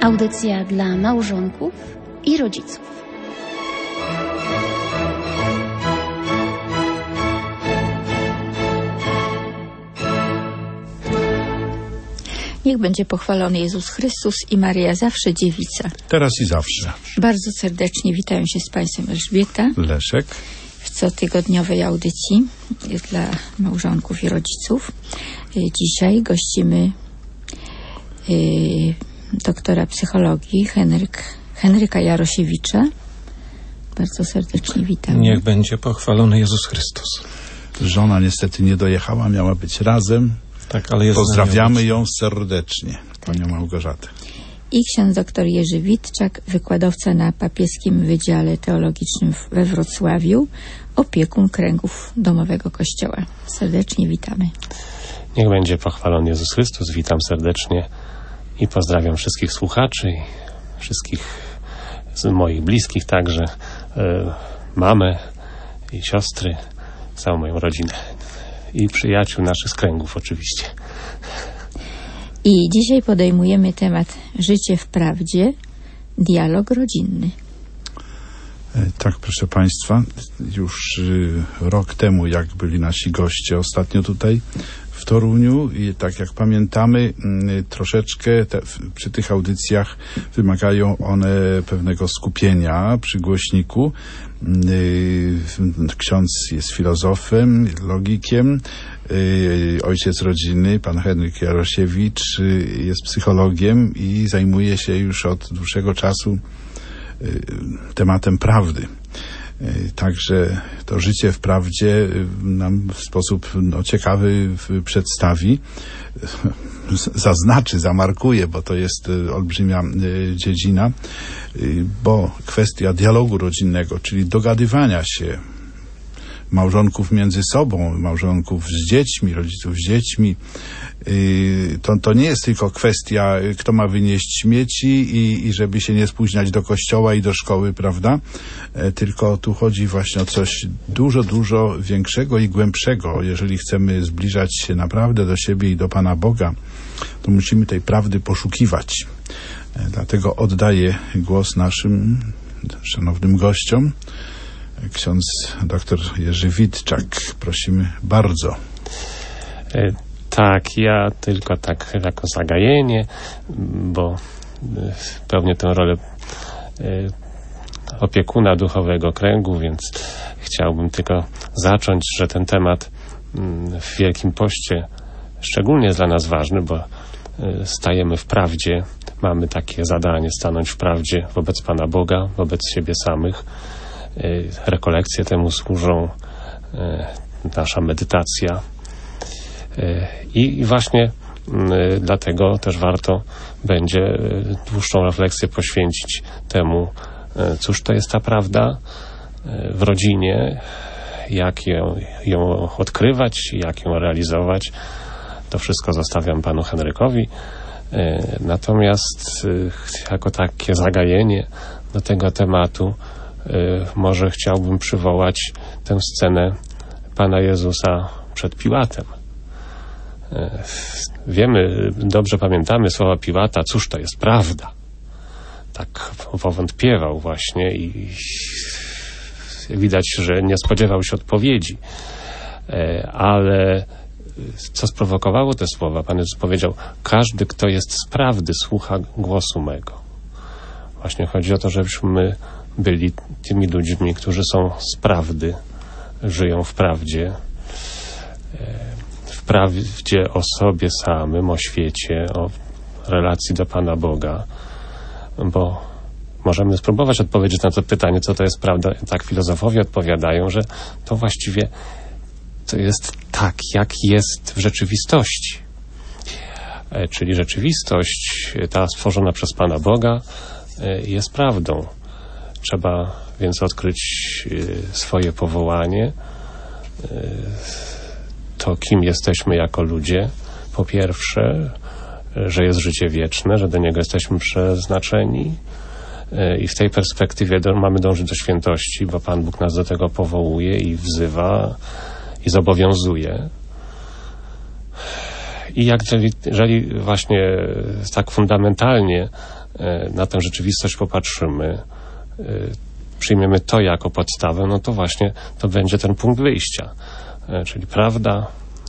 Audycja dla małżonków i rodziców. Niech będzie pochwalony Jezus Chrystus i Maryja zawsze dziewica. Teraz i zawsze. Bardzo serdecznie witają się z Państwem Elżbieta. Leszek. W cotygodniowej audycji dla małżonków i rodziców. Dzisiaj gościmy doktora psychologii Henryka Jarosiewicza. Bardzo serdecznie witamy. Niech będzie pochwalony Jezus Chrystus. Żona niestety nie dojechała, miała być razem. Tak, ale jest Pozdrawiamy ją serdecznie, panią Małgorzatę. I ksiądz dr Jerzy Witczak, wykładowca na Papieskim Wydziale Teologicznym we Wrocławiu, opiekun kręgów domowego Kościoła. Serdecznie witamy. Niech będzie pochwalony Jezus Chrystus. Witam serdecznie i pozdrawiam wszystkich słuchaczy i wszystkich z moich bliskich, także mamę i siostry, całą moją rodzinę i przyjaciół naszych z kręgów oczywiście. I dzisiaj podejmujemy temat życie w prawdzie, dialog rodzinny. Tak, proszę Państwa, już rok temu, jak byli nasi goście ostatnio tutaj w Toruniu i tak jak pamiętamy, troszeczkę przy tych audycjach wymagają one pewnego skupienia przy głośniku. Ksiądz jest filozofem, logikiem, ojciec rodziny, pan Henryk Jarosiewicz jest psychologiem i zajmuje się już od dłuższego czasu tematem prawdy. Także to życie w prawdzie nam w sposób ciekawy przedstawi, zamarkuje, bo to jest olbrzymia dziedzina, bo kwestia dialogu rodzinnego, czyli dogadywania się małżonków między sobą, małżonków z dziećmi, rodziców z dziećmi, to nie jest tylko kwestia, kto ma wynieść śmieci i żeby się nie spóźniać do kościoła i do szkoły, prawda? Tylko tu chodzi właśnie o coś dużo większego i głębszego. Jeżeli chcemy zbliżać się naprawdę do siebie i do Pana Boga, to musimy tej prawdy poszukiwać. Dlatego oddaję głos naszym szanownym gościom. Ksiądz dr Jerzy Witczak, prosimy bardzo. Tak, ja tylko tak jako zagajenie, bo pełnię tę rolę opiekuna duchowego kręgu, więc chciałbym tylko zacząć, że ten temat w Wielkim Poście szczególnie jest dla nas ważny, bo stajemy w prawdzie, mamy takie zadanie stanąć w prawdzie wobec Pana Boga, wobec siebie samych. Rekolekcje temu służą, nasza medytacja i właśnie dlatego też warto będzie dłuższą refleksję poświęcić temu, cóż to jest ta prawda w rodzinie, jak ją odkrywać, jak ją realizować. To wszystko zostawiam panu Henrykowi. Natomiast jako takie zagajenie do tego tematu może chciałbym przywołać tę scenę Pana Jezusa przed Piłatem. Wiemy, dobrze pamiętamy słowa Piłata, cóż to jest prawda. Tak powątpiewał właśnie i widać, że nie spodziewał się odpowiedzi. Ale co sprowokowało te słowa? Pan Jezus powiedział, każdy, kto jest z prawdy, słucha głosu mego. Właśnie chodzi o to, żebyśmy byli tymi ludźmi, którzy są z prawdy, żyją w prawdzie o sobie samym, o świecie, o relacji do Pana Boga, bo możemy spróbować odpowiedzieć na to pytanie, co to jest prawda. Tak filozofowie odpowiadają, że to właściwie to jest tak, jak jest w rzeczywistości. Czyli rzeczywistość, ta stworzona przez Pana Boga, jest prawdą. Trzeba więc odkryć swoje powołanie, to kim jesteśmy jako ludzie. Po pierwsze, że jest życie wieczne, że do niego jesteśmy przeznaczeni i w tej perspektywie mamy dążyć do świętości, bo Pan Bóg nas do tego powołuje i wzywa i zobowiązuje. I jeżeli właśnie tak fundamentalnie na tę rzeczywistość popatrzymy, przyjmiemy to jako podstawę, no to właśnie to będzie ten punkt wyjścia. Czyli prawda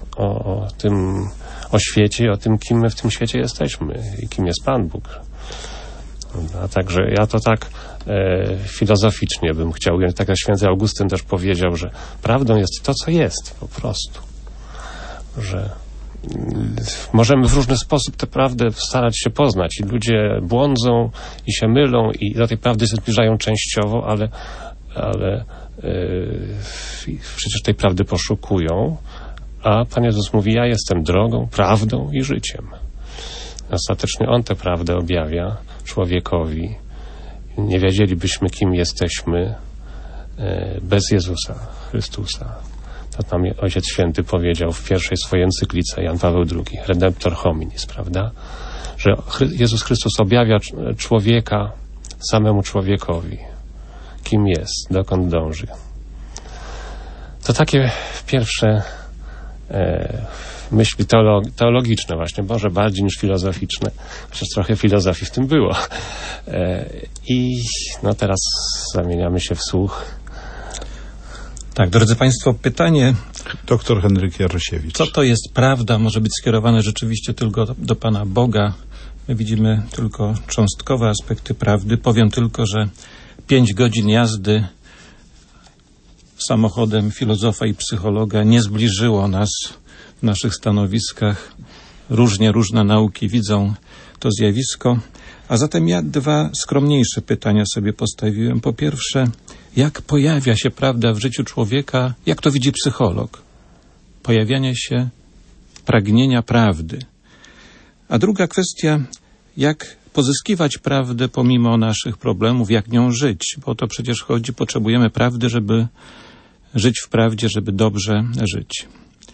o świecie i o tym, kim my w tym świecie jesteśmy i kim jest Pan Bóg. A także ja to tak filozoficznie bym chciał ująć. Tak jak święty Augustyn też powiedział, że prawdą jest to, co jest po prostu. Że możemy w różny sposób tę prawdę starać się poznać i ludzie błądzą i się mylą i do tej prawdy się zbliżają częściowo, ale przecież tej prawdy poszukują, a Pan Jezus mówi: ja jestem drogą, prawdą i życiem. Ostatecznie On tę prawdę objawia człowiekowi. Nie wiedzielibyśmy, kim jesteśmy bez Jezusa Chrystusa. To nam Ojciec Święty powiedział w pierwszej swojej encyklice, Jan Paweł II, Redemptor Hominis, prawda? Że Jezus Chrystus objawia człowieka samemu człowiekowi. Kim jest, dokąd dąży. To takie pierwsze myśli teologiczne właśnie, może bardziej niż filozoficzne, chociaż trochę filozofii w tym było. I no teraz zamieniamy się w słuch. Tak, drodzy Państwo, pytanie, Doktor Henryk Jarosiewicz. co to jest prawda, może być skierowane rzeczywiście tylko do Pana Boga. My widzimy tylko cząstkowe aspekty prawdy. Powiem tylko, że 5 godzin jazdy samochodem filozofa i psychologa nie zbliżyło nas w naszych stanowiskach. Różne nauki widzą to zjawisko. A zatem ja 2 skromniejsze pytania sobie postawiłem. Po pierwsze, jak pojawia się prawda w życiu człowieka, jak to widzi psycholog? Pojawianie się pragnienia prawdy. A druga kwestia, jak pozyskiwać prawdę pomimo naszych problemów, jak nią żyć, bo o to przecież chodzi, potrzebujemy prawdy, żeby żyć w prawdzie, żeby dobrze żyć.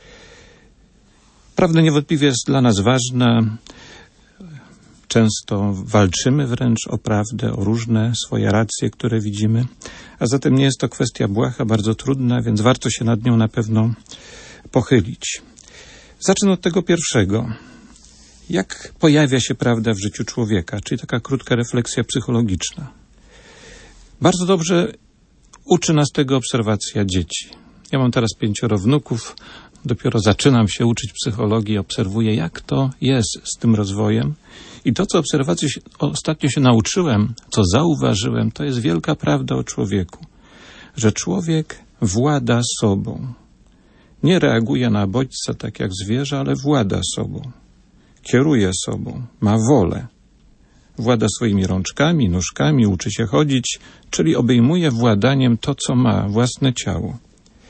Prawda niewątpliwie jest dla nas ważna. Często walczymy wręcz o prawdę, o różne swoje racje, które widzimy. A zatem nie jest to kwestia błaha, bardzo trudna, więc warto się nad nią na pewno pochylić. Zacznę od tego pierwszego. Jak pojawia się prawda w życiu człowieka? Czyli taka krótka refleksja psychologiczna. Bardzo dobrze uczy nas tego obserwacja dzieci. Ja mam teraz 5 wnuków, dopiero zaczynam się uczyć psychologii, obserwuję, jak to jest z tym rozwojem. I to, co obserwacji ostatnio się nauczyłem, co zauważyłem, to jest wielka prawda o człowieku. Że człowiek włada sobą. Nie reaguje na bodźce tak jak zwierzę, ale włada sobą. Kieruje sobą, ma wolę. Włada swoimi rączkami, nóżkami, uczy się chodzić, czyli obejmuje władaniem to, co ma, własne ciało.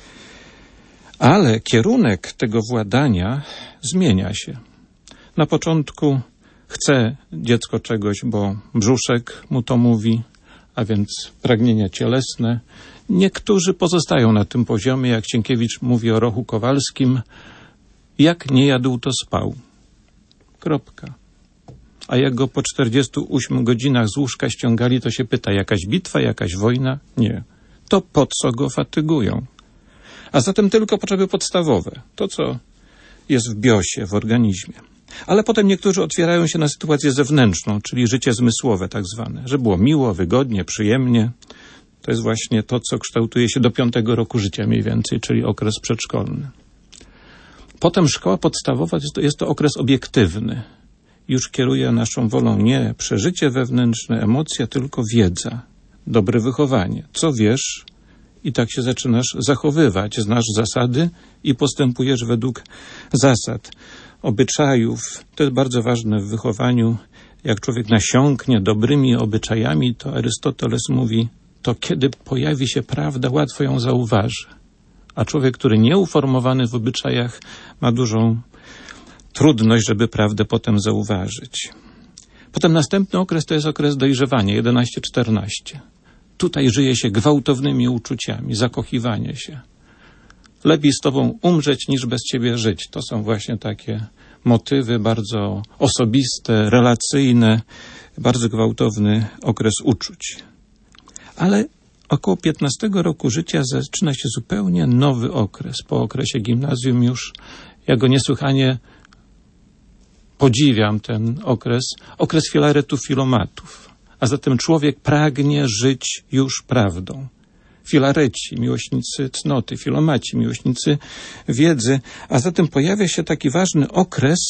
Ale kierunek tego władania zmienia się. Na początku chce dziecko czegoś, bo brzuszek mu to mówi, a więc pragnienia cielesne. Niektórzy pozostają na tym poziomie, jak Sienkiewicz mówi o Rochu Kowalskim, jak nie jadł, to spał. Kropka. A jak go po 48 godzinach z łóżka ściągali, to się pyta, jakaś bitwa, jakaś wojna? Nie. To po co go fatygują? A zatem tylko potrzeby podstawowe. To, co jest w biosie, w organizmie. Ale potem niektórzy otwierają się na sytuację zewnętrzną, czyli życie zmysłowe tak zwane. Że było miło, wygodnie, przyjemnie. To jest właśnie to, co kształtuje się do 5 roku życia mniej więcej, czyli okres przedszkolny. Potem szkoła podstawowa jest to okres obiektywny. Już kieruje naszą wolą nie przeżycie wewnętrzne, emocje, tylko wiedza, dobre wychowanie. Co wiesz i tak się zaczynasz zachowywać. Znasz zasady i postępujesz według zasad, obyczajów. To jest bardzo ważne w wychowaniu. Jak człowiek nasiąknie dobrymi obyczajami, to Arystoteles mówi, to kiedy pojawi się prawda, łatwo ją zauważy. A człowiek, który nieuformowany w obyczajach, ma dużą trudność, żeby prawdę potem zauważyć. Potem następny okres to jest okres dojrzewania, 11-14. Tutaj żyje się gwałtownymi uczuciami, zakochiwanie się. Lepiej z tobą umrzeć, niż bez ciebie żyć. To są właśnie takie motywy bardzo osobiste, relacyjne, bardzo gwałtowny okres uczuć. Ale około 15 roku życia zaczyna się zupełnie nowy okres. Po okresie gimnazjum już ja go niesłychanie podziwiam ten okres filaretów, filomatów. A zatem człowiek pragnie żyć już prawdą. Filareci, miłośnicy cnoty, filomaci, miłośnicy wiedzy, a zatem pojawia się taki ważny okres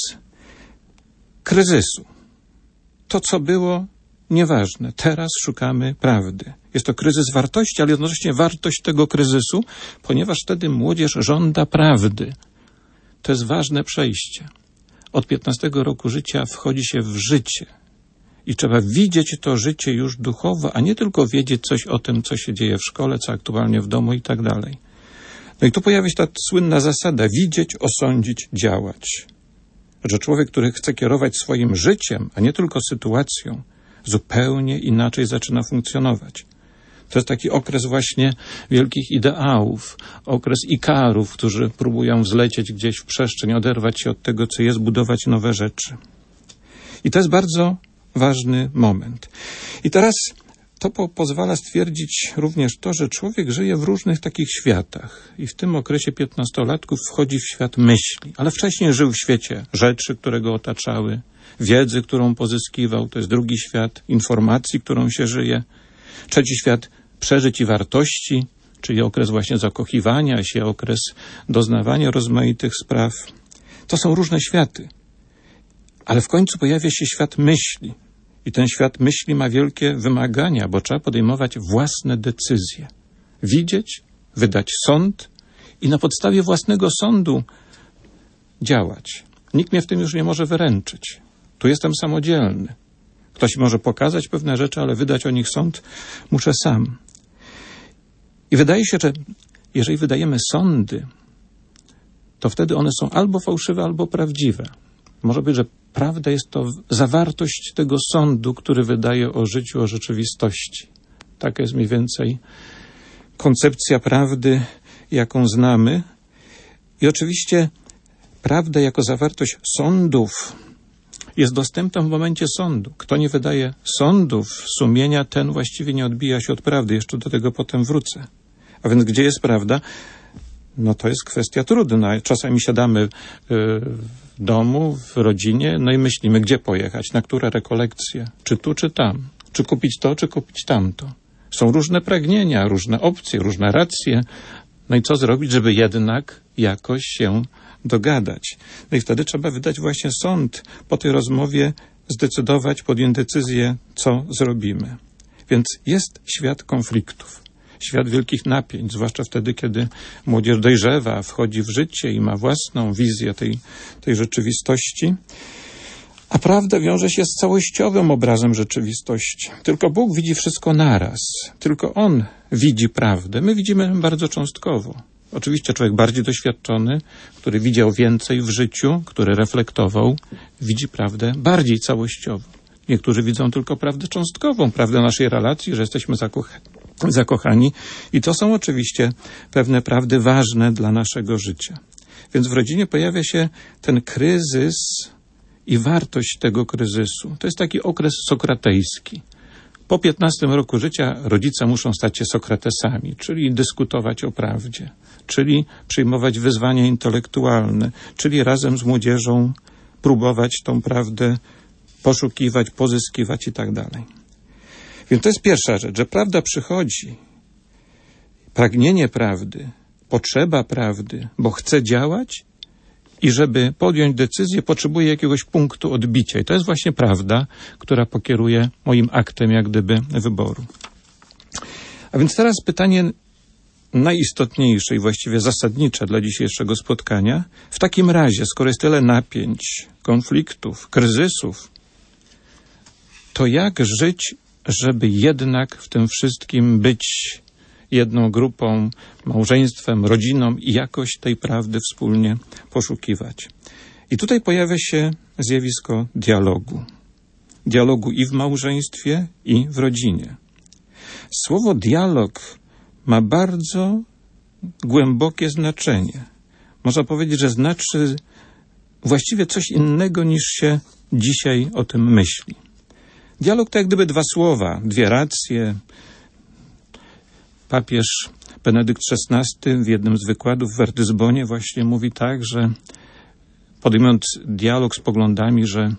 kryzysu. To, co było, nieważne. Teraz szukamy prawdy. Jest to kryzys wartości, ale jednocześnie wartość tego kryzysu, ponieważ wtedy młodzież żąda prawdy. To jest ważne przejście. Od 15 roku życia wchodzi się w życie. I trzeba widzieć to życie już duchowo, a nie tylko wiedzieć coś o tym, co się dzieje w szkole, co aktualnie w domu i tak dalej. No i tu pojawia się ta słynna zasada: widzieć, osądzić, działać. Że człowiek, który chce kierować swoim życiem, a nie tylko sytuacją, zupełnie inaczej zaczyna funkcjonować. To jest taki okres właśnie wielkich ideałów, okres Ikarów, którzy próbują wzlecieć gdzieś w przestrzeń, oderwać się od tego, co jest, budować nowe rzeczy. I to jest bardzo ważny moment. I teraz to pozwala stwierdzić również to, że człowiek żyje w różnych takich światach i w tym okresie 15-latków wchodzi w świat myśli, ale wcześniej żył w świecie rzeczy, które go otaczały, wiedzy, którą pozyskiwał, to jest drugi świat, informacji, którą się żyje, trzeci świat przeżyć i wartości, czyli okres właśnie zakochiwania się, okres doznawania rozmaitych spraw. To są różne światy. Ale w końcu pojawia się świat myśli. I ten świat myśli ma wielkie wymagania, bo trzeba podejmować własne decyzje. Widzieć, wydać sąd i na podstawie własnego sądu działać. Nikt mnie w tym już nie może wyręczyć. Tu jestem samodzielny. Ktoś może pokazać pewne rzeczy, ale wydać o nich sąd muszę sam. I wydaje się, że jeżeli wydajemy sądy, to wtedy one są albo fałszywe, albo prawdziwe. Może być, że prawda jest to zawartość tego sądu, który wydaje o życiu, o rzeczywistości. Taka jest mniej więcej koncepcja prawdy, jaką znamy. I oczywiście prawda jako zawartość sądów jest dostępna w momencie sądu. Kto nie wydaje sądów, sumienia, ten właściwie nie odbija się od prawdy. Jeszcze do tego potem wrócę. A więc gdzie jest prawda? No to jest kwestia trudna. Czasami siadamy w domu, w rodzinie, no i myślimy, gdzie pojechać, na które rekolekcje, czy tu, czy tam, czy kupić to, czy kupić tamto. Są różne pragnienia, różne opcje, różne racje. No i co zrobić, żeby jednak jakoś się dogadać? No i wtedy trzeba wydać właśnie sąd, po tej rozmowie zdecydować, podjąć decyzję, co zrobimy. Więc jest świat konfliktów. Świat wielkich napięć, zwłaszcza wtedy, kiedy młodzież dojrzewa, wchodzi w życie i ma własną wizję tej rzeczywistości. A prawda wiąże się z całościowym obrazem rzeczywistości. Tylko Bóg widzi wszystko naraz. Tylko On widzi prawdę. My widzimy bardzo cząstkowo. Oczywiście człowiek bardziej doświadczony, który widział więcej w życiu, który reflektował, widzi prawdę bardziej całościowo. Niektórzy widzą tylko prawdę cząstkową, prawdę naszej relacji, że jesteśmy zakochani. I to są oczywiście pewne prawdy ważne dla naszego życia. Więc w rodzinie pojawia się ten kryzys i wartość tego kryzysu. To jest taki okres sokratejski. Po 15 roku życia rodzice muszą stać się Sokratesami, czyli dyskutować o prawdzie, czyli przyjmować wyzwania intelektualne, czyli razem z młodzieżą próbować tą prawdę poszukiwać, pozyskiwać i tak dalej. Więc to jest pierwsza rzecz, że prawda przychodzi, pragnienie prawdy, potrzeba prawdy, bo chce działać i żeby podjąć decyzję, potrzebuje jakiegoś punktu odbicia. I to jest właśnie prawda, która pokieruje moim aktem jak gdyby wyboru. A więc teraz pytanie najistotniejsze i właściwie zasadnicze dla dzisiejszego spotkania. W takim razie, skoro jest tyle napięć, konfliktów, kryzysów, to jak żyć, żeby jednak w tym wszystkim być jedną grupą, małżeństwem, rodziną i jakoś tej prawdy wspólnie poszukiwać. I tutaj pojawia się zjawisko dialogu. Dialogu i w małżeństwie, i w rodzinie. Słowo dialog ma bardzo głębokie znaczenie. Można powiedzieć, że znaczy właściwie coś innego niż się dzisiaj o tym myśli. Dialog to jak gdyby dwa słowa, dwie racje. Papież Benedykt XVI w jednym z wykładów w Werdyzbonie właśnie mówi tak, że podejmując dialog z poglądami, że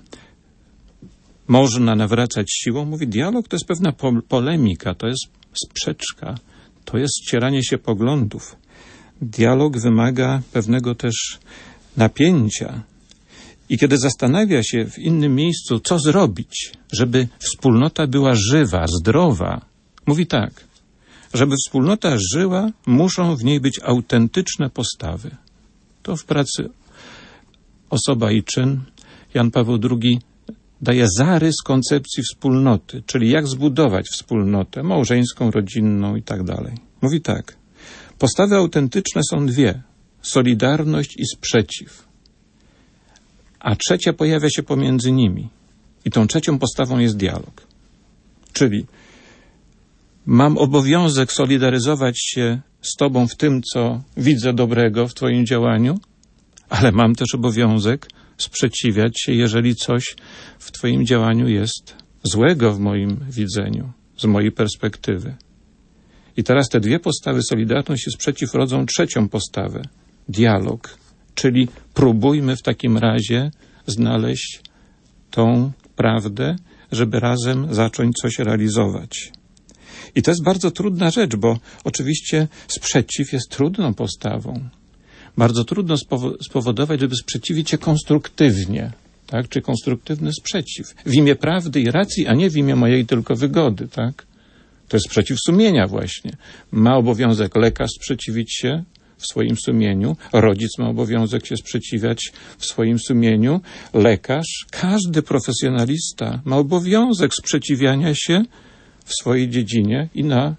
można nawracać siłą, mówi, dialog to jest pewna polemika, to jest sprzeczka, to jest ścieranie się poglądów. Dialog wymaga pewnego też napięcia. I kiedy zastanawia się w innym miejscu, co zrobić, żeby wspólnota była żywa, zdrowa, mówi tak, żeby wspólnota żyła, muszą w niej być autentyczne postawy. To w pracy Osoba i czyn Jan Paweł II daje zarys koncepcji wspólnoty, czyli jak zbudować wspólnotę małżeńską, rodzinną i tak dalej. Mówi tak, postawy autentyczne są dwie, solidarność i sprzeciw, a trzecia pojawia się pomiędzy nimi i tą trzecią postawą jest dialog. Czyli mam obowiązek solidaryzować się z Tobą w tym, co widzę dobrego w Twoim działaniu, ale mam też obowiązek sprzeciwiać się, jeżeli coś w Twoim działaniu jest złego w moim widzeniu, z mojej perspektywy. I teraz te dwie postawy, solidarność i sprzeciw, rodzą trzecią postawę, dialog, czyli próbujmy w takim razie znaleźć tą prawdę, żeby razem zacząć coś realizować. I to jest bardzo trudna rzecz, bo oczywiście sprzeciw jest trudną postawą. Bardzo trudno spowodować, żeby sprzeciwić się konstruktywnie, tak? Czy konstruktywny sprzeciw. W imię prawdy i racji, a nie w imię mojej tylko wygody, tak? To jest sprzeciw sumienia właśnie. Ma obowiązek lekarz sprzeciwić się w swoim sumieniu, rodzic ma obowiązek się sprzeciwiać w swoim sumieniu, lekarz, każdy profesjonalista ma obowiązek sprzeciwiania się w swojej dziedzinie i na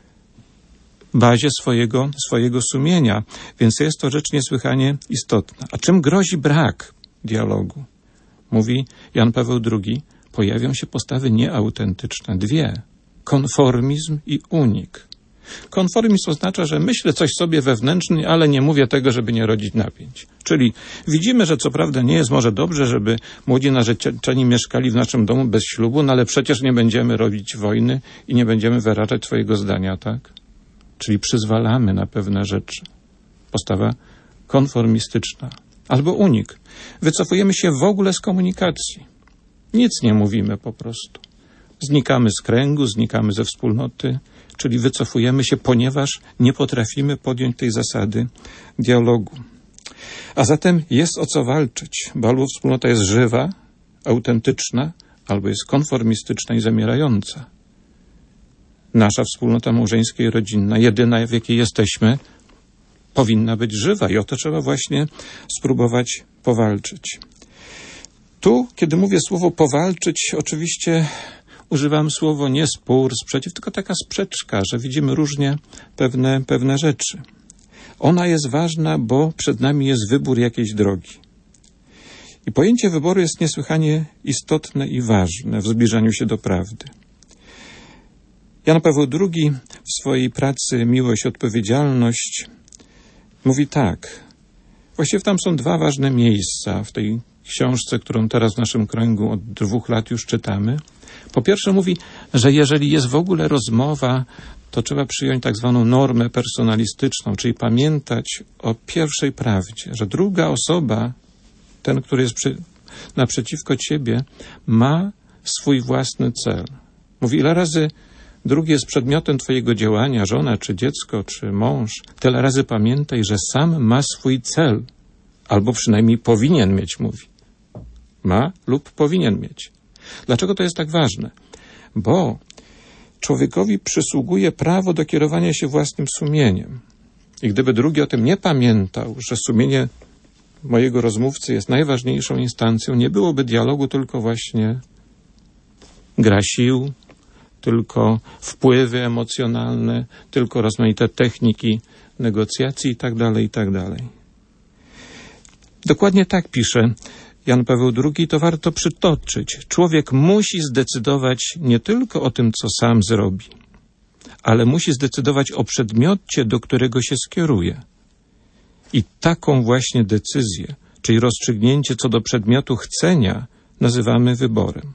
bazie swojego sumienia. Więc jest to rzecz niesłychanie istotna. A czym grozi brak dialogu? Mówi Jan Paweł II, pojawią się postawy nieautentyczne. Dwie. Konformizm i unik. Konformizm oznacza, że myślę coś sobie wewnętrznie, ale nie mówię tego, żeby nie rodzić napięć. Czyli widzimy, że co prawda nie jest może dobrze, żeby młodzi narzeczeni mieszkali w naszym domu bez ślubu, no ale przecież nie będziemy robić wojny i nie będziemy wyrażać swojego zdania, tak? Czyli przyzwalamy na pewne rzeczy. Postawa konformistyczna. Albo unik. Wycofujemy się w ogóle z komunikacji. Nic nie mówimy po prostu. Znikamy z kręgu, znikamy ze wspólnoty, czyli wycofujemy się, ponieważ nie potrafimy podjąć tej zasady dialogu. A zatem jest o co walczyć, bo albo wspólnota jest żywa, autentyczna, albo jest konformistyczna i zamierająca. Nasza wspólnota małżeńska i rodzinna, jedyna w jakiej jesteśmy, powinna być żywa i o to trzeba właśnie spróbować powalczyć. Tu, kiedy mówię słowo powalczyć, oczywiście używam słowo nie spór, sprzeciw, tylko taka sprzeczka, że widzimy różnie pewne rzeczy. Ona jest ważna, bo przed nami jest wybór jakiejś drogi. I pojęcie wyboru jest niesłychanie istotne i ważne w zbliżaniu się do prawdy. Jan Paweł II w swojej pracy Miłość i odpowiedzialność mówi tak. Właściwie tam są dwa ważne miejsca w tej książce, którą teraz w naszym kręgu od 2 lat już czytamy. Po pierwsze mówi, że jeżeli jest w ogóle rozmowa, to trzeba przyjąć tak zwaną normę personalistyczną, czyli pamiętać o pierwszej prawdzie, że druga osoba, ten, który jest naprzeciwko ciebie, ma swój własny cel. Mówi, ile razy drugi jest przedmiotem twojego działania, żona, czy dziecko, czy mąż, tyle razy pamiętaj, że sam ma swój cel, albo przynajmniej powinien mieć, mówi. Ma lub powinien mieć. Dlaczego to jest tak ważne? Bo człowiekowi przysługuje prawo do kierowania się własnym sumieniem. I gdyby drugi o tym nie pamiętał, że sumienie mojego rozmówcy jest najważniejszą instancją, nie byłoby dialogu, tylko właśnie gra sił, tylko wpływy emocjonalne, tylko rozmaite techniki negocjacji itd., itd. Dokładnie tak pisze Jan Paweł II, to warto przytoczyć. Człowiek musi zdecydować nie tylko o tym, co sam zrobi, ale musi zdecydować o przedmiocie, do którego się skieruje. I taką właśnie decyzję, czyli rozstrzygnięcie co do przedmiotu chcenia, nazywamy wyborem.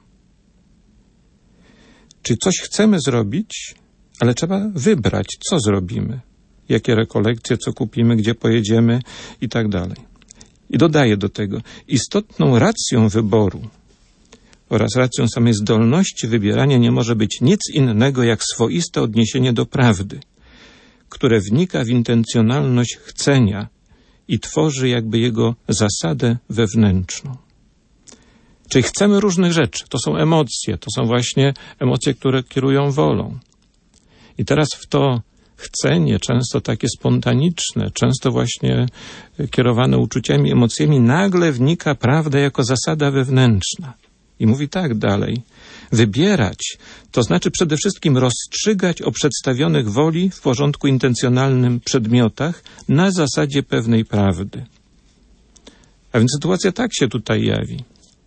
Czyli coś chcemy zrobić, ale trzeba wybrać, co zrobimy, jakie rekolekcje, co kupimy, gdzie pojedziemy i tak dalej. I dodaje do tego, istotną racją wyboru oraz racją samej zdolności wybierania nie może być nic innego jak swoiste odniesienie do prawdy, które wnika w intencjonalność chcenia i tworzy jakby jego zasadę wewnętrzną. Czyli chcemy różnych rzeczy. To są emocje. To są właśnie emocje, które kierują wolą. I teraz w to chcenie, często takie spontaniczne, często właśnie kierowane uczuciami, emocjami, nagle wnika prawda jako zasada wewnętrzna. I mówi tak dalej. Wybierać to znaczy przede wszystkim rozstrzygać o przedstawionych woli w porządku intencjonalnym przedmiotach na zasadzie pewnej prawdy. A więc sytuacja tak się tutaj jawi,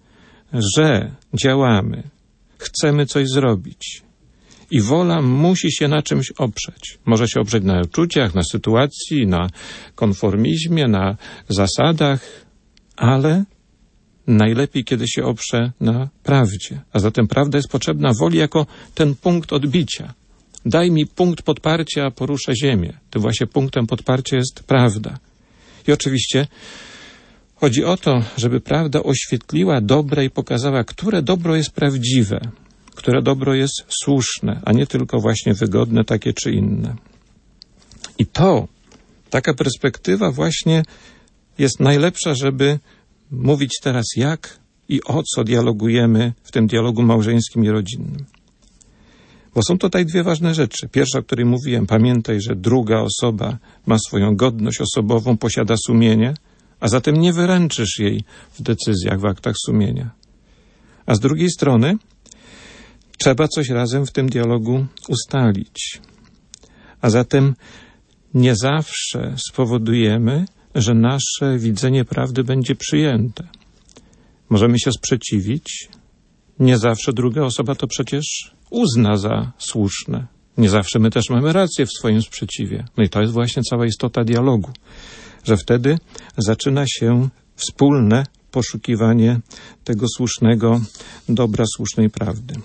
że działamy, chcemy coś zrobić i wola musi się na czymś oprzeć. Może się oprzeć na uczuciach, na sytuacji, na konformizmie, na zasadach, ale najlepiej, kiedy się oprze na prawdzie. A zatem prawda jest potrzebna woli jako ten punkt odbicia. Daj mi punkt podparcia, poruszę ziemię. Tym właśnie punktem podparcia jest prawda. I oczywiście chodzi o to, żeby prawda oświetliła dobre i pokazała, które dobro jest prawdziwe, które dobro jest słuszne, a nie tylko właśnie wygodne, takie czy inne. I taka perspektywa właśnie jest najlepsza, żeby mówić teraz jak i o co dialogujemy w tym dialogu małżeńskim i rodzinnym. Bo są tutaj dwie ważne rzeczy. Pierwsza, o której mówiłem, pamiętaj, że druga osoba ma swoją godność osobową, posiada sumienie, a zatem nie wyręczysz jej w decyzjach, w aktach sumienia. A z drugiej strony trzeba coś razem w tym dialogu ustalić. A zatem nie zawsze spowodujemy, że nasze widzenie prawdy będzie przyjęte. Możemy się sprzeciwić. Nie zawsze druga osoba to przecież uzna za słuszne. Nie zawsze my też mamy rację w swoim sprzeciwie. No i to jest właśnie cała istota dialogu, że wtedy zaczyna się wspólne poszukiwanie tego słusznego dobra, słusznej prawdy.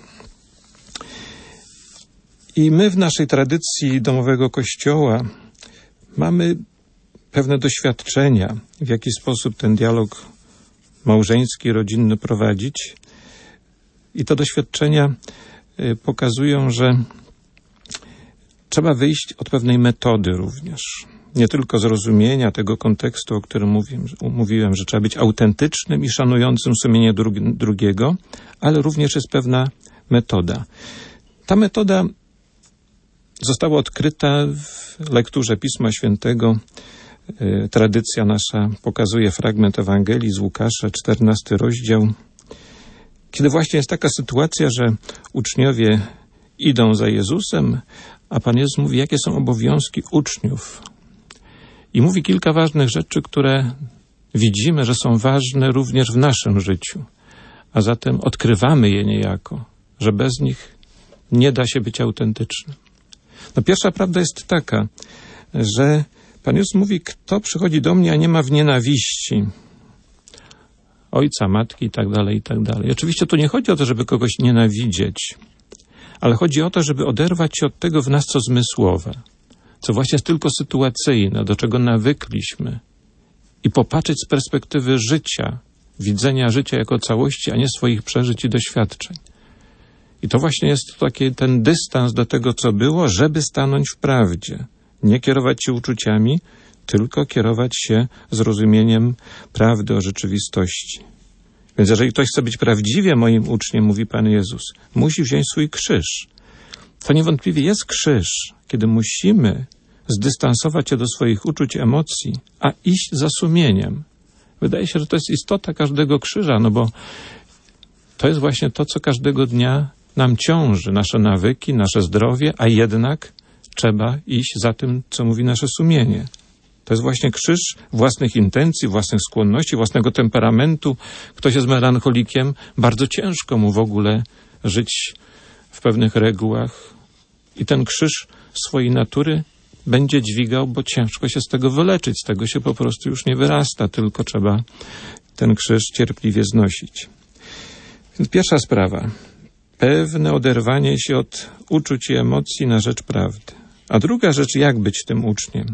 I my w naszej tradycji domowego Kościoła mamy pewne doświadczenia, w jaki sposób ten dialog małżeński, rodzinny prowadzić. I te doświadczenia pokazują, że trzeba wyjść od pewnej metody również. Nie tylko zrozumienia tego kontekstu, o którym mówiłem, że trzeba być autentycznym i szanującym sumienie drugiego, ale również jest pewna metoda. Ta metoda została odkryta w lekturze Pisma Świętego. Tradycja nasza pokazuje fragment Ewangelii z Łukasza, 14 rozdział, kiedy właśnie jest taka sytuacja, że uczniowie idą za Jezusem, a Pan Jezus mówi, jakie są obowiązki uczniów. I mówi kilka ważnych rzeczy, które widzimy, że są ważne również w naszym życiu. A zatem odkrywamy je niejako, że bez nich nie da się być autentycznym. No pierwsza prawda jest taka, że Pan Jezus mówi, kto przychodzi do mnie, a nie ma w nienawiści ojca, matki i tak dalej, i tak dalej. Oczywiście tu nie chodzi o to, żeby kogoś nienawidzieć, ale chodzi o to, żeby oderwać się od tego w nas, co zmysłowe, co właśnie jest tylko sytuacyjne, do czego nawykliśmy i popatrzeć z perspektywy życia, widzenia życia jako całości, a nie swoich przeżyć i doświadczeń. I to właśnie jest taki ten dystans do tego, co było, żeby stanąć w prawdzie. Nie kierować się uczuciami, tylko kierować się zrozumieniem prawdy o rzeczywistości. Więc jeżeli ktoś chce być prawdziwie moim uczniem, mówi Pan Jezus, musi wziąć swój krzyż. To niewątpliwie jest krzyż, kiedy musimy zdystansować się do swoich uczuć, emocji, a iść za sumieniem. Wydaje się, że to jest istota każdego krzyża, no bo to jest właśnie to, co każdego dnia nam ciąży, nasze nawyki, nasze zdrowie, a jednak trzeba iść za tym, co mówi nasze sumienie. To jest właśnie krzyż własnych intencji, własnych skłonności, własnego temperamentu. Ktoś jest melancholikiem, bardzo ciężko mu w ogóle żyć w pewnych regułach. I ten krzyż swojej natury będzie dźwigał, bo ciężko się z tego wyleczyć. Z tego się po prostu już nie wyrasta, tylko trzeba ten krzyż cierpliwie znosić. Więc pierwsza sprawa. Pewne oderwanie się od uczuć i emocji na rzecz prawdy. A druga rzecz, jak być tym uczniem?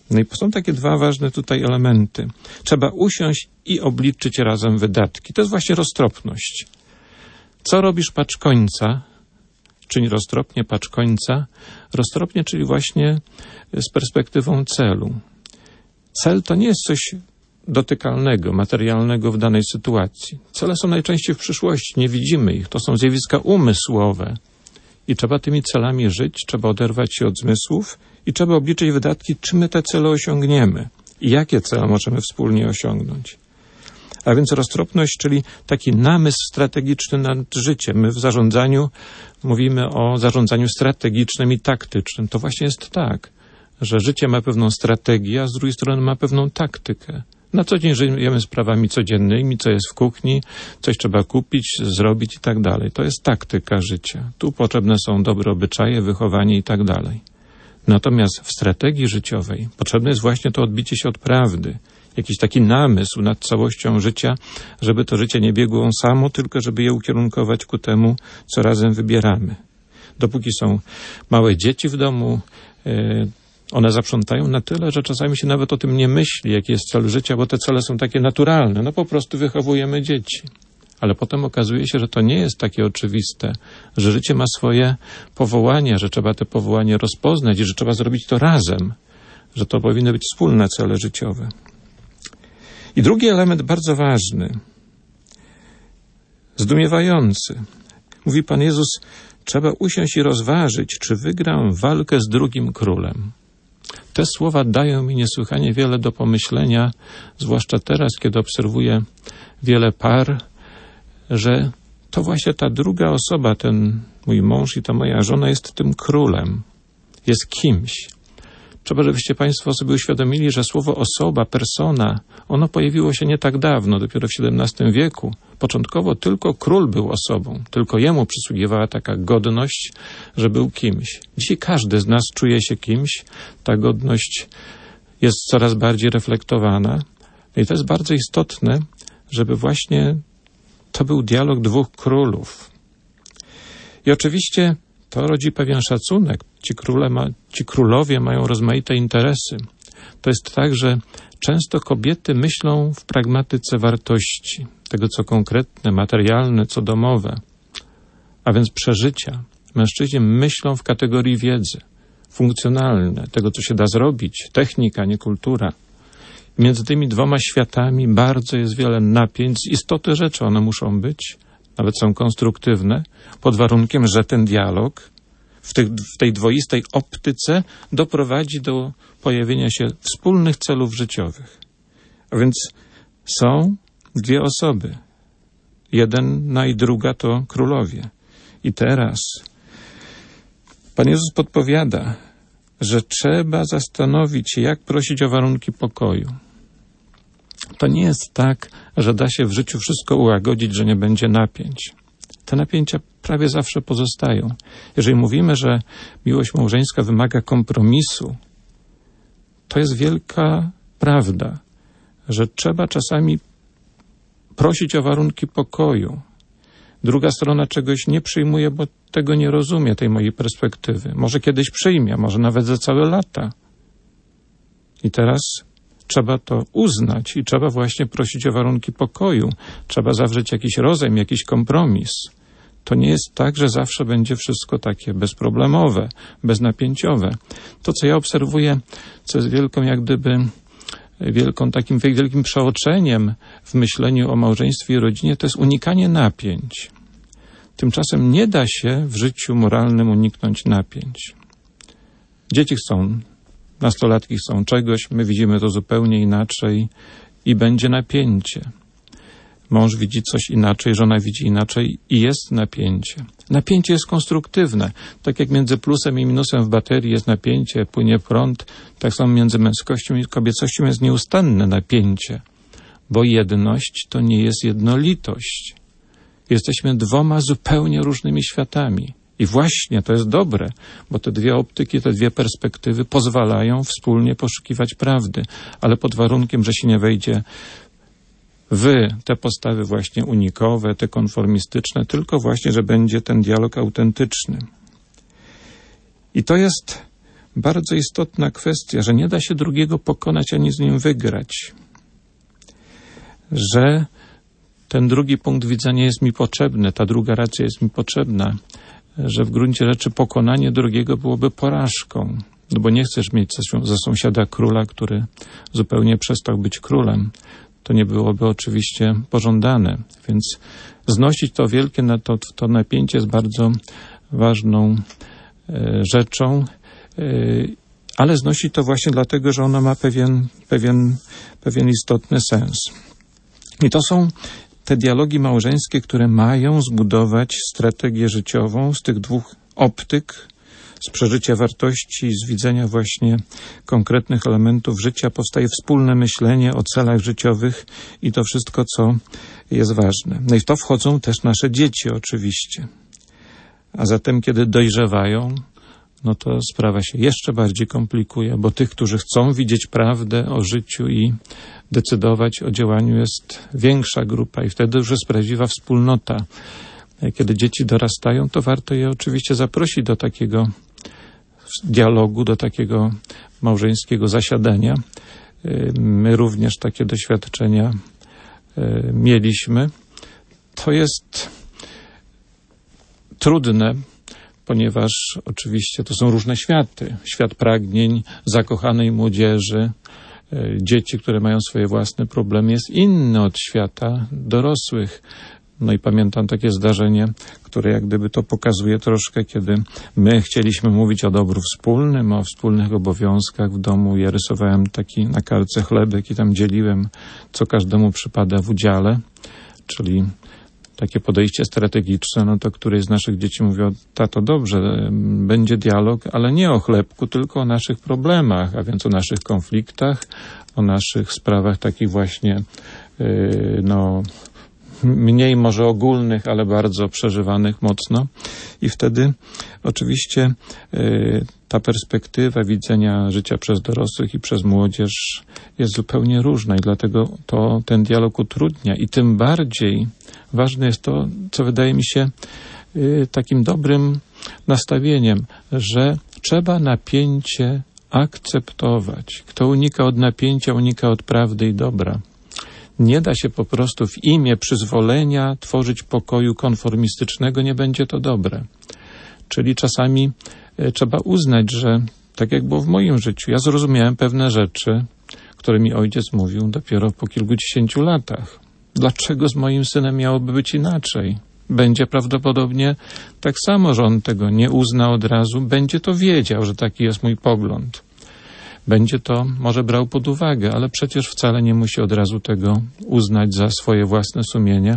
No i są takie dwa ważne tutaj elementy. Trzeba usiąść i obliczyć razem wydatki. To jest właśnie roztropność. Co robisz, patrz końca? Czyń roztropnie, patrz końca. Roztropnie, czyli właśnie z perspektywą celu. Cel to nie jest coś dotykalnego, materialnego w danej sytuacji. Cele są najczęściej w przyszłości, nie widzimy ich. To są zjawiska umysłowe. I trzeba tymi celami żyć, trzeba oderwać się od zmysłów i trzeba obliczyć wydatki, czy my te cele osiągniemy i jakie cele możemy wspólnie osiągnąć. A więc roztropność, czyli taki namysł strategiczny nad życiem. My w zarządzaniu mówimy o zarządzaniu strategicznym i taktycznym. To właśnie jest tak, że życie ma pewną strategię, a z drugiej strony ma pewną taktykę. Na co dzień żyjemy sprawami codziennymi, co jest w kuchni, coś trzeba kupić, zrobić i tak dalej. To jest taktyka życia. Tu potrzebne są dobre obyczaje, wychowanie i tak dalej. Natomiast w strategii życiowej potrzebne jest właśnie to odbicie się od prawdy. Jakiś taki namysł nad całością życia, żeby to życie nie biegło samo, tylko żeby je ukierunkować ku temu, co razem wybieramy. Dopóki są małe dzieci w domu, one zaprzątają na tyle, że czasami się nawet o tym nie myśli, jaki jest cel życia, bo te cele są takie naturalne. No po prostu wychowujemy dzieci. Ale potem okazuje się, że to nie jest takie oczywiste, że życie ma swoje powołanie, że trzeba te powołanie rozpoznać i że trzeba zrobić to razem, że to powinny być wspólne cele życiowe. I drugi element bardzo ważny, zdumiewający. Mówi Pan Jezus, trzeba usiąść i rozważyć, czy wygram walkę z drugim królem. Te słowa dają mi niesłychanie wiele do pomyślenia, zwłaszcza teraz, kiedy obserwuję wiele par, że to właśnie ta druga osoba, ten mój mąż i ta moja żona jest tym królem, jest kimś. Trzeba, żebyście Państwo sobie uświadomili, że słowo osoba, persona, ono pojawiło się nie tak dawno, dopiero w XVII wieku. Początkowo tylko król był osobą, tylko jemu przysługiwała taka godność, że był kimś. Dzisiaj każdy z nas czuje się kimś, ta godność jest coraz bardziej reflektowana. I to jest bardzo istotne, żeby właśnie to był dialog dwóch królów. I oczywiście to rodzi pewien szacunek. Ci królowie mają rozmaite interesy. To jest tak, że często kobiety myślą w pragmatyce wartości, tego co konkretne, materialne, co domowe, a więc przeżycia. Mężczyźni myślą w kategorii wiedzy, funkcjonalne, tego co się da zrobić, technika, nie kultura. Między tymi dwoma światami bardzo jest wiele napięć. Z istoty rzeczy one muszą być, nawet są konstruktywne, pod warunkiem, że ten dialog w tej dwoistej optyce doprowadzi do pojawienia się wspólnych celów życiowych. A więc są dwie osoby. Jedna i druga to królowie. I teraz Pan Jezus podpowiada, że trzeba zastanowić się, jak prosić o warunki pokoju. To nie jest tak, że da się w życiu wszystko ułagodzić, że nie będzie napięć. Te napięcia prawie zawsze pozostają. Jeżeli mówimy, że miłość małżeńska wymaga kompromisu, to jest wielka prawda, że trzeba czasami prosić o warunki pokoju. Druga strona czegoś nie przyjmuje, bo tego nie rozumie, tej mojej perspektywy. Może kiedyś przyjmie, może nawet za całe lata. I teraz trzeba to uznać i trzeba właśnie prosić o warunki pokoju. Trzeba zawrzeć jakiś rozejm, jakiś kompromis. To nie jest tak, że zawsze będzie wszystko takie bezproblemowe, beznapięciowe. To, co ja obserwuję, co jest wielkim przeoczeniem w myśleniu o małżeństwie i rodzinie, to jest unikanie napięć. Tymczasem nie da się w życiu moralnym uniknąć napięć. Dzieci chcą, nastolatki chcą czegoś, my widzimy to zupełnie inaczej i będzie napięcie. Mąż widzi coś inaczej, żona widzi inaczej i jest napięcie. Napięcie jest konstruktywne. Tak jak między plusem i minusem w baterii jest napięcie, płynie prąd, tak samo między męskością i kobiecością jest nieustanne napięcie. Bo jedność to nie jest jednolitość. Jesteśmy dwoma zupełnie różnymi światami. I właśnie to jest dobre, bo te dwie optyki, te dwie perspektywy pozwalają wspólnie poszukiwać prawdy, ale pod warunkiem, że się nie wejdzie te postawy właśnie unikowe, te konformistyczne, tylko właśnie, że będzie ten dialog autentyczny. I to jest bardzo istotna kwestia, że nie da się drugiego pokonać ani z nim wygrać. Że ten drugi punkt widzenia jest mi potrzebny, ta druga racja jest mi potrzebna, że w gruncie rzeczy pokonanie drugiego byłoby porażką. No bo nie chcesz mieć za sąsiada króla, który zupełnie przestał być królem. To nie byłoby oczywiście pożądane. Więc znosić to wielkie, to napięcie jest bardzo ważną rzeczą, ale znosi to właśnie dlatego, że ono ma pewien istotny sens. I to są te dialogi małżeńskie, które mają zbudować strategię życiową z tych dwóch optyk, z przeżycia wartości, z widzenia właśnie konkretnych elementów życia powstaje wspólne myślenie o celach życiowych i to wszystko, co jest ważne. No i w to wchodzą też nasze dzieci oczywiście. A zatem, kiedy dojrzewają, no to sprawa się jeszcze bardziej komplikuje, bo tych, którzy chcą widzieć prawdę o życiu i decydować o działaniu, jest większa grupa i wtedy już jest prawdziwa wspólnota. Kiedy dzieci dorastają, to warto je oczywiście zaprosić do takiego dialogu, do takiego małżeńskiego zasiadania. My również takie doświadczenia mieliśmy. To jest trudne, ponieważ oczywiście to są różne światy. Świat pragnień, zakochanej młodzieży, dzieci, które mają swoje własne problemy, jest inny od świata dorosłych. No i pamiętam takie zdarzenie, które jak gdyby to pokazuje troszkę, kiedy my chcieliśmy mówić o dobru wspólnym, o wspólnych obowiązkach w domu. Ja rysowałem taki na kartce chlebek i tam dzieliłem, co każdemu przypada w udziale, czyli takie podejście strategiczne, no to któreś z naszych dzieci mówi: tato, dobrze, będzie dialog, ale nie o chlebku, tylko o naszych problemach, a więc o naszych konfliktach, o naszych sprawach takich właśnie, mniej może ogólnych, ale bardzo przeżywanych mocno. I wtedy oczywiście ta perspektywa widzenia życia przez dorosłych i przez młodzież jest zupełnie różna i dlatego to ten dialog utrudnia. I tym bardziej ważne jest to, co wydaje mi się takim dobrym nastawieniem, że trzeba napięcie akceptować. Kto unika od napięcia, unika od prawdy i dobra. Nie da się po prostu w imię przyzwolenia tworzyć pokoju konformistycznego, nie będzie to dobre. Czyli czasami trzeba uznać, że tak jak było w moim życiu, ja zrozumiałem pewne rzeczy, które mi ojciec mówił dopiero po kilkudziesięciu latach. Dlaczego z moim synem miałoby być inaczej? Będzie prawdopodobnie tak samo, że on tego nie uzna od razu, będzie to wiedział, że taki jest mój pogląd. Będzie to może brał pod uwagę, ale przecież wcale nie musi od razu tego uznać za swoje własne sumienie.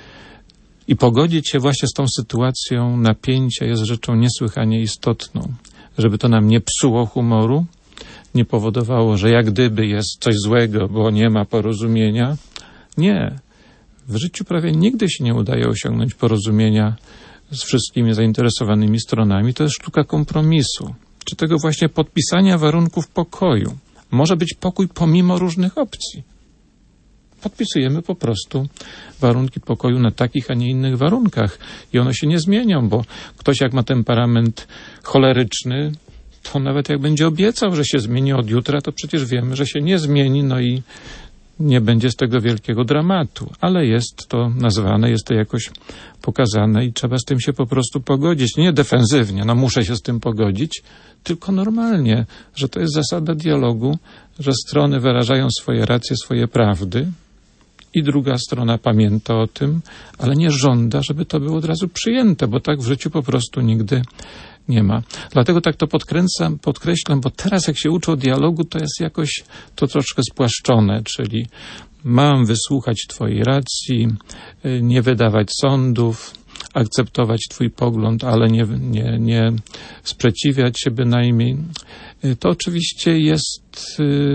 I pogodzić się właśnie z tą sytuacją napięcia jest rzeczą niesłychanie istotną. Żeby to nam nie psuło humoru, nie powodowało, że jak gdyby jest coś złego, bo nie ma porozumienia. Nie. W życiu prawie nigdy się nie udaje osiągnąć porozumienia z wszystkimi zainteresowanymi stronami. To jest sztuka kompromisu. Czy tego właśnie podpisania warunków pokoju. Może być pokój pomimo różnych opcji. Podpisujemy po prostu warunki pokoju na takich, a nie innych warunkach. I one się nie zmienią, bo ktoś jak ma temperament choleryczny, to nawet jak będzie obiecał, że się zmieni od jutra, to przecież wiemy, że się nie zmieni, no i nie będzie z tego wielkiego dramatu. Ale jest to nazwane, jest to jakoś pokazane i trzeba z tym się po prostu pogodzić. Nie defensywnie, no muszę się z tym pogodzić, tylko normalnie, że to jest zasada dialogu, że strony wyrażają swoje racje, swoje prawdy i druga strona pamięta o tym, ale nie żąda, żeby to było od razu przyjęte, bo tak w życiu po prostu nigdy nie ma. Dlatego tak to podkreślam, bo teraz jak się uczę o dialogu, to jest jakoś to troszkę spłaszczone, czyli mam wysłuchać twojej racji, nie wydawać sądów, akceptować twój pogląd, ale nie sprzeciwiać się bynajmniej. To oczywiście jest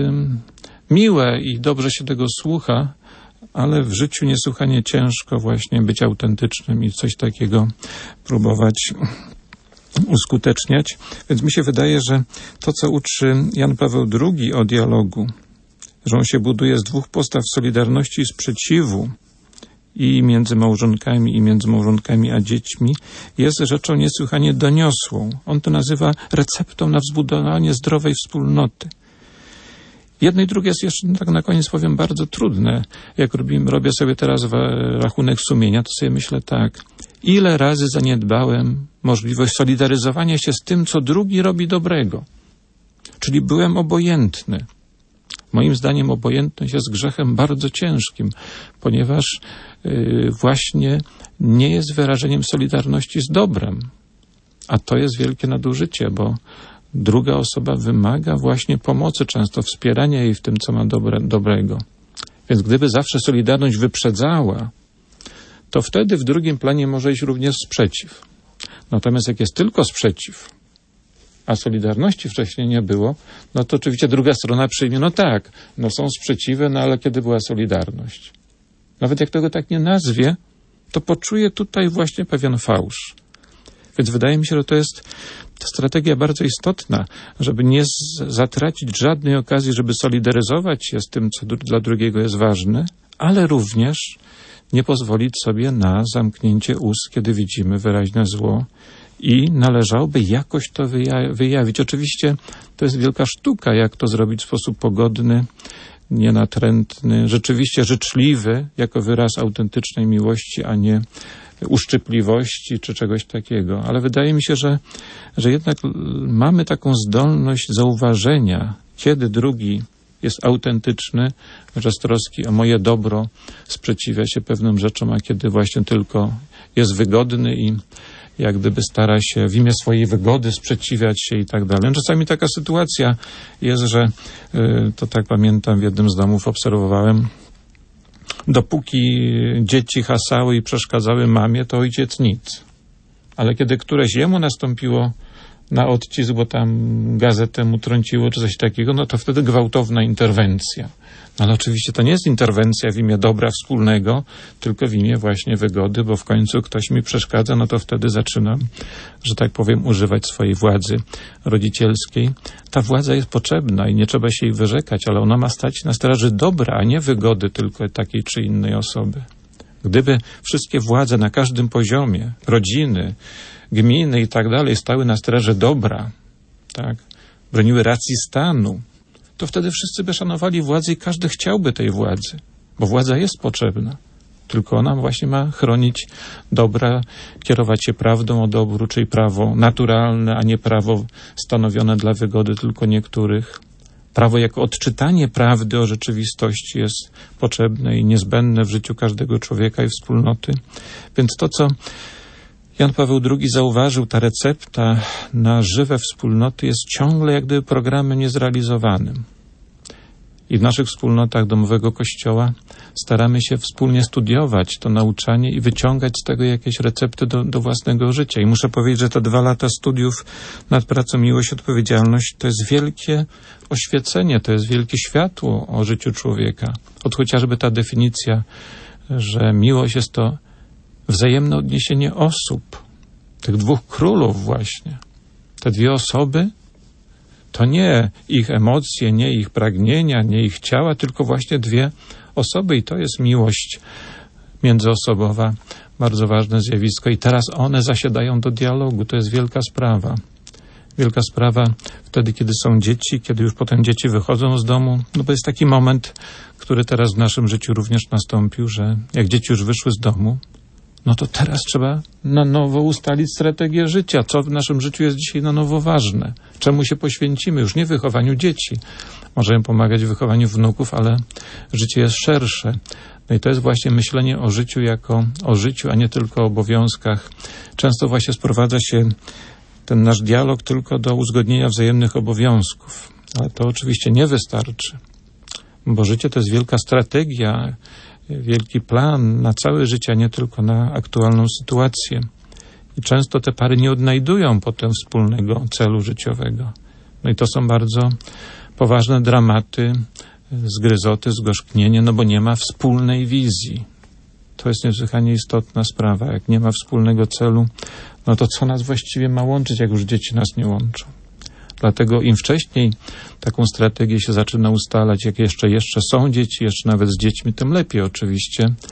miłe i dobrze się tego słucha, ale w życiu niesłychanie ciężko właśnie być autentycznym i coś takiego próbować uskuteczniać. Więc mi się wydaje, że to, co uczy Jan Paweł II o dialogu, że on się buduje z dwóch postaw solidarności i sprzeciwu i między małżonkami a dziećmi jest rzeczą niesłychanie doniosłą. On to nazywa receptą na wzbudowanie zdrowej wspólnoty. Jedno i drugie jest jeszcze, tak na koniec powiem, bardzo trudne. Jak robię sobie teraz rachunek sumienia, to sobie myślę tak. Ile razy zaniedbałem możliwość solidaryzowania się z tym, co drugi robi dobrego. Czyli byłem obojętny. Moim zdaniem obojętność jest grzechem bardzo ciężkim, ponieważ właśnie nie jest wyrażeniem solidarności z dobrem. A to jest wielkie nadużycie, bo druga osoba wymaga właśnie pomocy, często wspierania jej w tym, co ma dobrego. Więc gdyby zawsze solidarność wyprzedzała, to wtedy w drugim planie może iść również sprzeciw. Natomiast jak jest tylko sprzeciw, a solidarności wcześniej nie było, no to oczywiście druga strona przyjmie, no tak, no są sprzeciwy, no ale kiedy była solidarność? Nawet jak tego tak nie nazwie, to poczuje tutaj właśnie pewien fałsz. Więc wydaje mi się, że to jest strategia bardzo istotna, żeby nie zatracić żadnej okazji, żeby solidaryzować się z tym, co dla drugiego jest ważne, ale również nie pozwolić sobie na zamknięcie ust, kiedy widzimy wyraźne zło i należałoby jakoś to wyjawić. Oczywiście to jest wielka sztuka, jak to zrobić w sposób pogodny, nienatrętny, rzeczywiście życzliwy, jako wyraz autentycznej miłości, a nie uszczypliwości czy czegoś takiego. Ale wydaje mi się, że jednak mamy taką zdolność zauważenia, kiedy drugi jest autentyczny, że z troski o moje dobro sprzeciwia się pewnym rzeczom, a kiedy właśnie tylko jest wygodny i jak gdyby stara się w imię swojej wygody sprzeciwiać się i tak dalej. Czasami taka sytuacja jest, że to tak pamiętam, w jednym z domów obserwowałem, dopóki dzieci hasały i przeszkadzały mamie, to ojciec nic. Ale kiedy któreś jemu nastąpiło na odcisk, bo tam gazetę mu trąciło czy coś takiego, no to wtedy gwałtowna interwencja. No ale oczywiście to nie jest interwencja w imię dobra wspólnego, tylko w imię właśnie wygody, bo w końcu ktoś mi przeszkadza, no to wtedy zaczynam, że tak powiem, używać swojej władzy rodzicielskiej. Ta władza jest potrzebna i nie trzeba się jej wyrzekać, ale ona ma stać na straży dobra, a nie wygody tylko takiej czy innej osoby. Gdyby wszystkie władze na każdym poziomie, rodziny, gminy i tak dalej stały na straży dobra, tak, broniły racji stanu, to wtedy wszyscy by szanowali władzę i każdy chciałby tej władzy, bo władza jest potrzebna. Tylko ona właśnie ma chronić dobra, kierować się prawdą o dobru, czyli prawo naturalne, a nie prawo stanowione dla wygody tylko niektórych. Prawo jako odczytanie prawdy o rzeczywistości jest potrzebne i niezbędne w życiu każdego człowieka i wspólnoty. Więc to, co Jan Paweł II zauważył, ta recepta na żywe wspólnoty jest ciągle jak gdyby programem niezrealizowanym. I w naszych wspólnotach domowego Kościoła staramy się wspólnie studiować to nauczanie i wyciągać z tego jakieś recepty do własnego życia. I muszę powiedzieć, że te 2 lata studiów nad pracą Miłość i Odpowiedzialność to jest wielkie oświecenie, to jest wielkie światło o życiu człowieka. Od chociażby ta definicja, że miłość jest to wzajemne odniesienie osób, tych 2 królów właśnie. Te 2 osoby to nie ich emocje, nie ich pragnienia, nie ich ciała, tylko właśnie 2 osoby i to jest miłość międzyosobowa, bardzo ważne zjawisko i teraz one zasiadają do dialogu, to jest wielka sprawa. Wielka sprawa wtedy, kiedy są dzieci, kiedy już potem dzieci wychodzą z domu, no bo jest taki moment, który teraz w naszym życiu również nastąpił, że jak dzieci już wyszły z domu, no to teraz trzeba na nowo ustalić strategię życia. Co w naszym życiu jest dzisiaj na nowo ważne? Czemu się poświęcimy? Już nie wychowaniu dzieci. Możemy pomagać w wychowaniu wnuków, ale życie jest szersze. No i to jest właśnie myślenie o życiu jako o życiu, a nie tylko o obowiązkach. Często właśnie sprowadza się ten nasz dialog tylko do uzgodnienia wzajemnych obowiązków. Ale to oczywiście nie wystarczy, bo życie to jest wielka strategia, wielki plan na całe życie, a nie tylko na aktualną sytuację. I często te pary nie odnajdują potem wspólnego celu życiowego. No i to są bardzo poważne dramaty, zgryzoty, zgorzknienie, no bo nie ma wspólnej wizji. To jest niesłychanie istotna sprawa. Jak nie ma wspólnego celu, no to co nas właściwie ma łączyć, jak już dzieci nas nie łączą? Dlatego im wcześniej taką strategię się zaczyna ustalać, jak jeszcze są dzieci, jeszcze nawet z dziećmi, tym lepiej oczywiście.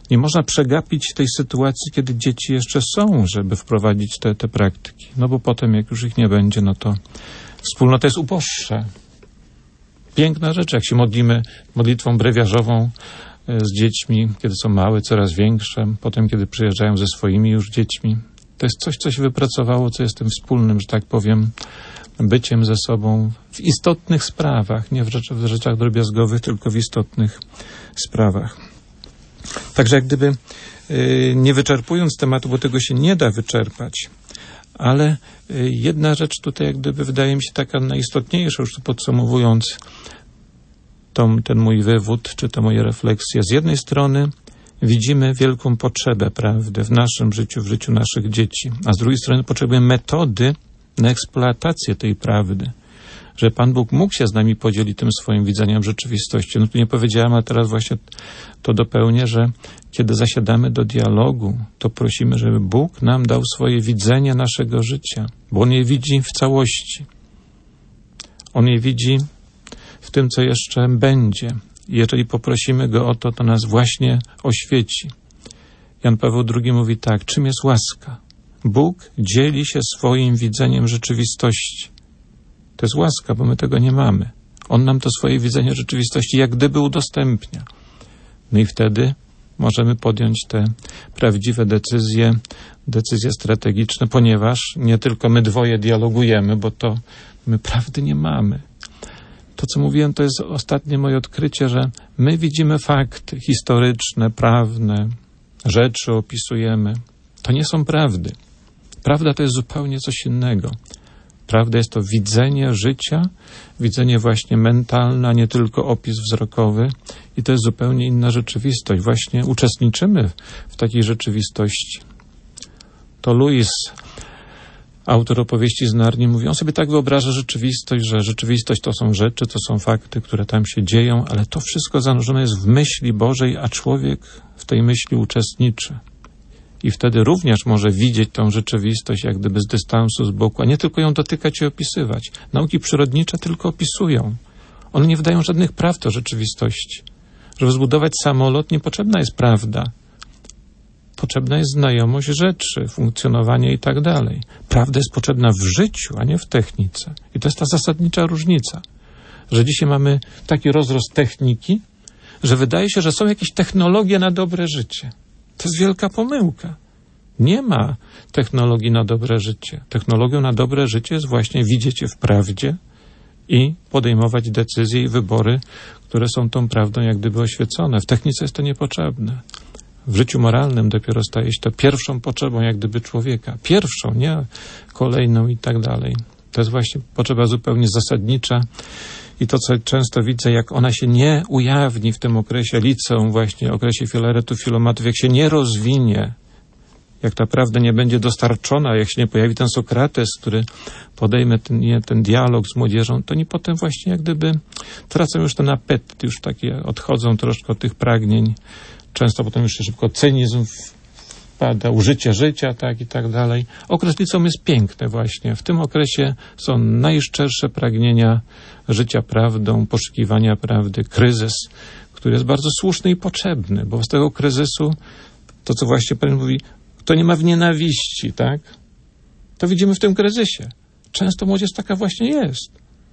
Nie można przegapić tej sytuacji, kiedy dzieci jeszcze są, żeby wprowadzić te praktyki. No bo potem, jak już ich nie będzie, no to wspólnota jest uboższa. Piękna rzecz, jak się modlimy modlitwą brewiarzową z dziećmi, kiedy są małe, coraz większe, potem kiedy przyjeżdżają ze swoimi już dziećmi. To jest coś, co się wypracowało, co jest tym wspólnym, że tak powiem, byciem ze sobą w istotnych sprawach, nie w rzeczach drobiazgowych, tylko w istotnych sprawach. Także jak gdyby nie wyczerpując tematu, bo tego się nie da wyczerpać, ale jedna rzecz tutaj jak gdyby wydaje mi się taka najistotniejsza, już tu podsumowując ten mój wywód, czy to moje refleksje. Z jednej strony widzimy wielką potrzebę prawdy w naszym życiu, w życiu naszych dzieci, a z drugiej strony potrzebujemy metody na eksploatację tej prawdy, że Pan Bóg mógł się z nami podzielić tym swoim widzeniem rzeczywistości. No tu nie powiedziałem, a teraz właśnie to dopełnię, że kiedy zasiadamy do dialogu, to prosimy, żeby Bóg nam dał swoje widzenie naszego życia, bo On je widzi w całości. On je widzi w tym, co jeszcze będzie. I jeżeli poprosimy Go o to, to nas właśnie oświeci. Jan Paweł II mówi tak, czym jest łaska? Bóg dzieli się swoim widzeniem rzeczywistości. To jest łaska, bo my tego nie mamy. On nam to swoje widzenie rzeczywistości jak gdyby udostępnia. No i wtedy możemy podjąć te prawdziwe decyzje strategiczne, ponieważ nie tylko my dwoje dialogujemy, bo to my prawdy nie mamy. To, co mówiłem, to jest ostatnie moje odkrycie, że my widzimy fakty historyczne, prawne, rzeczy opisujemy. To nie są prawdy. Prawda to jest zupełnie coś innego. Prawda jest to widzenie życia, widzenie właśnie mentalne, a nie tylko opis wzrokowy. I to jest zupełnie inna rzeczywistość. Właśnie uczestniczymy w takiej rzeczywistości. To Lewis, autor opowieści z Narni, mówi, on sobie tak wyobraża rzeczywistość, że rzeczywistość to są rzeczy, to są fakty, które tam się dzieją, ale to wszystko zanurzone jest w myśli Bożej, a człowiek w tej myśli uczestniczy. I wtedy również może widzieć tą rzeczywistość jak gdyby z dystansu, z boku, a nie tylko ją dotykać i opisywać. Nauki przyrodnicze tylko opisują. One nie wydają żadnych praw do rzeczywistości. Żeby zbudować samolot, niepotrzebna jest prawda. Potrzebna jest znajomość rzeczy, funkcjonowanie i tak dalej. Prawda jest potrzebna w życiu, a nie w technice. I to jest ta zasadnicza różnica. Że dzisiaj mamy taki rozrost techniki, że wydaje się, że są jakieś technologie na dobre życie. To jest wielka pomyłka. Nie ma technologii na dobre życie. Technologią na dobre życie jest właśnie widzieć je w prawdzie i podejmować decyzje i wybory, które są tą prawdą jak gdyby oświecone. W technice jest to niepotrzebne. W życiu moralnym dopiero staje się to pierwszą potrzebą jak gdyby człowieka. Pierwszą, nie kolejną i tak dalej. To jest właśnie potrzeba zupełnie zasadnicza. I to, co często widzę, jak ona się nie ujawni w tym okresie liceum, właśnie okresie filaretów, filomatów, jak się nie rozwinie, jak ta prawda nie będzie dostarczona, jak się nie pojawi ten Sokrates, który podejmie ten dialog z młodzieżą, to oni potem właśnie jak gdyby tracą już ten apetyt, już takie odchodzą troszkę od tych pragnień. Często potem już szybko cynizm wpada, użycie życia, tak i tak dalej. Okres liceum jest piękny właśnie. W tym okresie są najszczersze pragnienia życia prawdą, poszukiwania prawdy, kryzys, który jest bardzo słuszny i potrzebny, bo z tego kryzysu, to co właśnie Pan mówi, kto nie ma w nienawiści, tak? To widzimy w tym kryzysie. Często młodzież taka właśnie jest.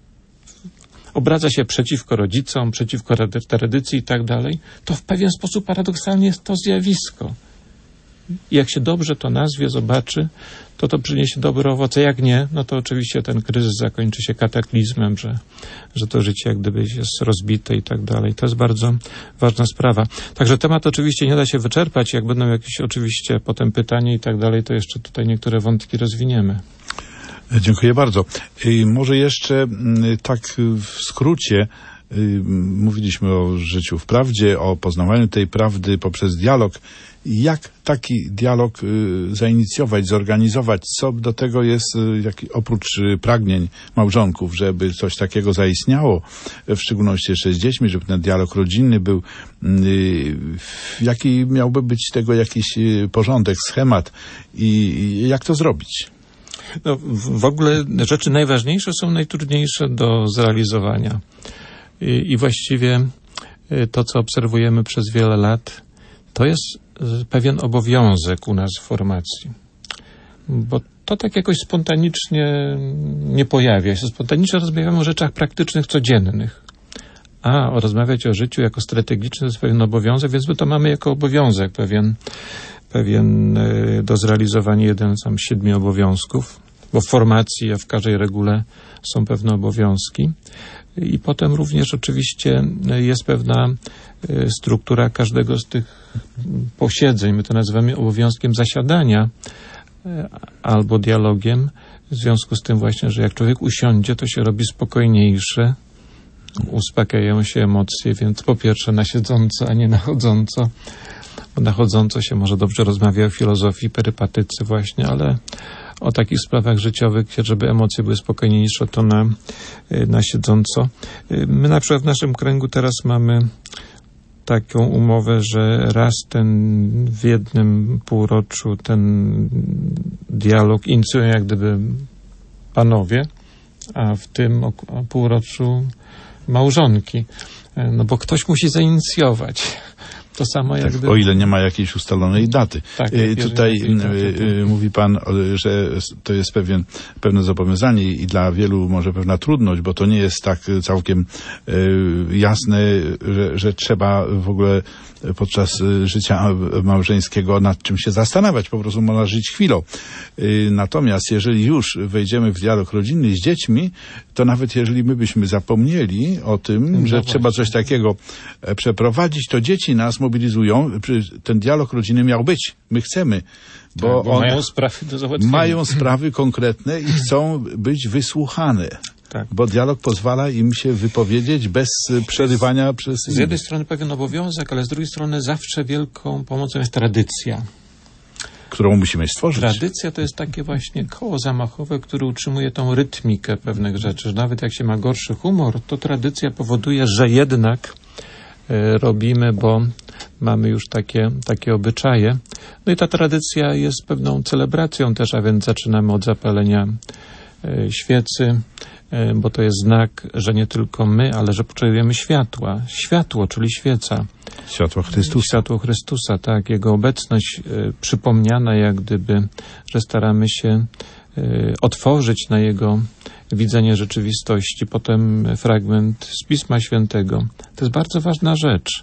Obradza się przeciwko rodzicom, przeciwko tradycji i tak dalej. To w pewien sposób paradoksalnie jest to zjawisko. I jak się dobrze to nazwie, zobaczy, to przyniesie dobre owoce. Jak nie, no to oczywiście ten kryzys zakończy się kataklizmem, że to życie jak gdyby jest rozbite i tak dalej. To jest bardzo ważna sprawa. Także temat oczywiście nie da się wyczerpać. Jak będą jakieś oczywiście potem pytania i tak dalej, to jeszcze tutaj niektóre wątki rozwiniemy. Dziękuję bardzo. Może jeszcze tak w skrócie mówiliśmy o życiu w prawdzie, o poznawaniu tej prawdy poprzez dialog. Jak taki dialog zainicjować, zorganizować? Co do tego jest, oprócz pragnień małżonków, żeby coś takiego zaistniało, w szczególności jeszcze z dziećmi, żeby ten dialog rodzinny był, jaki miałby być tego jakiś porządek, schemat i jak to zrobić? No, w ogóle rzeczy najważniejsze są najtrudniejsze do zrealizowania. I właściwie to, co obserwujemy przez wiele lat, to jest pewien obowiązek u nas w formacji. Bo to tak jakoś spontanicznie nie pojawia się. Spontanicznie rozmawiamy o rzeczach praktycznych, codziennych. A rozmawiać o życiu jako strategicznym to jest pewien obowiązek, więc my to mamy jako obowiązek, pewien do zrealizowania jeden z 7 obowiązków, bo w formacji, a w każdej regule są pewne obowiązki. I potem również oczywiście jest pewna struktura każdego z tych posiedzeń. My to nazywamy obowiązkiem zasiadania albo dialogiem. W związku z tym właśnie, że jak człowiek usiądzie, to się robi spokojniejszy, uspokajają się emocje, więc po pierwsze na siedząco, a nie na chodząco. Bo na chodząco się może dobrze rozmawia o filozofii, perypatyce właśnie, ale o takich sprawach życiowych, żeby emocje były spokojniejsze, to na siedząco. My na przykład w naszym kręgu teraz mamy taką umowę, że raz w jednym półroczu ten dialog inicjują jak gdyby panowie, a w tym półroczu małżonki. No bo ktoś musi zainicjować. To samo jak o ile nie ma jakiejś ustalonej daty. Tak, tutaj mówi pan, że to jest pewne zobowiązanie i dla wielu może pewna trudność, bo to nie jest tak całkiem jasne, że trzeba w ogóle podczas życia małżeńskiego nad czym się zastanawiać. Po prostu można żyć chwilą. Natomiast jeżeli już wejdziemy w dialog rodzinny z dziećmi, to nawet jeżeli my byśmy zapomnieli o tym, że trzeba coś takiego przeprowadzić, to dzieci nas mobilizują. Ten dialog rodzinny miał być. My chcemy. Bo mają sprawy do załatwienia. Mają sprawy konkretne i chcą być wysłuchane. Tak. Bo dialog pozwala im się wypowiedzieć bez przerywania przez Z jednej strony pewien obowiązek, ale z drugiej strony zawsze wielką pomocą jest tradycja. Którą musimy stworzyć. Tradycja to jest takie właśnie koło zamachowe, które utrzymuje tą rytmikę pewnych rzeczy. Że nawet jak się ma gorszy humor, to tradycja powoduje, że jednak robimy, bo mamy już takie obyczaje. No i ta tradycja jest pewną celebracją też, a więc zaczynamy od zapalenia świecy, bo to jest znak, że nie tylko my, ale że potrzebujemy światła. Światło, czyli świeca. Światło Chrystusa. Światło Chrystusa, tak. Jego obecność przypomniana jak gdyby, że staramy się otworzyć na Jego widzenie rzeczywistości. Potem fragment z Pisma Świętego. To jest bardzo ważna rzecz,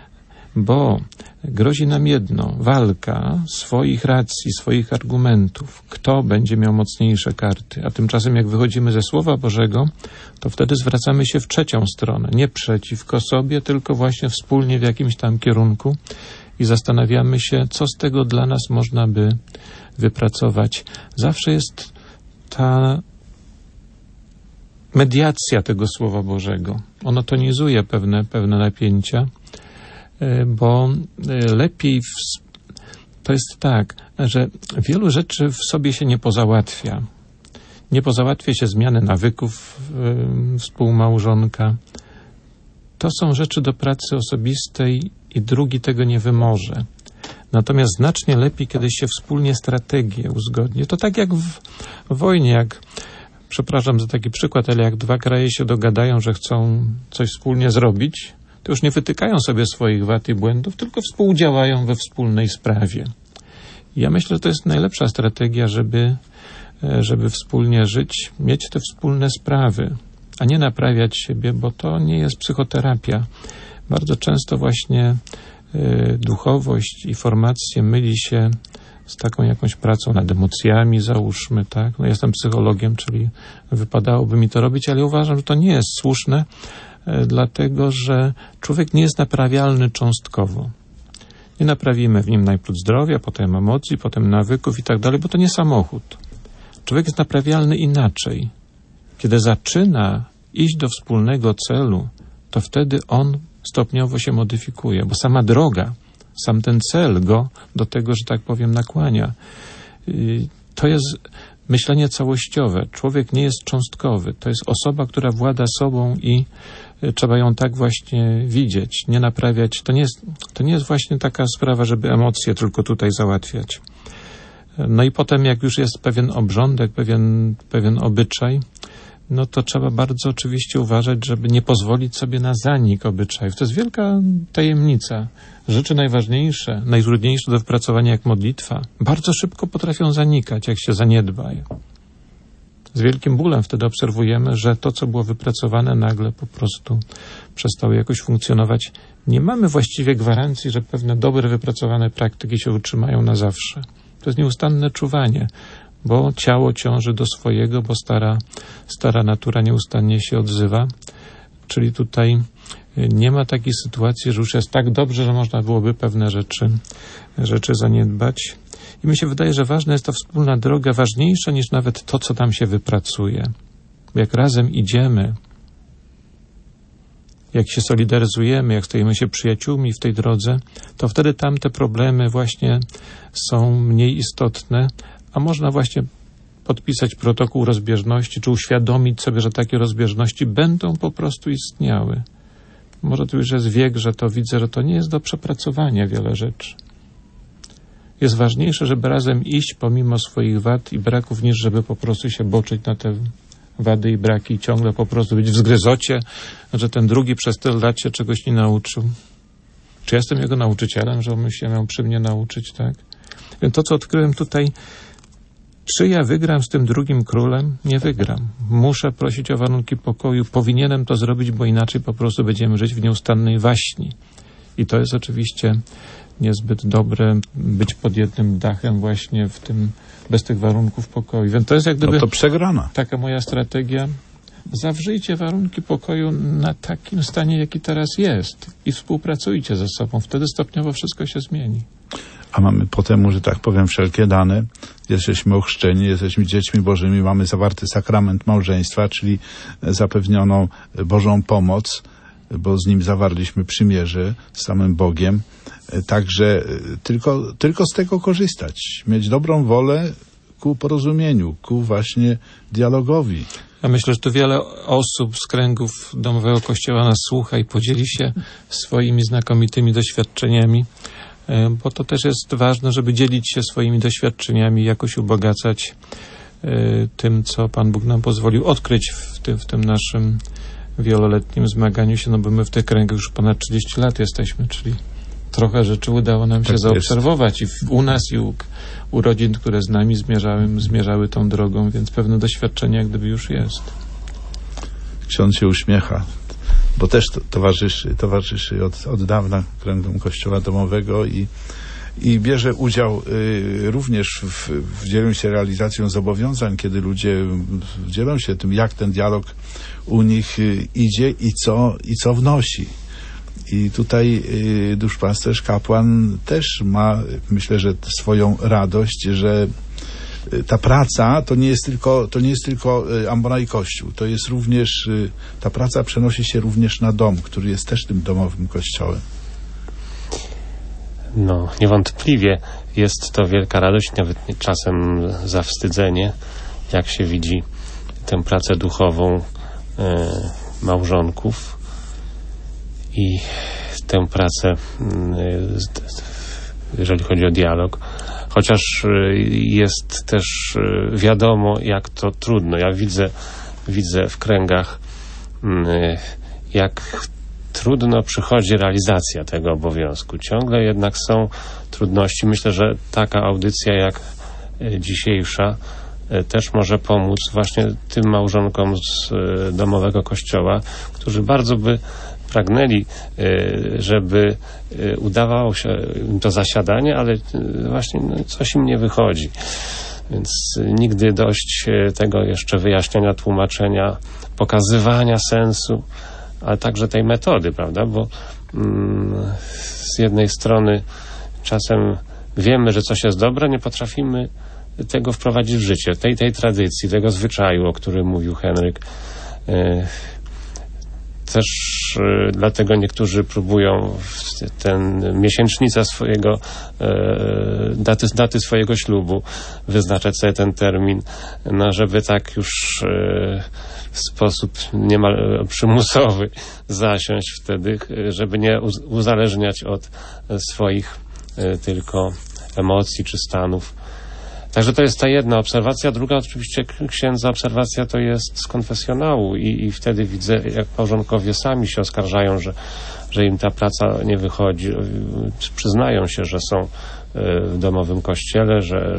bo grozi nam jedno, walka swoich racji, swoich argumentów. Kto będzie miał mocniejsze karty? A tymczasem jak wychodzimy ze Słowa Bożego, to wtedy zwracamy się w trzecią stronę. Nie przeciwko sobie, tylko właśnie wspólnie w jakimś tam kierunku i zastanawiamy się, co z tego dla nas można by wypracować. Zawsze jest ta mediacja tego Słowa Bożego. Ono tonizuje pewne napięcia, bo lepiej to jest tak, że wielu rzeczy w sobie się nie pozałatwia. Nie pozałatwia się zmiany nawyków współmałżonka. To są rzeczy do pracy osobistej i drugi tego nie wymoże. Natomiast znacznie lepiej, kiedy się wspólnie strategię uzgodni. To tak jak w wojnie, przepraszam za taki przykład, ale jak dwa kraje się dogadają, że chcą coś wspólnie zrobić, to już nie wytykają sobie swoich wad i błędów, tylko współdziałają we wspólnej sprawie. I ja myślę, że to jest najlepsza strategia, żeby wspólnie żyć, mieć te wspólne sprawy, a nie naprawiać siebie, bo to nie jest psychoterapia. Bardzo często właśnie duchowość i formację myli się z taką jakąś pracą nad emocjami, załóżmy, tak? No jestem psychologiem, czyli wypadałoby mi to robić, ale uważam, że to nie jest słuszne, dlatego że człowiek nie jest naprawialny cząstkowo. Nie naprawimy w nim najpierw zdrowia, potem emocji, potem nawyków i tak dalej, bo to nie samochód. Człowiek jest naprawialny inaczej. Kiedy zaczyna iść do wspólnego celu, to wtedy on stopniowo się modyfikuje, bo sama droga, sam ten cel go do tego, że tak powiem, nakłania. To jest myślenie całościowe. Człowiek nie jest cząstkowy. To jest osoba, która włada sobą i trzeba ją tak właśnie widzieć, nie naprawiać. To nie jest właśnie taka sprawa, żeby emocje tylko tutaj załatwiać. No i potem, jak już jest pewien obrządek, pewien obyczaj, no to trzeba bardzo oczywiście uważać, żeby nie pozwolić sobie na zanik obyczajów. To jest wielka tajemnica. Rzeczy najważniejsze, najtrudniejsze do wypracowania jak modlitwa, bardzo szybko potrafią zanikać, jak się zaniedba je. Z wielkim bólem wtedy obserwujemy, że to, co było wypracowane, nagle po prostu przestało jakoś funkcjonować. Nie mamy właściwie gwarancji, że pewne dobre, wypracowane praktyki się utrzymają na zawsze. To jest nieustanne czuwanie, bo ciało ciąży do swojego, bo stara natura nieustannie się odzywa. Czyli tutaj nie ma takiej sytuacji, że już jest tak dobrze, że można byłoby pewne rzeczy zaniedbać. I mi się wydaje, że ważna jest ta wspólna droga, ważniejsza niż nawet to, co tam się wypracuje. Jak razem idziemy, jak się solidaryzujemy, jak stajemy się przyjaciółmi w tej drodze, to wtedy tamte problemy właśnie są mniej istotne, a można właśnie podpisać protokół rozbieżności, czy uświadomić sobie, że takie rozbieżności będą po prostu istniały. Może to już jest wiek, że to widzę, że to nie jest do przepracowania wiele rzeczy. Jest ważniejsze, żeby razem iść pomimo swoich wad i braków, niż żeby po prostu się boczyć na te wady i braki i ciągle po prostu być w zgryzocie, że ten drugi przez tyle lat się czegoś nie nauczył. Czy ja jestem jego nauczycielem, że on się miał przy mnie nauczyć, tak? Więc to, co odkryłem tutaj, czy ja wygram z tym drugim królem? Nie wygram. Muszę prosić o warunki pokoju. Powinienem to zrobić, bo inaczej po prostu będziemy żyć w nieustannej waśni. I to jest oczywiście niezbyt dobre być pod jednym dachem właśnie w tym, bez tych warunków pokoju. Więc to jest jak gdyby no to przegrana. Taka moja strategia. Zawrzyjcie warunki pokoju na takim stanie, jaki teraz jest i współpracujcie ze sobą. Wtedy stopniowo wszystko się zmieni. A mamy po temu, że tak powiem, wszelkie dane. Jesteśmy ochrzczeni, jesteśmy dziećmi Bożymi, mamy zawarty sakrament małżeństwa, czyli zapewnioną Bożą pomoc, bo z nim zawarliśmy przymierze z samym Bogiem. Także tylko z tego korzystać. Mieć dobrą wolę ku porozumieniu, ku właśnie dialogowi. Ja myślę, że tu wiele osób z kręgów domowego kościoła nas słucha i podzieli się swoimi znakomitymi doświadczeniami, bo to też jest ważne, żeby dzielić się swoimi doświadczeniami, jakoś ubogacać tym, co Pan Bóg nam pozwolił odkryć w tym naszym wieloletnim zmaganiu się, no bo my w tych kręgach już ponad 30 lat jesteśmy, czyli trochę rzeczy udało nam się tak zaobserwować i u nas i u rodzin, które z nami zmierzały tą drogą, więc pewne doświadczenie jak gdyby już jest. Ksiądz się uśmiecha, bo też towarzyszy od dawna kręgom Kościoła domowego i bierze udział również w dzieleniu się realizacją zobowiązań, kiedy ludzie dzielą się tym, jak ten dialog u nich idzie i co wnosi. I tutaj duszpasterz, kapłan też ma, myślę, że swoją radość, że ta praca to nie jest tylko ambona i kościół. To jest również, ta praca przenosi się również na dom, który jest też tym domowym kościołem. No, niewątpliwie jest to wielka radość, nawet czasem zawstydzenie, jak się widzi tę pracę duchową małżonków i tę pracę, jeżeli chodzi o dialog. Chociaż jest też wiadomo, jak to trudno. Ja widzę w kręgach, jak trudno przychodzi realizacja tego obowiązku. Ciągle jednak są trudności. Myślę, że taka audycja jak dzisiejsza też może pomóc właśnie tym małżonkom z domowego kościoła, którzy bardzo by pragnęli, żeby udawało się im to zasiadanie, ale właśnie coś im nie wychodzi. Więc nigdy dość tego jeszcze wyjaśniania, tłumaczenia, pokazywania sensu, ale także tej metody, prawda? Bo z jednej strony czasem wiemy, że coś jest dobre, nie potrafimy tego wprowadzić w życie, tej tradycji, tego zwyczaju, o którym mówił Henryk. Też dlatego niektórzy próbują miesięcznica swojego daty swojego ślubu wyznaczać sobie ten termin, no żeby tak już w sposób niemal przymusowy zasiąść wtedy, żeby nie uzależniać od swoich tylko emocji czy stanów. Także to jest ta jedna obserwacja. Druga oczywiście księdza obserwacja to jest z konfesjonału i wtedy widzę, jak małżonkowie sami się oskarżają, że im ta praca nie wychodzi. Przyznają się, że są w domowym kościele, że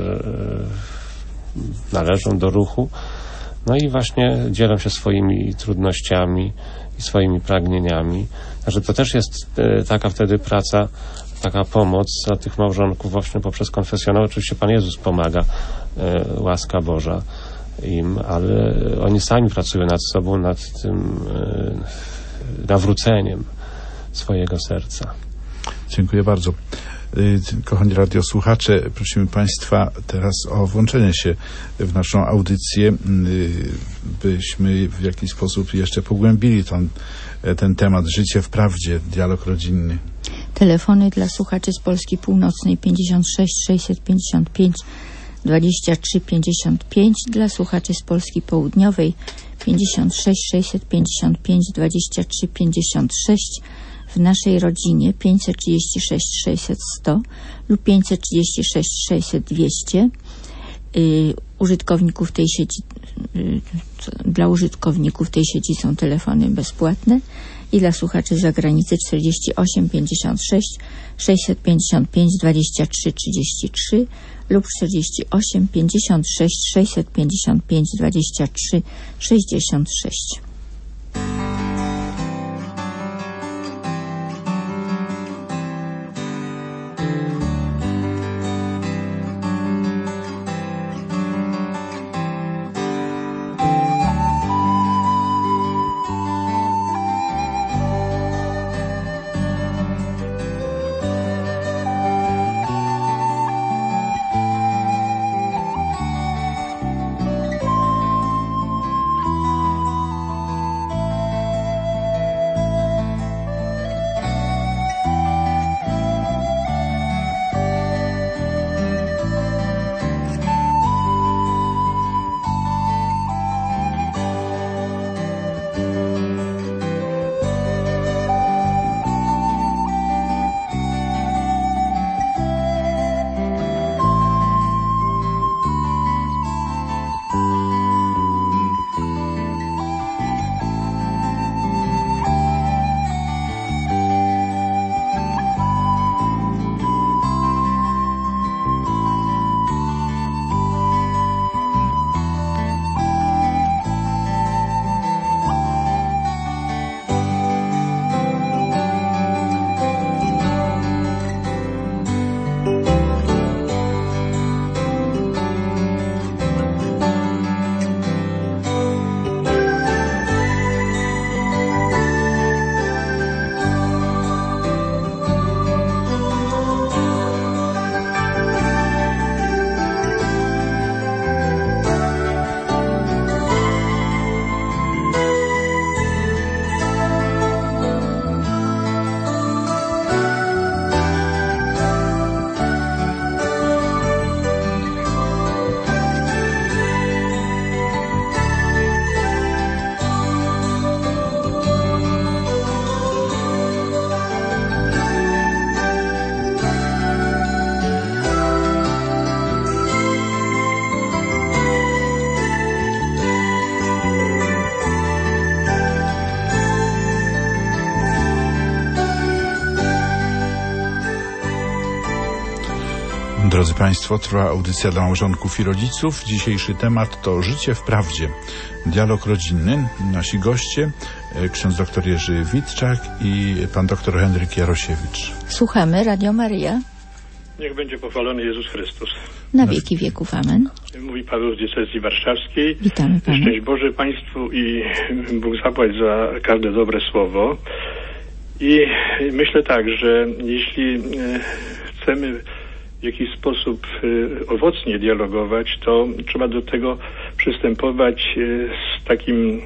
należą do ruchu. No i właśnie dzielą się swoimi trudnościami i swoimi pragnieniami. Także to też jest taka wtedy praca, taka pomoc dla tych małżonków właśnie poprzez konfesjonał. Oczywiście Pan Jezus pomaga, łaska Boża im, ale oni sami pracują nad sobą, nad tym nawróceniem swojego serca. Dziękuję bardzo. Kochani radiosłuchacze, prosimy Państwa teraz o włączenie się w naszą audycję, byśmy w jakiś sposób jeszcze pogłębili ten temat życie w prawdzie, dialog rodzinny. Telefony dla słuchaczy z Polski Północnej 56 655 23 55, dla słuchaczy z Polski Południowej 56 655 23 56, w naszej rodzinie 536 600 100 lub 536 600 200. Użytkowników tej sieci, dla użytkowników tej sieci są telefony bezpłatne i dla słuchaczy z zagranicy 48 56 655 23 33 lub 48 56 655 23 66. Drodzy Państwo, trwa audycja dla małżonków i rodziców. Dzisiejszy temat to życie w prawdzie, dialog rodzinny. Nasi goście, ksiądz dr Jerzy Witczak i pan dr Henryk Jarosiewicz. Słuchamy Radio Maryja. Niech będzie pochwalony Jezus Chrystus. Na wieki wieków. Amen. Mówi Paweł z diecezji warszawskiej. Witamy Pana. Szczęść Boże Państwu i Bóg zapłać za każde dobre słowo. I myślę tak, że jeśli chcemy w jakiś sposób owocnie dialogować, to trzeba do tego przystępować z takim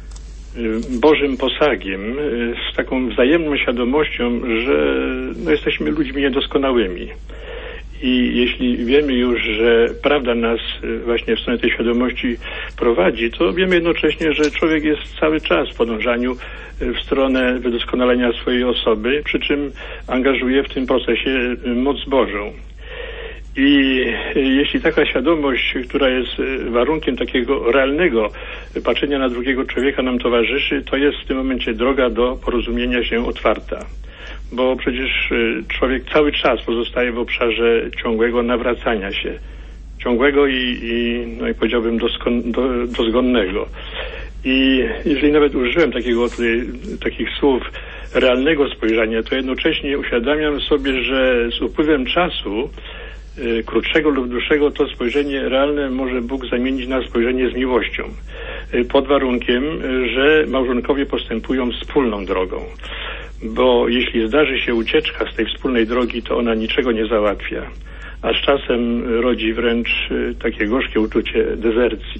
Bożym posagiem, z taką wzajemną świadomością, że jesteśmy ludźmi niedoskonałymi. I jeśli wiemy już, że prawda nas właśnie w stronę tej świadomości prowadzi, to wiemy jednocześnie, że człowiek jest cały czas w podążaniu w stronę wydoskonalenia swojej osoby, przy czym angażuje w tym procesie moc Bożą. I jeśli taka świadomość, która jest warunkiem takiego realnego patrzenia na drugiego człowieka nam towarzyszy, to jest w tym momencie droga do porozumienia się otwarta. Bo przecież człowiek cały czas pozostaje w obszarze ciągłego nawracania się. Ciągłego i powiedziałbym dozgonnego. I jeżeli nawet użyłem takich słów realnego spojrzenia, to jednocześnie uświadamiam sobie, że z upływem czasu, krótszego lub dłuższego, to spojrzenie realne może Bóg zamienić na spojrzenie z miłością. Pod warunkiem, że małżonkowie postępują wspólną drogą. Bo jeśli zdarzy się ucieczka z tej wspólnej drogi, to ona niczego nie załatwia. A z czasem rodzi wręcz takie gorzkie uczucie dezercji.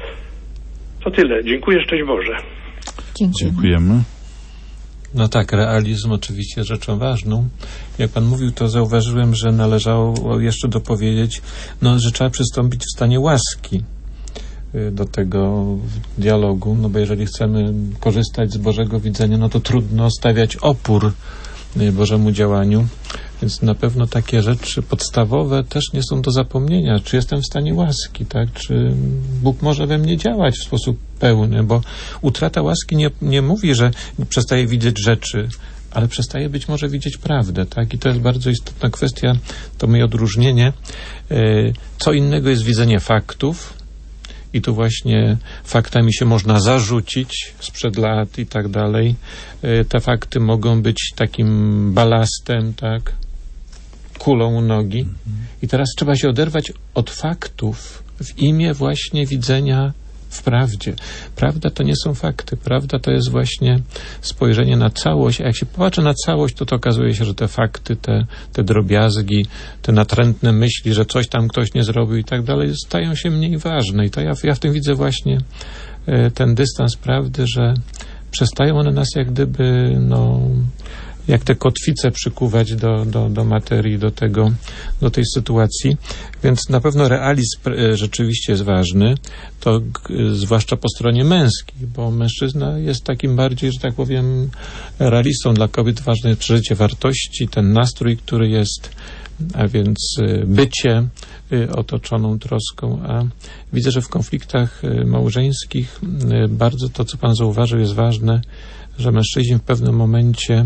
To tyle. Dziękuję. Szczęść Boże. Dziękujemy. No tak, realizm oczywiście jest rzeczą ważną. Jak pan mówił, to zauważyłem, że należało jeszcze dopowiedzieć, że trzeba przystąpić w stanie łaski do tego dialogu, bo jeżeli chcemy korzystać z Bożego widzenia, to trudno stawiać opór Bożemu działaniu, więc na pewno takie rzeczy podstawowe też nie są do zapomnienia. Czy jestem w stanie łaski, tak? Czy Bóg może we mnie działać w sposób pełny, bo utrata łaski nie mówi, że przestaje widzieć rzeczy, ale przestaje być może widzieć prawdę, tak? I to jest bardzo istotna kwestia, to moje odróżnienie. Co innego jest widzenie faktów, i tu właśnie faktami się można zarzucić sprzed lat i tak dalej. Te fakty mogą być takim balastem, tak? Kulą u nogi. I teraz trzeba się oderwać od faktów w imię właśnie widzenia w prawdzie. Prawda to nie są fakty. Prawda to jest właśnie spojrzenie na całość. A jak się popatrzy na całość, to okazuje się, że te fakty, te drobiazgi, te natrętne myśli, że coś tam ktoś nie zrobił i tak dalej, stają się mniej ważne. I to ja w tym widzę właśnie ten dystans prawdy, że przestają one nas jak gdyby, jak te kotwice przykuwać do materii, do tej sytuacji. Więc na pewno realizm rzeczywiście jest ważny, to zwłaszcza po stronie męskiej, bo mężczyzna jest takim bardziej, że tak powiem, realistą. Dla kobiet ważne jest przeżycie wartości, ten nastrój, który jest, a więc bycie otoczoną troską. A widzę, że w konfliktach małżeńskich bardzo to, co pan zauważył, jest ważne, że mężczyźni w pewnym momencie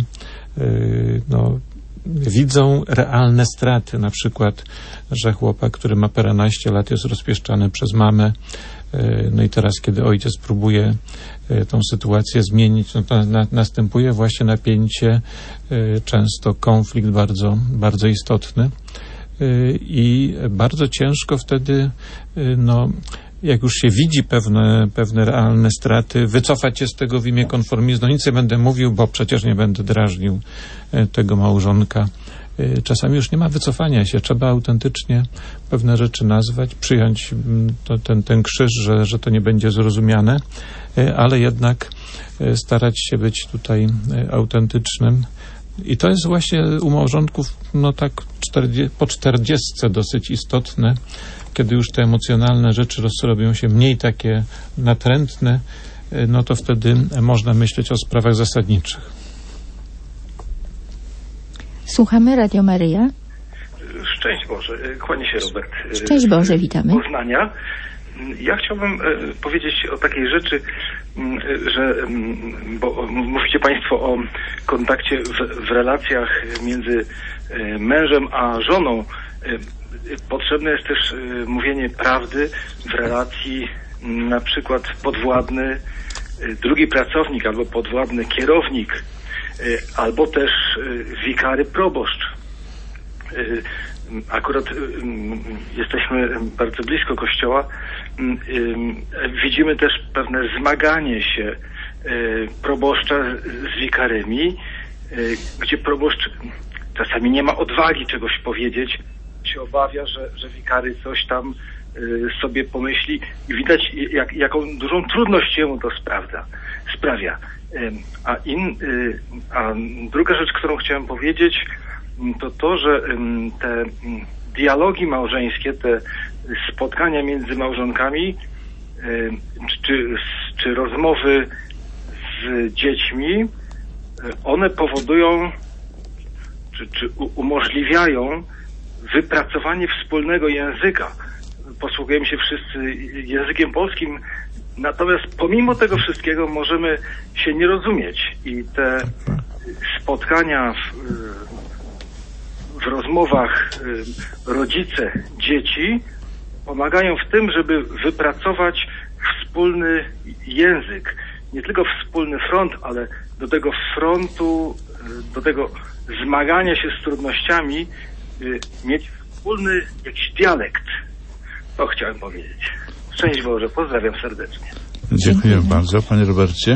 widzą realne straty. Na przykład, że chłopak, który ma paręnaście lat, jest rozpieszczany przez mamę. I teraz, kiedy ojciec próbuje tą sytuację zmienić, to następuje właśnie napięcie, często konflikt bardzo, bardzo istotny. I bardzo ciężko wtedy, jak już się widzi pewne realne straty, wycofać się z tego w imię konformizmu. Nic nie będę mówił, bo przecież nie będę drażnił tego małżonka. Czasami już nie ma wycofania się. Trzeba autentycznie pewne rzeczy nazwać, przyjąć ten krzyż, że to nie będzie zrozumiane, ale jednak starać się być tutaj autentycznym. I to jest właśnie u małżonków tak po 40 dosyć istotne, kiedy już te emocjonalne rzeczy robią się mniej takie natrętne, to wtedy można myśleć o sprawach zasadniczych. Słuchamy Radio Maryja. Szczęść Boże. Kłanię się, Robert. Szczęść Boże, witamy. Poznania. Ja chciałbym powiedzieć o takiej rzeczy, że bo mówicie Państwo o kontakcie w relacjach między mężem a żoną. Potrzebne jest też mówienie prawdy w relacji, na przykład podwładny drugi pracownik albo podwładny kierownik, albo też wikary proboszcz. Akurat jesteśmy bardzo blisko kościoła. Widzimy też pewne zmaganie się proboszcza z wikarymi, gdzie proboszcz czasami nie ma odwagi czegoś powiedzieć, się obawia, że wikary coś tam sobie pomyśli i widać, jaką dużą trudność jemu to sprawia. A druga rzecz, którą chciałem powiedzieć, to, że te dialogi małżeńskie, te spotkania między małżonkami, czy rozmowy z dziećmi, one powodują, czy umożliwiają wypracowanie wspólnego języka. Posługujemy się wszyscy językiem polskim, natomiast pomimo tego wszystkiego możemy się nie rozumieć i te spotkania w rozmowach rodzice, dzieci pomagają w tym, żeby wypracować wspólny język. Nie tylko wspólny front, ale do tego frontu, do tego zmagania się z trudnościami mieć wspólny jakiś dialekt. To chciałem powiedzieć. Szczęść Boże, pozdrawiam serdecznie. Dziękuję bardzo. Panie Robercie?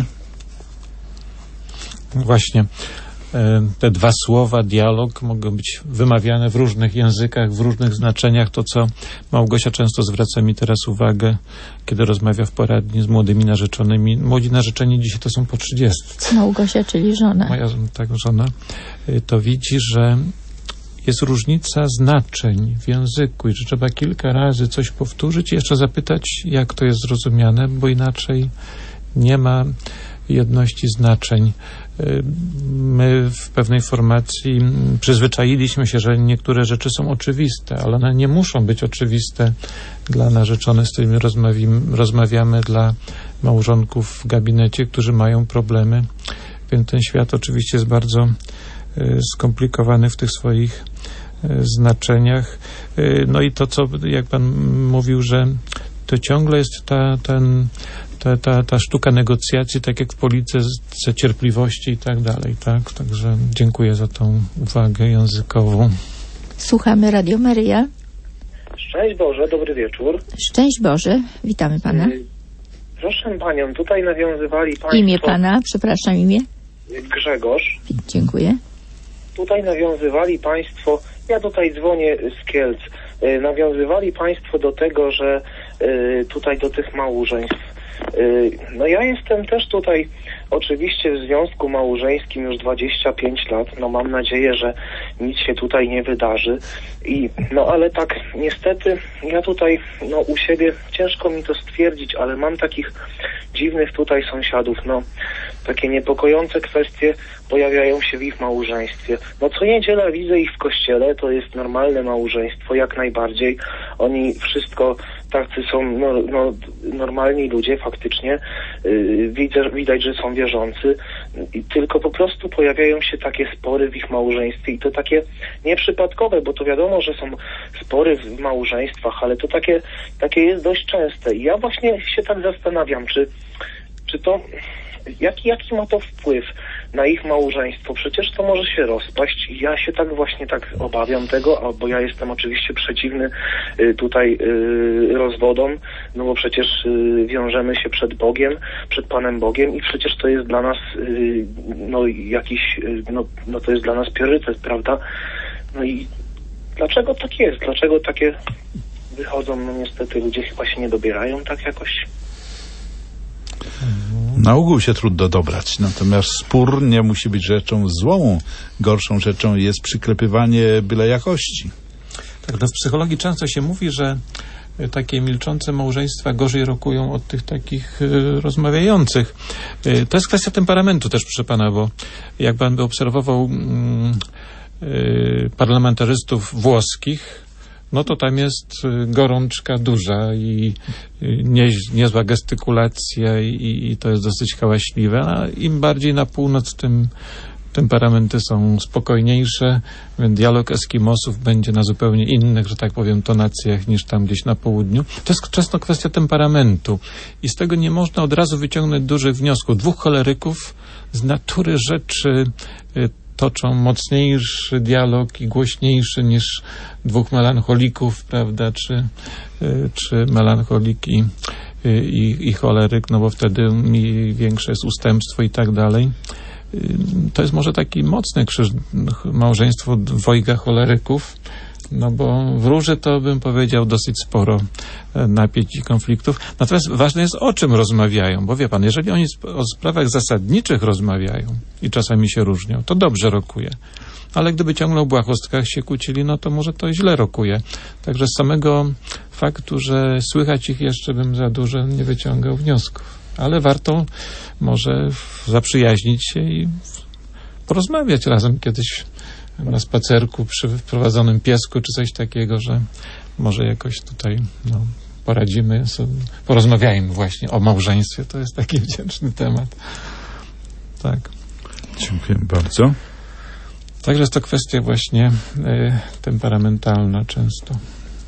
Właśnie. Te dwa słowa, dialog, mogą być wymawiane w różnych językach, w różnych znaczeniach. To, co Małgosia często zwraca mi teraz uwagę, kiedy rozmawia w poradni z młodymi narzeczonymi. Młodzi narzeczeni dzisiaj to są po 30. Małgosia, czyli żona. Moja żona. To widzi, że jest różnica znaczeń w języku i że trzeba kilka razy coś powtórzyć i jeszcze zapytać, jak to jest zrozumiane, bo inaczej nie ma jedności znaczeń. My w pewnej formacji przyzwyczailiśmy się, że niektóre rzeczy są oczywiste, ale one nie muszą być oczywiste dla narzeczonych, z którymi rozmawiamy, dla małżonków w gabinecie, którzy mają problemy. Więc ten świat oczywiście jest bardzo skomplikowany w tych swoich znaczeniach. No i to, co jak pan mówił, że to ciągle jest ta sztuka negocjacji, tak jak w polityce, cierpliwości i tak dalej, tak? Także dziękuję za tą uwagę językową. Słuchamy Radio Maryja. Szczęść Boże, dobry wieczór. Szczęść Boże, witamy pana. Proszę panią, tutaj nawiązywali państwo... Imię pana, przepraszam, imię? Grzegorz. Dziękuję. Tutaj nawiązywali państwo, ja tutaj dzwonię z Kielc, nawiązywali państwo do tego, że tutaj do tych małżeństw. No ja jestem też tutaj oczywiście w związku małżeńskim już 25 lat, no mam nadzieję, że nic się tutaj nie wydarzy no ale tak niestety ja tutaj no u siebie ciężko mi to stwierdzić, ale mam takich dziwnych tutaj sąsiadów, no takie niepokojące kwestie pojawiają się w ich małżeństwie. No co niedziela widzę ich w kościele, to jest normalne małżeństwo, jak najbardziej. Oni wszystko tacy są normalni ludzie faktycznie. Widać, że są wierzący. Tylko po prostu pojawiają się takie spory w ich małżeństwie i to takie nieprzypadkowe, bo to wiadomo, że są spory w małżeństwach, ale to takie jest dość częste. I ja właśnie się tak zastanawiam, czy to... Jaki ma to wpływ na ich małżeństwo? Przecież to może się rozpaść. Ja się tak obawiam tego, bo ja jestem oczywiście przeciwny tutaj rozwodom, no bo przecież wiążemy się przed Bogiem, przed Panem Bogiem i przecież to jest dla nas to jest dla nas priorytet, prawda? No i dlaczego tak jest? Dlaczego takie wychodzą? No niestety ludzie chyba się nie dobierają tak jakoś. Na ogół się trudno dobrać, natomiast spór nie musi być rzeczą złą. Gorszą rzeczą jest przyklepywanie byle jakości. Tak, w psychologii często się mówi, że takie milczące małżeństwa gorzej rokują od tych takich rozmawiających. To jest kwestia temperamentu też, proszę pana, bo jak pan by obserwował parlamentarzystów włoskich, no to tam jest gorączka duża i niezła gestykulacja i to jest dosyć hałaśliwe. A im bardziej na północ, tym temperamenty są spokojniejsze. Dialog Eskimosów będzie na zupełnie innych, że tak powiem, tonacjach niż tam gdzieś na południu. To jest często kwestia temperamentu i z tego nie można od razu wyciągnąć dużych wniosków. Dwóch choleryków z natury rzeczy toczą mocniejszy dialog i głośniejszy niż dwóch melancholików, prawda, czy melancholik i choleryk, no bo wtedy większe jest ustępstwo i tak dalej. To jest może taki mocny krzyż, małżeństwo dwojga choleryków, no bo wróży to, bym powiedział, dosyć sporo napięć i konfliktów. Natomiast ważne jest, o czym rozmawiają, bo wie pan, jeżeli oni o sprawach zasadniczych rozmawiają i czasami się różnią, to dobrze rokuje. Ale gdyby ciągle o błahostkach się kłócili, no to może to źle rokuje. Także z samego faktu, że słychać ich jeszcze, bym za dużo nie wyciągał wniosków. Ale warto może zaprzyjaźnić się i porozmawiać razem kiedyś na spacerku przy wprowadzonym piesku, czy coś takiego, że może jakoś tutaj poradzimy, porozmawiajmy właśnie o małżeństwie. To jest taki wdzięczny temat. Tak. Dziękuję bardzo. Także jest to kwestia właśnie temperamentalna często.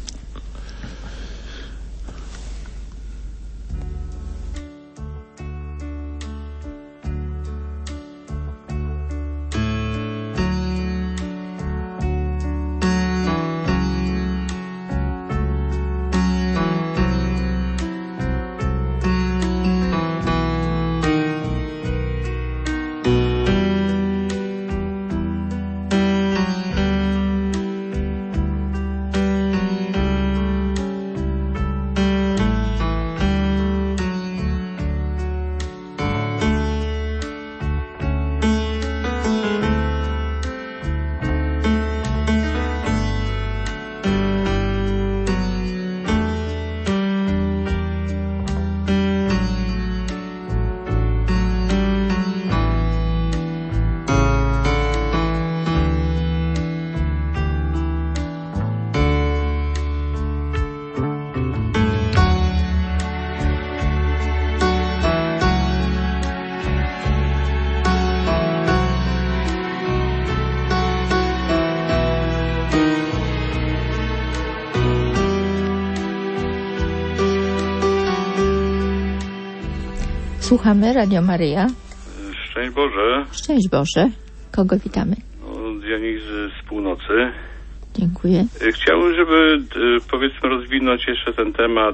Słuchamy Radio Maryja. Szczęść Boże. Szczęść Boże. Kogo witamy? Dionizy z północy. Dziękuję. Chciałbym, żeby powiedzmy rozwinąć jeszcze ten temat.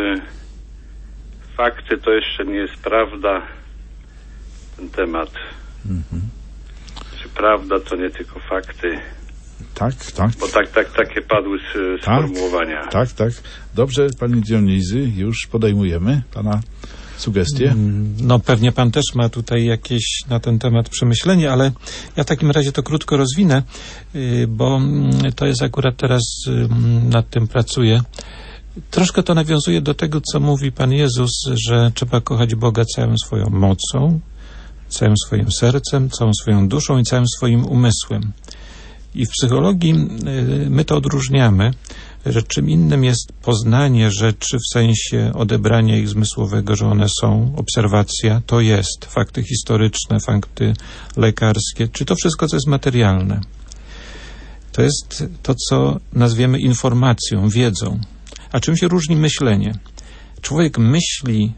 Fakty to jeszcze nie jest prawda. Ten temat. Czy prawda to nie tylko fakty? Tak. Bo takie padły sformułowania. Tak. Dobrze, panie Dionizy, już podejmujemy pana sugestie. No pewnie pan też ma tutaj jakieś na ten temat przemyślenie, ale ja w takim razie to krótko rozwinę, bo to jest akurat teraz, nad tym pracuję. Troszkę to nawiązuje do tego, co mówi Pan Jezus, że trzeba kochać Boga całą swoją mocą, całym swoim sercem, całą swoją duszą i całym swoim umysłem. I w psychologii my to odróżniamy, że czym innym jest poznanie rzeczy w sensie odebrania ich zmysłowego, że one są, obserwacja, to jest fakty historyczne, fakty lekarskie, czy to wszystko, co jest materialne. To jest to, co nazwiemy informacją, wiedzą. A czym się różni myślenie? Człowiek myśli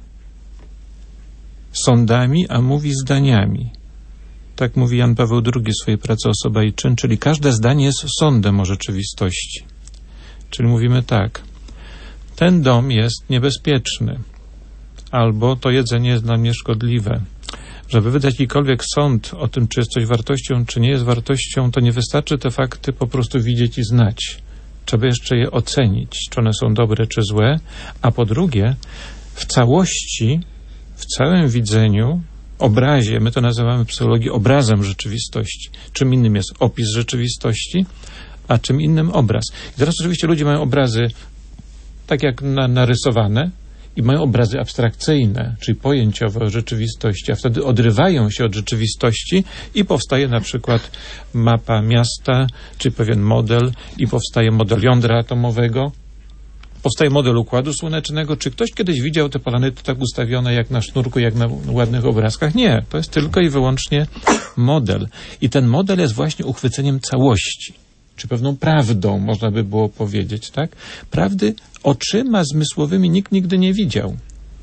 sądami, a mówi zdaniami. Tak mówi Jan Paweł II w swojej pracy Osoba i czyn, czyli każde zdanie jest sądem o rzeczywistości. Czyli mówimy tak, ten dom jest niebezpieczny, albo to jedzenie jest dla mnie szkodliwe. Żeby wydać jakikolwiek sąd o tym, czy jest coś wartością, czy nie jest wartością, to nie wystarczy te fakty po prostu widzieć i znać. Trzeba jeszcze je ocenić, czy one są dobre, czy złe, a po drugie, w całości, w całym widzeniu, obrazie, my to nazywamy w psychologii obrazem rzeczywistości. Czym innym jest opis rzeczywistości, a czym innym obraz. I teraz oczywiście ludzie mają obrazy tak jak narysowane i mają obrazy abstrakcyjne, czyli pojęciowe o rzeczywistości, a wtedy odrywają się od rzeczywistości i powstaje na przykład mapa miasta, czy pewien model i powstaje model jądra atomowego, powstaje model Układu Słonecznego. Czy ktoś kiedyś widział te planety tak ustawione jak na sznurku, jak na ładnych obrazkach? Nie, to jest tylko i wyłącznie model. I ten model jest właśnie uchwyceniem całości, czy pewną prawdą, można by było powiedzieć, tak? Prawdy oczyma zmysłowymi nikt nigdy nie widział.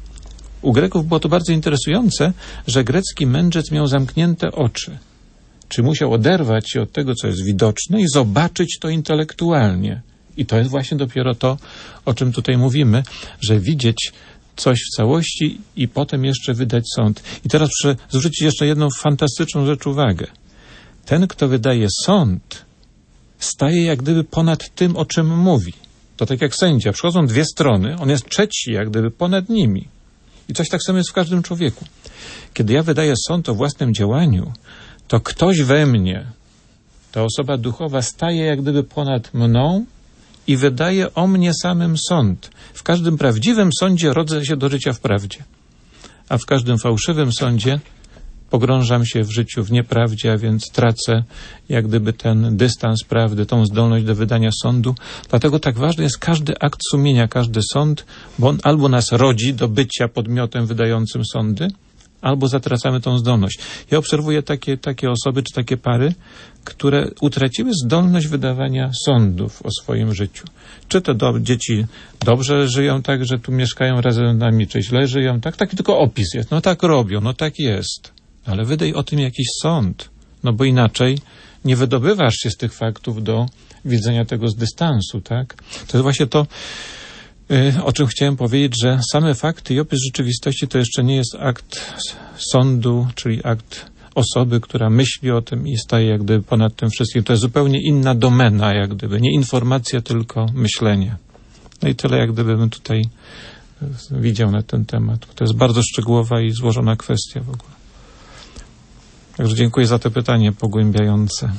U Greków było to bardzo interesujące, że grecki mędrzec miał zamknięte oczy. Czy musiał oderwać się od tego, co jest widoczne i zobaczyć to intelektualnie. I to jest właśnie dopiero to, o czym tutaj mówimy, że widzieć coś w całości i potem jeszcze wydać sąd. I teraz proszę zwrócić jeszcze jedną fantastyczną rzecz uwagę. Ten, kto wydaje sąd, staje jak gdyby ponad tym, o czym mówi. To tak jak sędzia. Przychodzą dwie strony, on jest trzeci jak gdyby ponad nimi. I coś tak samo jest w każdym człowieku. Kiedy ja wydaję sąd o własnym działaniu, to ktoś we mnie, ta osoba duchowa, staje jak gdyby ponad mną i wydaje o mnie samym sąd. W każdym prawdziwym sądzie rodzę się do życia w prawdzie, a w każdym fałszywym sądzie pogrążam się w życiu w nieprawdzie, a więc tracę jak gdyby ten dystans prawdy, tą zdolność do wydania sądu. Dlatego tak ważny jest każdy akt sumienia, każdy sąd, bo on albo nas rodzi do bycia podmiotem wydającym sądy, albo zatracamy tą zdolność. Ja obserwuję takie osoby czy takie pary, które utraciły zdolność wydawania sądów o swoim życiu. Czy to dzieci dobrze żyją tak, że tu mieszkają razem z nami, czy źle żyją tak? Taki tylko opis jest. No tak robią, no tak jest. Ale wydaj o tym jakiś sąd. No bo inaczej nie wydobywasz się z tych faktów do widzenia tego z dystansu, tak? To jest właśnie to, o czym chciałem powiedzieć, że same fakty i opis rzeczywistości to jeszcze nie jest akt sądu, czyli akt osoby, która myśli o tym i staje jak gdyby ponad tym wszystkim. To jest zupełnie inna domena, jak gdyby. Nie informacja, tylko myślenie. No i tyle jak gdybym tutaj widział na ten temat. To jest bardzo szczegółowa i złożona kwestia w ogóle. Także dziękuję za to pytanie pogłębiające.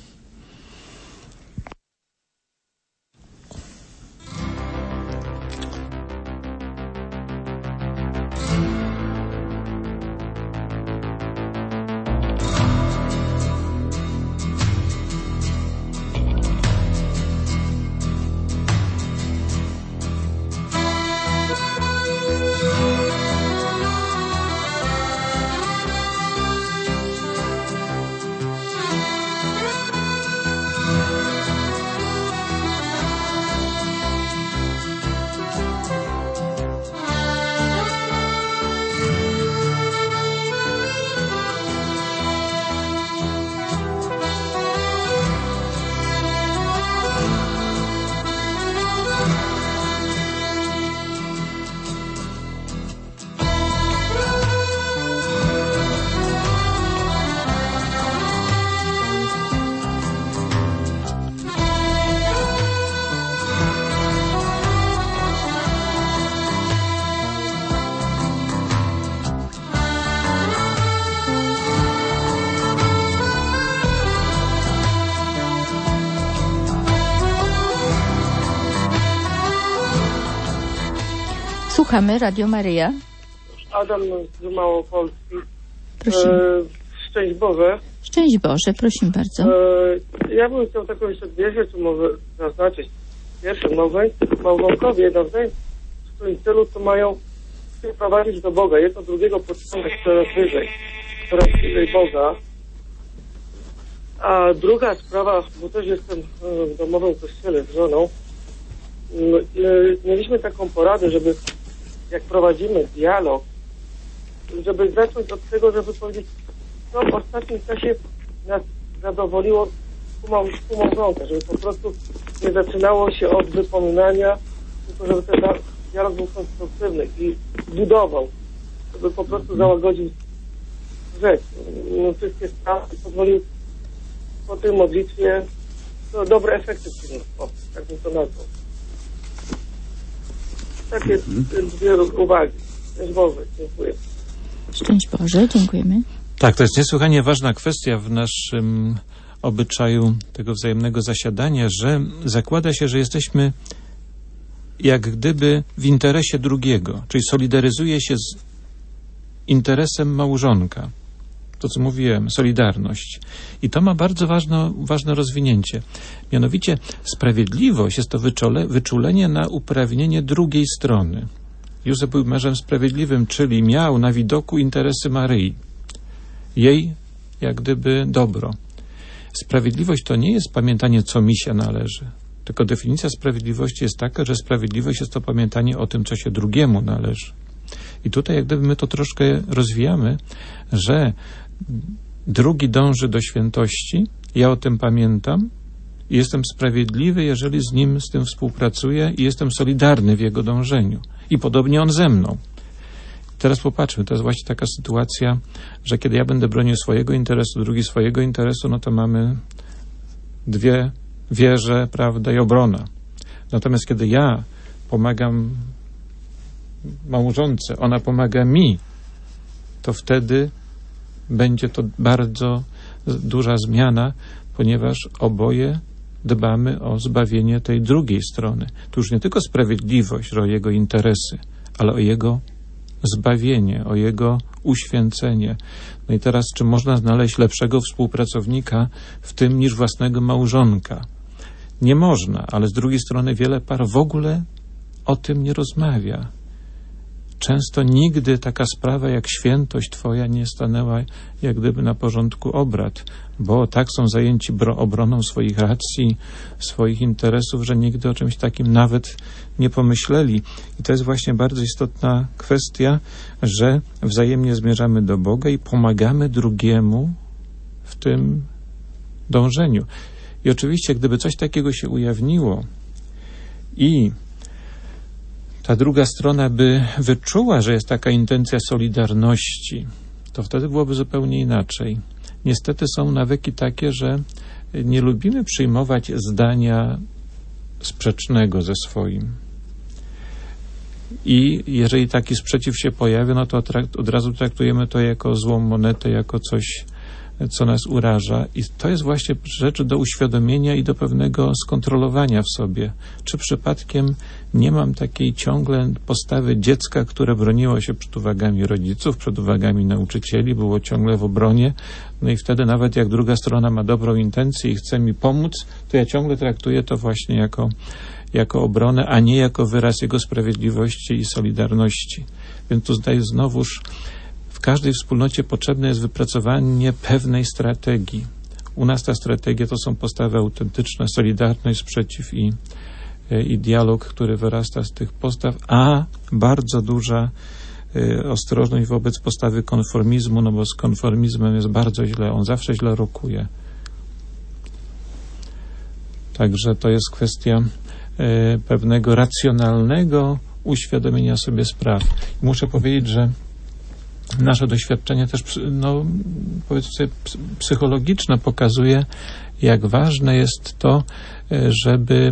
Słuchamy, Radio Maryja. Adam z Małopolski. Prosimy. Szczęść Boże. Szczęść Boże, prosimy bardzo. Ja bym chciał taką jeszcze dwie rzeczy może zaznaczyć. Pierwsze, małżonkowie nawzajem w swoim celu to mają prowadzić do Boga. Jedno drugiego podciągać coraz wyżej Boga. A druga sprawa, bo też jestem w domowym kościele z żoną, mieliśmy taką poradę, żeby jak prowadzimy dialog, żeby zacząć od tego, żeby powiedzieć, co w ostatnim czasie nas zadowoliło współmałżonka, żeby po prostu nie zaczynało się od wypominania, tylko żeby ten dialog był konstruktywny i budował, żeby po prostu załagodził rzecz. Wszystkie sprawy pozwolił po tej modlitwie dobre efekty przyniosło, tak bym to nazwał. Takie dwie uwagi. Szczęść Boże, dziękuję. Szczęść Boże, dziękujemy. Tak, to jest niesłychanie ważna kwestia w naszym obyczaju tego wzajemnego zasiadania, że zakłada się, że jesteśmy jak gdyby w interesie drugiego, czyli solidaryzuje się z interesem małżonka. To, co mówiłem, solidarność. I to ma bardzo ważne rozwinięcie. Mianowicie sprawiedliwość jest to wyczulenie na uprawnienie drugiej strony. Józef był mężem sprawiedliwym, czyli miał na widoku interesy Maryi. Jej jak gdyby dobro. Sprawiedliwość to nie jest pamiętanie, co mi się należy. Tylko definicja sprawiedliwości jest taka, że sprawiedliwość jest to pamiętanie o tym, co się drugiemu należy. I tutaj jak gdyby my to troszkę rozwijamy, że drugi dąży do świętości, ja o tym pamiętam i jestem sprawiedliwy, jeżeli z tym współpracuję i jestem solidarny w jego dążeniu. I podobnie on ze mną. Teraz popatrzmy, to jest właśnie taka sytuacja, że kiedy ja będę bronił swojego interesu, drugi swojego interesu, no to mamy dwie wieże, prawda, i obrona. Natomiast kiedy ja pomagam małżonce, ona pomaga mi, to wtedy będzie to bardzo duża zmiana, ponieważ oboje dbamy o zbawienie tej drugiej strony. Tu już nie tylko sprawiedliwość, o jego interesy, ale o jego zbawienie, o jego uświęcenie. No i teraz, czy można znaleźć lepszego współpracownika w tym niż własnego małżonka? Nie można, ale z drugiej strony wiele par w ogóle o tym nie rozmawia. Często nigdy taka sprawa jak świętość Twoja nie stanęła jak gdyby na porządku obrad, bo tak są zajęci obroną swoich racji, swoich interesów, że nigdy o czymś takim nawet nie pomyśleli. I to jest właśnie bardzo istotna kwestia, że wzajemnie zmierzamy do Boga i pomagamy drugiemu w tym dążeniu. I oczywiście, gdyby coś takiego się ujawniło i ta druga strona by wyczuła, że jest taka intencja solidarności, to wtedy byłoby zupełnie inaczej. Niestety są nawyki takie, że nie lubimy przyjmować zdania sprzecznego ze swoim. I jeżeli taki sprzeciw się pojawia, no to od razu traktujemy to jako złą monetę, jako coś, co nas uraża. I to jest właśnie rzecz do uświadomienia i do pewnego skontrolowania w sobie. Czy przypadkiem nie mam takiej ciągle postawy dziecka, które broniło się przed uwagami rodziców, przed uwagami nauczycieli, było ciągle w obronie. No i wtedy nawet jak druga strona ma dobrą intencję i chce mi pomóc, to ja ciągle traktuję to właśnie jako obronę, a nie jako wyraz jego sprawiedliwości i solidarności. Więc tu zdaję znowuż, w każdej wspólnocie potrzebne jest wypracowanie pewnej strategii. U nas ta strategia to są postawy autentyczne, solidarność, sprzeciw i dialog, który wyrasta z tych postaw, a bardzo duża ostrożność wobec postawy konformizmu, no bo z konformizmem jest bardzo źle, on zawsze źle rokuje. Także to jest kwestia pewnego racjonalnego uświadomienia sobie spraw. I muszę powiedzieć, że nasze doświadczenie też, no, powiedzmy sobie, psychologiczne pokazuje, jak ważne jest to, żeby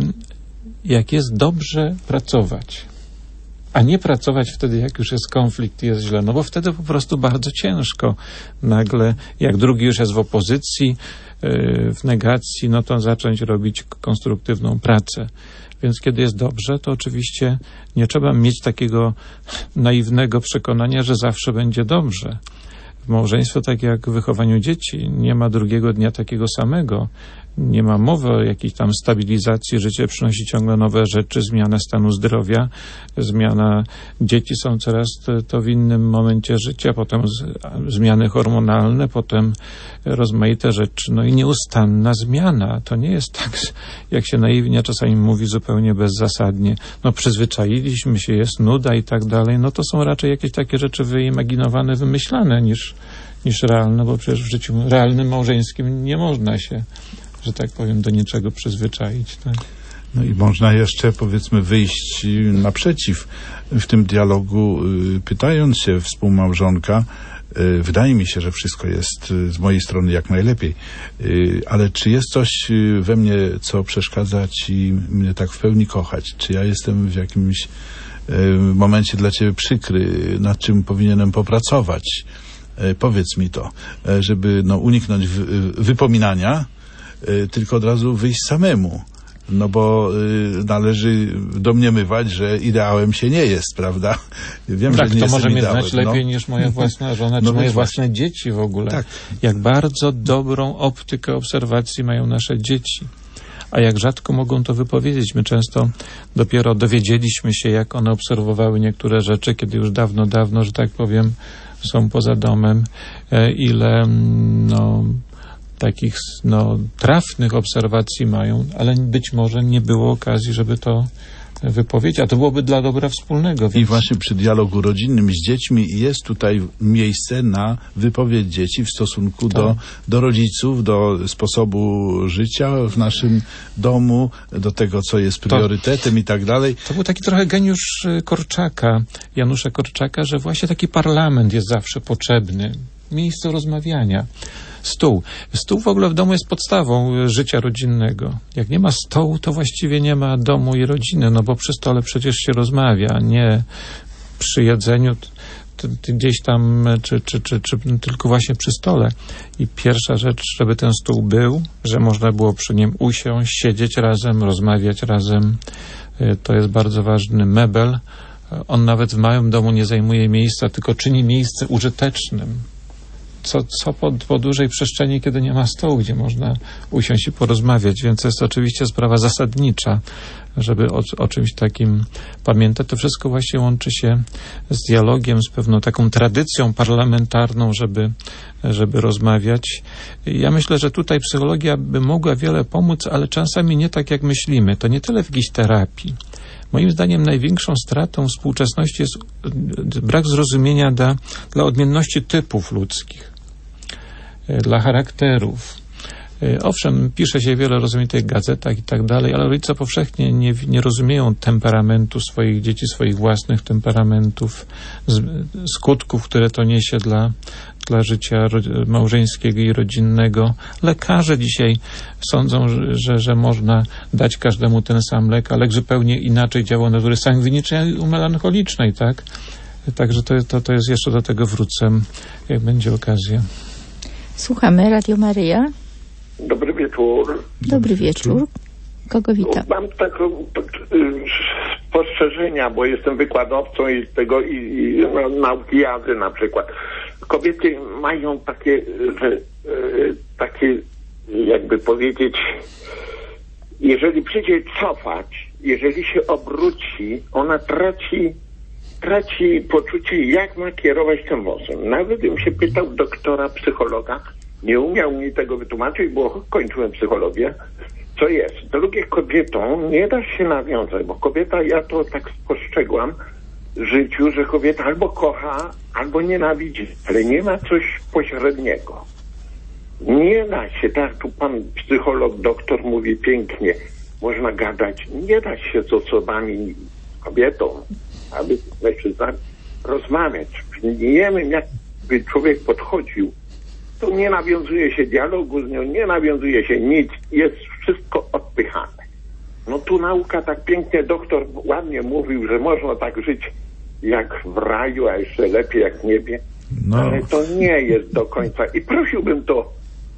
jak jest dobrze pracować, a nie pracować wtedy, jak już jest konflikt i jest źle, no bo wtedy po prostu bardzo ciężko. Nagle, jak drugi już jest w opozycji, w negacji, no to zacząć robić konstruktywną pracę. Więc kiedy jest dobrze, to oczywiście nie trzeba mieć takiego naiwnego przekonania, że zawsze będzie dobrze. W małżeństwie, tak jak w wychowaniu dzieci, nie ma drugiego dnia takiego samego. Nie ma mowy o jakiejś tam stabilizacji. Życie przynosi ciągle nowe rzeczy, zmianę stanu zdrowia, zmiana dzieci są coraz to w innym momencie życia, potem zmiany hormonalne, potem rozmaite rzeczy. No i nieustanna zmiana. To nie jest tak, jak się naiwnie czasami mówi zupełnie bezzasadnie. No przyzwyczailiśmy się, jest nuda i tak dalej. No to są raczej jakieś takie rzeczy wyimaginowane, wymyślane niż realne, bo przecież w życiu realnym, małżeńskim nie można się, że tak powiem, do niczego przyzwyczaić. Tak? No i można jeszcze, powiedzmy, wyjść naprzeciw w tym dialogu, pytając się współmałżonka, wydaje mi się, że wszystko jest z mojej strony jak najlepiej, ale czy jest coś we mnie, co przeszkadza Ci mnie tak w pełni kochać? Czy ja jestem w jakimś momencie dla Ciebie przykry, nad czym powinienem popracować? Powiedz mi to, żeby uniknąć wypominania, tylko od razu wyjść samemu. No bo należy domniemywać, że ideałem się nie jest, prawda? Wiem, tak, że nie to może mnie ideałem, znać lepiej niż moja własna żona, czy moje własne dzieci w ogóle. Tak. Jak bardzo dobrą optykę obserwacji mają nasze dzieci. A jak rzadko mogą to wypowiedzieć. My często dopiero dowiedzieliśmy się, jak one obserwowały niektóre rzeczy, kiedy już dawno, że tak powiem, są poza domem. Ile takich trafnych obserwacji mają, ale być może nie było okazji, żeby to wypowiedzieć, a to byłoby dla dobra wspólnego. Więc... I właśnie przy dialogu rodzinnym z dziećmi jest tutaj miejsce na wypowiedź dzieci w stosunku do rodziców, do sposobu życia w naszym domu, do tego, co jest priorytetem i tak dalej. To był taki trochę geniusz Korczaka, Janusza Korczaka, że właśnie taki parlament jest zawsze potrzebny. Miejsce rozmawiania. Stół w ogóle w domu jest podstawą życia rodzinnego. Jak nie ma stołu, to właściwie nie ma domu i rodziny, no bo przy stole przecież się rozmawia, a nie przy jedzeniu gdzieś tam, czy tylko właśnie przy stole. I pierwsza rzecz, żeby ten stół był, że można było przy nim usiąść, siedzieć razem, rozmawiać razem. To jest bardzo ważny mebel On nawet w małym domu nie zajmuje miejsca, tylko czyni miejsce użytecznym. Co po dużej przestrzeni, kiedy nie ma stołu, gdzie można usiąść i porozmawiać. Więc to jest oczywiście sprawa zasadnicza, żeby o czymś takim pamiętać. To wszystko właśnie łączy się z dialogiem, z pewną taką tradycją parlamentarną, żeby rozmawiać. Ja myślę, że tutaj psychologia by mogła wiele pomóc, ale czasami nie tak, jak myślimy. To nie tyle w jakiejś terapii. Moim zdaniem największą stratą współczesności jest brak zrozumienia dla odmienności typów ludzkich, dla charakterów. Owszem, pisze się wiele rozmaitych gazetach i tak dalej, ale rodzice powszechnie nie rozumieją temperamentu swoich dzieci, swoich własnych temperamentów, skutków, które to niesie dla życia małżeńskiego i rodzinnego. Lekarze dzisiaj sądzą, że można dać każdemu ten sam lek, a lek zupełnie inaczej działa na natury sangwinicznej i melancholicznej, tak? Także to jest, jeszcze do tego wrócę, jak będzie okazja. Słuchamy Radio Maryja. Dobry wieczór. Dobry wieczór. Kogo witam? Mam takie spostrzeżenia, bo jestem wykładowcą i nauki jazdy na przykład. Kobiety mają takie, jakby powiedzieć, jeżeli przyjdzie cofać, jeżeli się obróci, ona traci poczucie, jak ma kierować tym wozem. Nawet bym się pytał doktora psychologa, nie umiał mi tego wytłumaczyć, bo kończyłem psychologię, co jest. Drugie, kobietą nie da się nawiązać, bo kobieta, ja to tak spostrzegłam w życiu, że kobieta albo kocha, albo nienawidzi, ale nie ma coś pośredniego. Nie da się, tak tu pan psycholog, doktor mówi pięknie, można gadać, nie da się z osobami, kobietą, aby z mężczyznami rozmawiać. Nie wiem, jakby człowiek podchodził, to nie nawiązuje się dialogu z nią, nie nawiązuje się nic, jest wszystko odpychane. No tu nauka tak pięknie, doktor ładnie mówił, że można tak żyć jak w raju, a jeszcze lepiej jak w niebie, ale to nie jest do końca. I prosiłbym to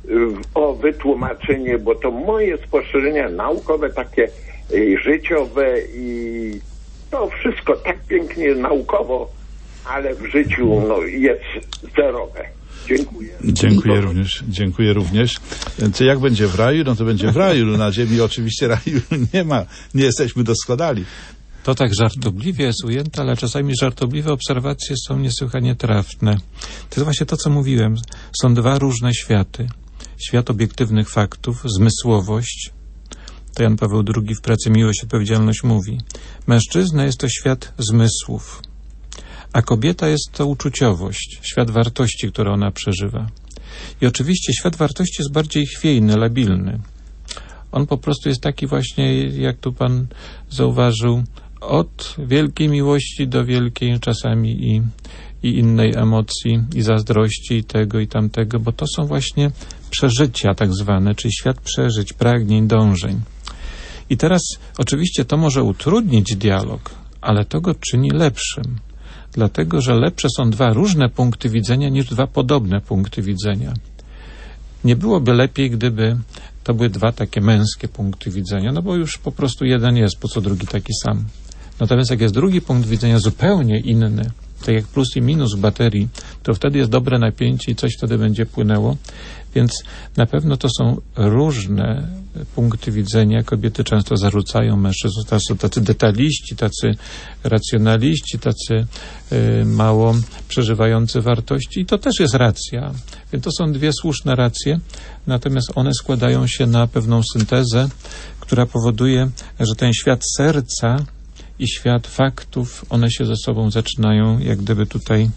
o wytłumaczenie, bo to moje spostrzeżenia naukowe, takie życiowe i to wszystko tak pięknie naukowo, ale w życiu jest zerowe. Dziękuję. Dziękuję również. Jak będzie w raju? No to będzie w raju. Na ziemi oczywiście raju nie ma. Nie jesteśmy doskonali. To tak żartobliwie jest ujęte, ale czasami żartobliwe obserwacje są niesłychanie trafne. To jest właśnie to, co mówiłem. Są dwa różne światy. Świat obiektywnych faktów, zmysłowość. To Jan Paweł II w pracy Miłość i Odpowiedzialność mówi. Mężczyzna jest to świat zmysłów, a kobieta jest to uczuciowość, świat wartości, które ona przeżywa. I oczywiście świat wartości jest bardziej chwiejny, labilny. On po prostu jest taki właśnie, jak tu pan zauważył, od wielkiej miłości do wielkiej czasami i innej emocji, i zazdrości, i tego, i tamtego, bo to są właśnie przeżycia tak zwane, czyli świat przeżyć, pragnień, dążeń. I teraz oczywiście to może utrudnić dialog, ale to go czyni lepszym. Dlatego, że lepsze są dwa różne punkty widzenia niż dwa podobne punkty widzenia. Nie byłoby lepiej, gdyby to były dwa takie męskie punkty widzenia, no bo już po prostu jeden jest, po co drugi taki sam. Natomiast jak jest drugi punkt widzenia zupełnie inny, tak jak plus i minus w baterii, to wtedy jest dobre napięcie i coś wtedy będzie płynęło. Więc na pewno to są różne punkty widzenia. Kobiety często zarzucają mężczyznom, tacy detaliści, tacy racjonaliści, tacy mało przeżywający wartości. I to też jest racja. Więc to są dwie słuszne racje, natomiast one składają się na pewną syntezę, która powoduje, że ten świat serca i świat faktów, one się ze sobą zaczynają jak gdyby tutaj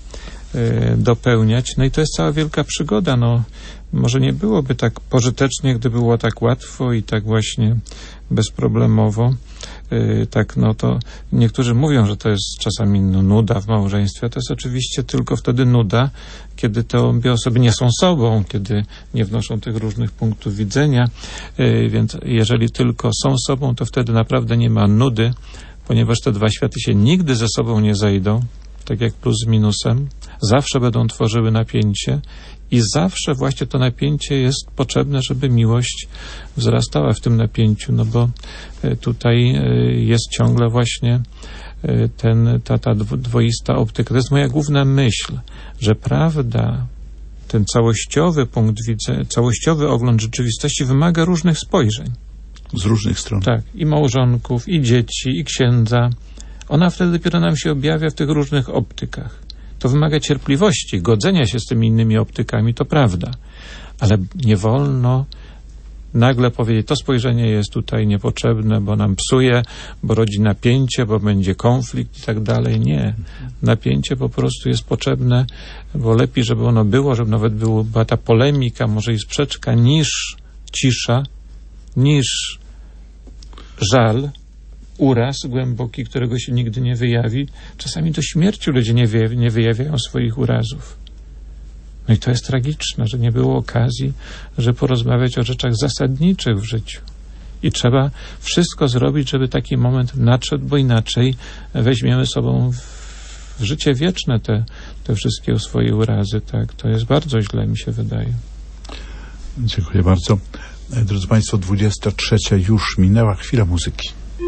dopełniać. No i to jest cała wielka przygoda. No, może nie byłoby tak pożytecznie, gdyby było tak łatwo i tak właśnie bezproblemowo. Tak, no to niektórzy mówią, że to jest czasami nuda w małżeństwie. To jest oczywiście tylko wtedy nuda, kiedy te obie osoby nie są sobą, kiedy nie wnoszą tych różnych punktów widzenia. Więc jeżeli tylko są sobą, to wtedy naprawdę nie ma nudy, ponieważ te dwa światy się nigdy ze sobą nie zejdą, tak jak plus z minusem. Zawsze będą tworzyły napięcie i zawsze właśnie to napięcie jest potrzebne, żeby miłość wzrastała w tym napięciu, no bo tutaj jest ciągle właśnie ta dwoista optyka. To jest moja główna myśl, że prawda, ten całościowy punkt widzenia, całościowy ogląd rzeczywistości wymaga różnych spojrzeń. Z różnych stron. Tak, i małżonków, i dzieci, i księdza. Ona wtedy dopiero nam się objawia w tych różnych optykach. To wymaga cierpliwości, godzenia się z tymi innymi optykami, to prawda. Ale nie wolno nagle powiedzieć, to spojrzenie jest tutaj niepotrzebne, bo nam psuje, bo rodzi napięcie, bo będzie konflikt i tak dalej. Nie. Napięcie po prostu jest potrzebne, bo lepiej, żeby ono było, żeby nawet była ta polemika, może i sprzeczka, niż cisza, niż żal, uraz głęboki, którego się nigdy nie wyjawi. Czasami do śmierci ludzie nie wyjawiają swoich urazów. No i to jest tragiczne, że nie było okazji, żeby porozmawiać o rzeczach zasadniczych w życiu. I trzeba wszystko zrobić, żeby taki moment nadszedł, bo inaczej weźmiemy sobą w życie wieczne te wszystkie swoje urazy. Tak? To jest bardzo źle, mi się wydaje. Dziękuję bardzo. Drodzy Państwo, 23 już minęła, chwila muzyki.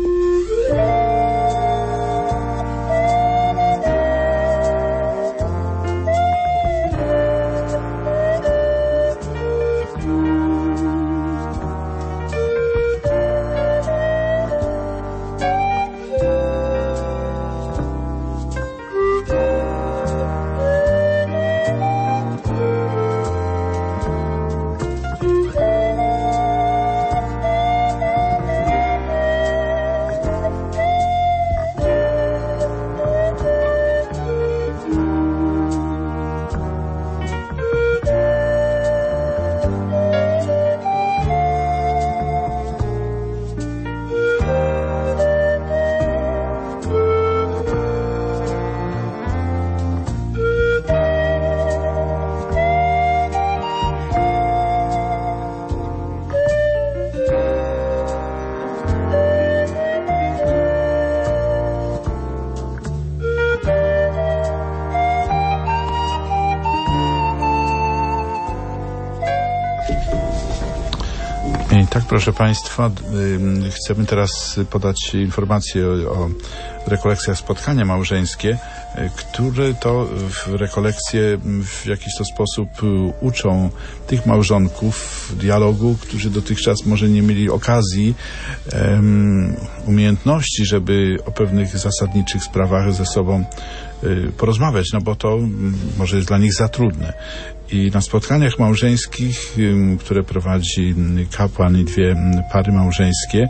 Tak, proszę Państwa, chcemy teraz podać informację o rekolekcjach spotkania małżeńskie, które to rekolekcje w jakiś to sposób uczą tych małżonków dialogu, którzy dotychczas może nie mieli okazji, umiejętności, żeby o pewnych zasadniczych sprawach ze sobą porozmawiać, no bo to może jest dla nich za trudne. I na spotkaniach małżeńskich, które prowadzi kapłan i dwie pary małżeńskie,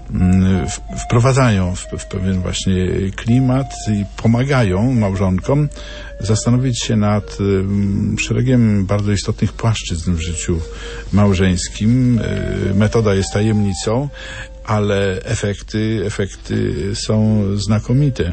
wprowadzają w pewien właśnie klimat i pomagają małżonkom zastanowić się nad szeregiem bardzo istotnych płaszczyzn w życiu małżeńskim. Metoda jest tajemnicą, ale efekty są znakomite.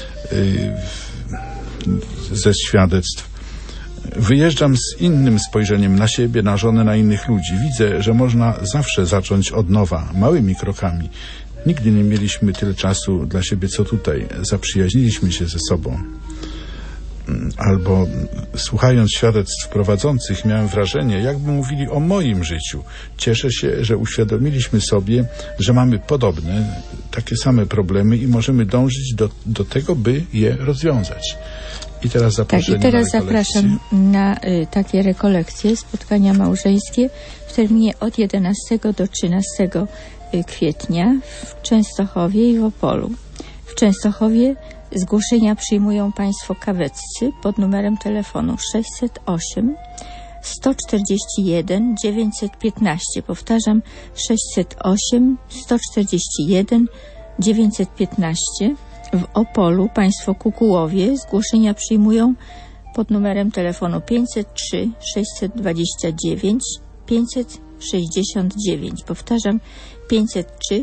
Ze świadectw. Wyjeżdżam z innym spojrzeniem na siebie, na żonę, na innych ludzi. Widzę, że można zawsze zacząć od nowa, małymi krokami. Nigdy nie mieliśmy tyle czasu dla siebie, co tutaj. Zaprzyjaźniliśmy się ze sobą. Albo słuchając świadectw prowadzących miałem wrażenie, jakby mówili o moim życiu. Cieszę się, że uświadomiliśmy sobie, że mamy podobne, takie same problemy i możemy dążyć do tego, by je rozwiązać. I teraz zapraszam. Tak, i teraz zapraszam na takie rekolekcje, spotkania małżeńskie w terminie od 11 do 13 kwietnia w Częstochowie i w Opolu. W Częstochowie zgłoszenia przyjmują Państwo kaweccy pod numerem telefonu 608 141 915. Powtarzam, 608 141 915. W Opolu Państwo Kukułowie zgłoszenia przyjmują pod numerem telefonu 503 629 569. Powtarzam, 503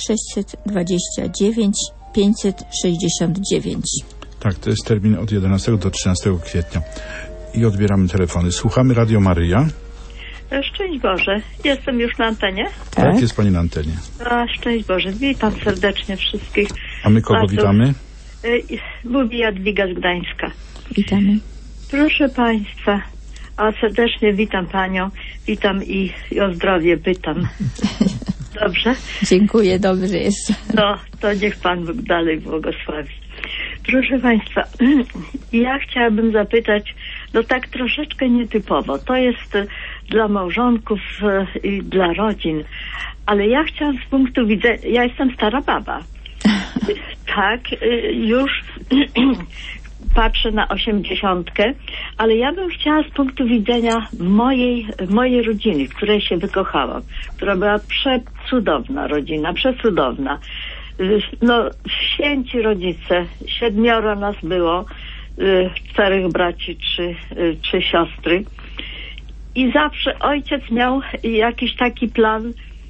629 569. Tak, to jest termin od 11 do 13 kwietnia. I odbieramy telefony. Słuchamy Radio Maryja. Szczęść Boże. Jestem już na antenie? Tak, jest Pani na antenie. Szczęść Boże. Witam serdecznie wszystkich. A my kogo witamy? Mówi Jadwiga z Gdańska. Witamy. Proszę Państwa, serdecznie witam Panią. Witam i o zdrowie pytam. Dobrze? Dziękuję, dobrze jest. No, to niech Pan Bóg dalej błogosławi. Proszę Państwa, ja chciałabym zapytać, no tak troszeczkę nietypowo. To jest dla małżonków i dla rodzin, ale ja chciałam z punktu widzenia, ja jestem stara baba. Tak, już patrzę na 80, ale ja bym chciała z punktu widzenia mojej rodziny, w której się wykochałam, która była przecudowna rodzina, przecudowna. No, święci rodzice, 7 nas było, 4 braci, 3 siostry. I zawsze ojciec miał jakiś taki plan,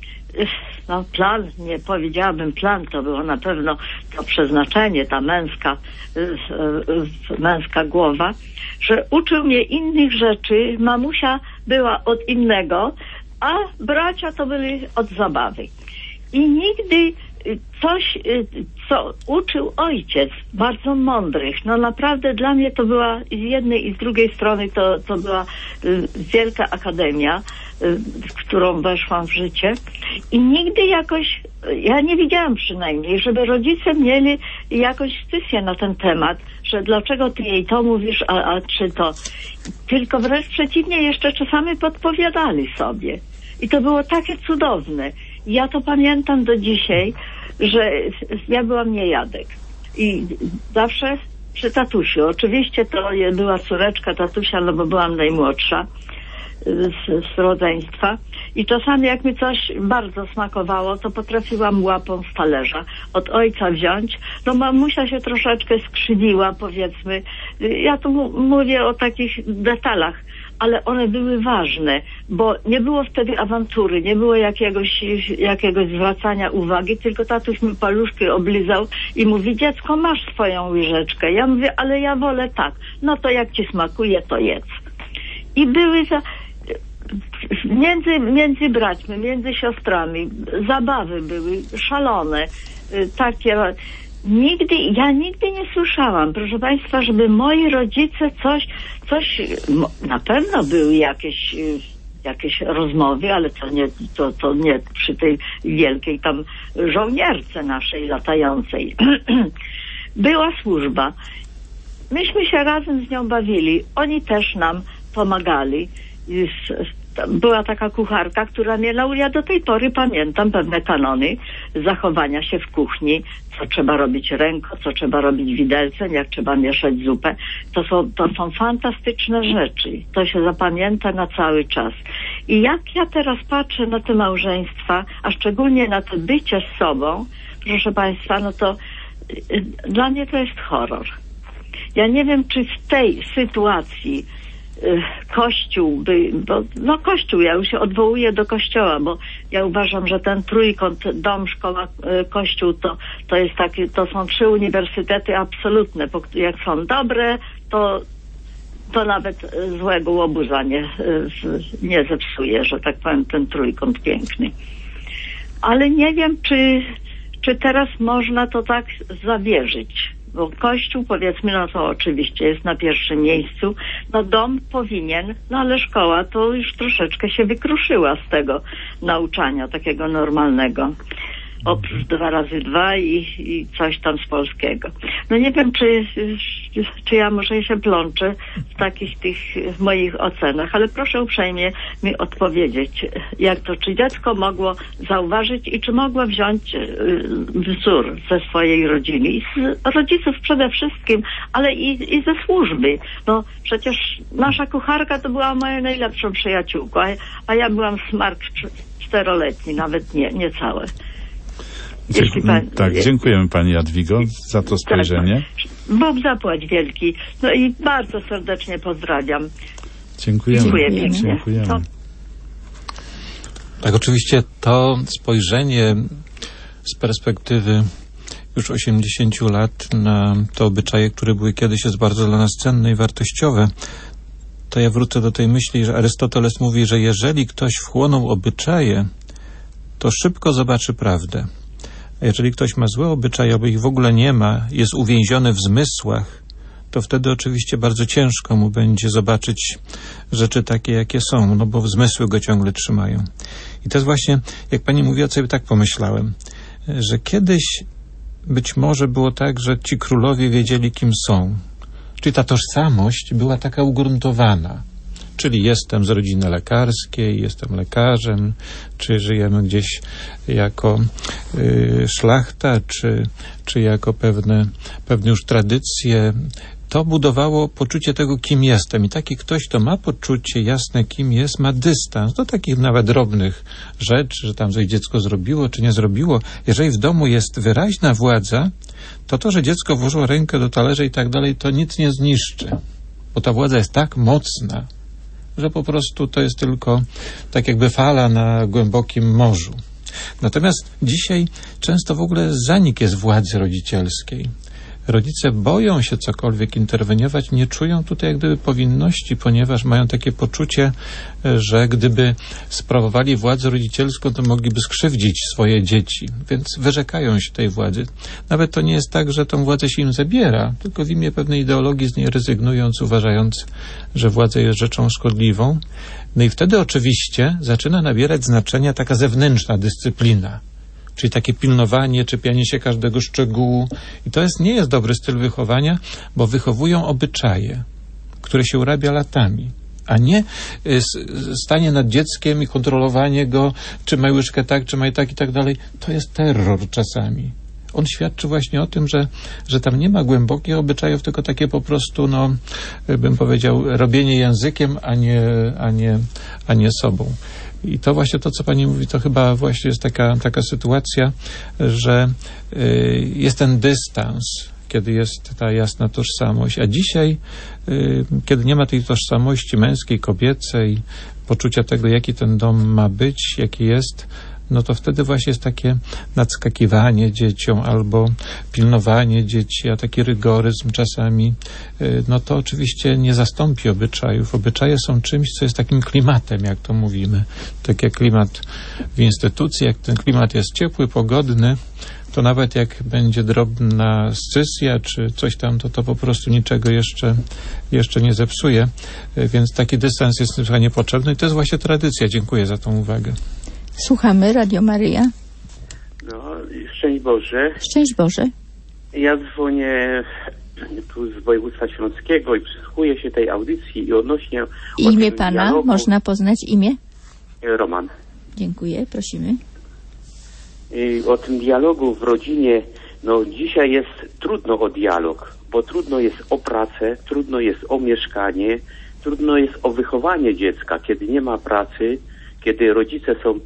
nie powiedziałabym plan, to było na pewno to przeznaczenie, ta męska głowa, że uczył mnie innych rzeczy, mamusia była od innego, a bracia to byli od zabawy. I nigdy coś, co uczył ojciec, bardzo mądrych, no naprawdę dla mnie to była z jednej i z drugiej strony to była wielka akademia, w którą weszłam w życie i nigdy jakoś, ja nie widziałam przynajmniej, żeby rodzice mieli jakąś dyskusję na ten temat, że dlaczego ty jej to mówisz, a czy to. Tylko wręcz przeciwnie, jeszcze czasami podpowiadali sobie. I to było takie cudowne. Ja to pamiętam do dzisiaj, że ja byłam niejadek. I zawsze przy tatusiu. Oczywiście to była córeczka tatusia, no bo byłam najmłodsza z rodzeństwa. I czasami jak mi coś bardzo smakowało, to potrafiłam łapą z talerza od ojca wziąć. No mamusia się troszeczkę skrzywiła, powiedzmy. Ja tu mówię o takich detalach, ale one były ważne, bo nie było wtedy awantury, nie było jakiegoś zwracania uwagi, tylko tatuś mi paluszki oblizał i mówi, dziecko, masz swoją łyżeczkę. Ja mówię, ale ja wolę tak. No to jak ci smakuje, to jedz. I były między braćmi, między siostrami, zabawy były szalone, takie. Ja nigdy nie słyszałam, proszę Państwa, żeby moi rodzice coś na pewno były jakieś rozmowy, ale to nie przy tej wielkiej tam żołnierce naszej latającej. Była służba. Myśmy się razem z nią bawili. Oni też nam pomagali. Była taka kucharka, która mnie nauczyła, ja do tej pory pamiętam pewne kanony zachowania się w kuchni, co trzeba robić ręką, co trzeba robić widelcem, jak trzeba mieszać zupę. To są fantastyczne rzeczy. To się zapamięta na cały czas. I jak ja teraz patrzę na te małżeństwa, a szczególnie na to bycie z sobą, proszę Państwa, no to dla mnie to jest horror. Ja nie wiem, czy w tej sytuacji Kościół Kościół, ja już się odwołuję do Kościoła, bo ja uważam, że ten trójkąt, dom, szkoła, Kościół, to jest taki, to są 3 uniwersytety absolutne, jak są dobre, to nawet złego łobuza nie zepsuje, że tak powiem, ten trójkąt piękny. Ale nie wiem, czy teraz można to tak zawierzyć. Bo Kościół, powiedzmy, no to oczywiście jest na pierwszym miejscu. No dom powinien, no ale szkoła to już troszeczkę się wykruszyła z tego nauczania takiego normalnego. Oprócz 2 razy 2 i coś tam z polskiego. No nie wiem, czy ja może się plączę w takich tych moich ocenach, ale proszę uprzejmie mi odpowiedzieć, jak to, czy dziecko mogło zauważyć i czy mogło wziąć wzór ze swojej rodziny i z rodziców przede wszystkim, ale i ze służby. No przecież nasza kucharka to była moją najlepszą przyjaciółką, a ja byłam smark 4-letni, nawet nie całe. Dziękujemy Pani Jadwigo za to spojrzenie. Tak, Bóg zapłać wielki. No i bardzo serdecznie pozdrawiam. Dziękujemy. Dziękuję pięknie. Dziękujemy. Tak, oczywiście to spojrzenie z perspektywy już 80 lat na te obyczaje, które były kiedyś, jest bardzo dla nas cenne i wartościowe. To ja wrócę do tej myśli, że Arystoteles mówi, że jeżeli ktoś wchłonął obyczaje, to szybko zobaczy prawdę. A jeżeli ktoś ma złe obyczaje, albo ich w ogóle nie ma, jest uwięziony w zmysłach, to wtedy oczywiście bardzo ciężko mu będzie zobaczyć rzeczy takie, jakie są, no bo zmysły go ciągle trzymają. I to jest właśnie, jak pani mówiła, sobie tak pomyślałem, że kiedyś być może było tak, że ci królowie wiedzieli, kim są. Czyli ta tożsamość była taka ugruntowana. Czyli jestem z rodziny lekarskiej, jestem lekarzem, czy żyjemy gdzieś jako szlachta, czy jako pewne już tradycje. To budowało poczucie tego, kim jestem. I taki ktoś, kto ma poczucie jasne, kim jest, ma dystans do takich nawet drobnych rzeczy, że tam coś dziecko zrobiło, czy nie zrobiło. Jeżeli w domu jest wyraźna władza, to, że dziecko włożyło rękę do talerza i tak dalej, to nic nie zniszczy. Bo ta władza jest tak mocna, że po prostu to jest tylko tak jakby fala na głębokim morzu. Natomiast dzisiaj często w ogóle zanik jest władzy rodzicielskiej. Rodzice boją się cokolwiek interweniować, nie czują tutaj jak gdyby powinności, ponieważ mają takie poczucie, że gdyby sprawowali władzę rodzicielską, to mogliby skrzywdzić swoje dzieci, więc wyrzekają się tej władzy. Nawet to nie jest tak, że tą władzę się im zabiera, tylko w imię pewnej ideologii z niej rezygnując, uważając, że władza jest rzeczą szkodliwą. No i wtedy oczywiście zaczyna nabierać znaczenia taka zewnętrzna dyscyplina. Czyli takie pilnowanie, czepianie się każdego szczegółu. I to nie jest dobry styl wychowania, bo wychowują obyczaje, które się urabia latami, a nie stanie nad dzieckiem i kontrolowanie go, czy ma łyżkę tak, czy ma tak i tak dalej. To jest terror czasami. On świadczy właśnie o tym, że tam nie ma głębokich obyczajów, tylko takie po prostu, bym powiedział, robienie językiem, a nie sobą. I to właśnie to, co pani mówi, to chyba właśnie jest taka sytuacja, że jest ten dystans, kiedy jest ta jasna tożsamość. A dzisiaj, kiedy nie ma tej tożsamości męskiej, kobiecej, poczucia tego, jaki ten dom ma być, jaki jest, no to wtedy właśnie jest takie nadskakiwanie dzieciom albo pilnowanie dzieci, a taki rygoryzm czasami, no to oczywiście nie zastąpi obyczajów. Obyczaje są czymś, co jest takim klimatem, jak to mówimy. Tak jak klimat w instytucji, jak ten klimat jest ciepły, pogodny, to nawet jak będzie drobna scysja czy coś tam, to po prostu niczego jeszcze nie zepsuje. Więc taki dystans jest niesłychanie potrzebny i to jest właśnie tradycja. Dziękuję za tą uwagę. Słuchamy, Radio Maryja. No, szczęść Boże. Szczęść Boże. Ja dzwonię tu z województwa śląskiego i przysłuchuję się tej audycji i odnośnie... Imię pana? Dialogu. Można poznać imię? Roman. Dziękuję, prosimy. I o tym dialogu w rodzinie, no dzisiaj jest trudno o dialog, bo trudno jest o pracę, trudno jest o mieszkanie, trudno jest o wychowanie dziecka, kiedy nie ma pracy, kiedy rodzice są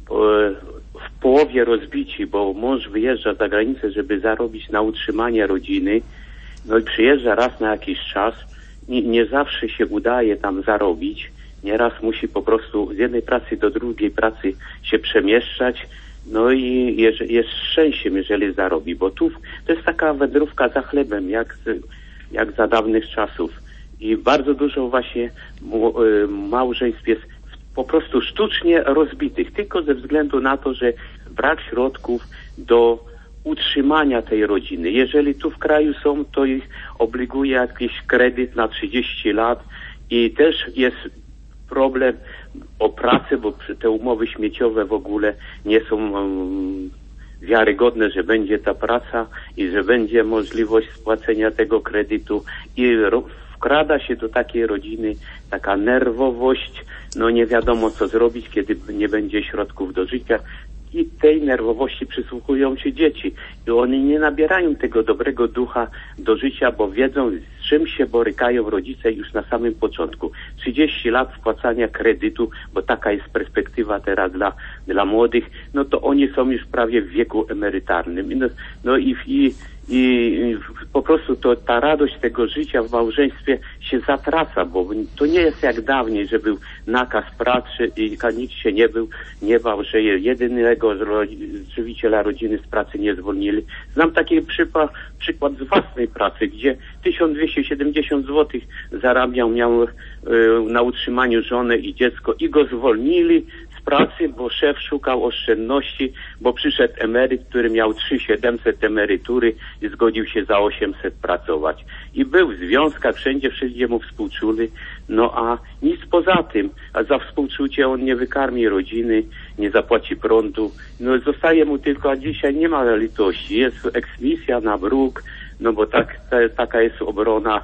w połowie rozbici, bo mąż wyjeżdża za granicę, żeby zarobić na utrzymanie rodziny, no i przyjeżdża raz na jakiś czas, nie zawsze się udaje tam zarobić, nieraz musi po prostu z jednej pracy do drugiej pracy się przemieszczać, no i jest szczęściem, jeżeli zarobi, bo tu to jest taka wędrówka za chlebem, jak za dawnych czasów i bardzo dużo właśnie małżeństw jest po prostu sztucznie rozbitych, tylko ze względu na to, że brak środków do utrzymania tej rodziny. Jeżeli tu w kraju są, to ich obliguje jakiś kredyt na 30 lat i też jest problem o pracę, bo te umowy śmieciowe w ogóle nie są wiarygodne, że będzie ta praca i że będzie możliwość spłacenia tego kredytu i wkrada się do takiej rodziny taka nerwowość, no nie wiadomo co zrobić, kiedy nie będzie środków do życia i tej nerwowości przysłuchują się dzieci i oni nie nabierają tego dobrego ducha do życia, bo wiedzą z czym się borykają rodzice już na samym początku. 30 lat spłacania kredytu, bo taka jest perspektywa teraz dla młodych, no to oni są już prawie w wieku emerytalnym. No i po prostu ta radość tego życia w małżeństwie się zatraca, bo to nie jest jak dawniej, że był nakaz pracy i nikt się nie bał, że jedynego żywiciela rodziny z pracy nie zwolnili. Znam taki przykład z własnej pracy, gdzie 1270 zł zarabiał, miał na utrzymaniu żonę i dziecko i go zwolnili z pracy, bo szef szukał oszczędności, bo przyszedł emeryt, który miał 3700 emerytury i zgodził się za 800 pracować. I był w związkach, wszędzie mu współczuli, no a nic poza tym, a za współczucie on nie wykarmi rodziny, nie zapłaci prądu, no zostaje mu tylko, a dzisiaj nie ma litości, jest eksmisja na bruk, no bo taka jest obrona,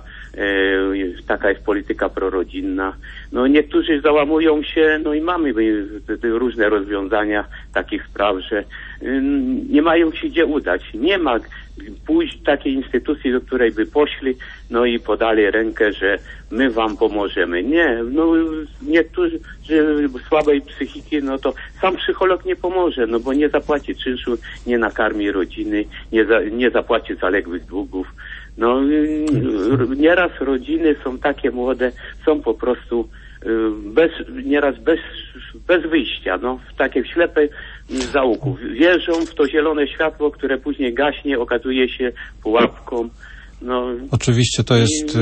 taka jest polityka prorodzinna. No niektórzy załamują się, no i mamy różne rozwiązania takich spraw, że nie mają się gdzie udać. Nie ma pójść takiej instytucji, do której by poszli, no i podali rękę, że my wam pomożemy. Nie, no niektórzy słabej psychiki, no to sam psycholog nie pomoże, no bo nie zapłaci czynszu, nie nakarmi rodziny, nie zapłaci zaległych długów. No nieraz rodziny są takie młode, są po prostu nieraz bez wyjścia, no w takiej ślepej zaułku. Wierzą w to zielone światło, które później gaśnie, okazuje się pułapką. No, oczywiście to jest...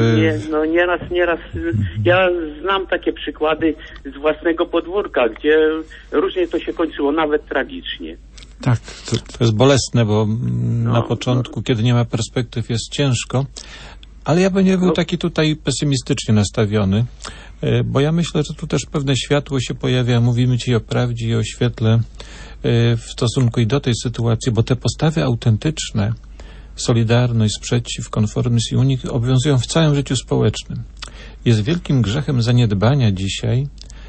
Nieraz ja znam takie przykłady z własnego podwórka, gdzie różnie to się kończyło, nawet tragicznie. Tak. To jest bolesne, bo na początku, kiedy nie ma perspektyw, jest ciężko, ale ja bym nie był taki tutaj pesymistycznie nastawiony, bo ja myślę, że tu też pewne światło się pojawia, mówimy ci o prawdzie i o świetle w stosunku i do tej sytuacji, bo te postawy autentyczne, solidarność, sprzeciw, konformizm i unik obowiązują w całym życiu społecznym. Jest wielkim grzechem zaniedbania dzisiaj,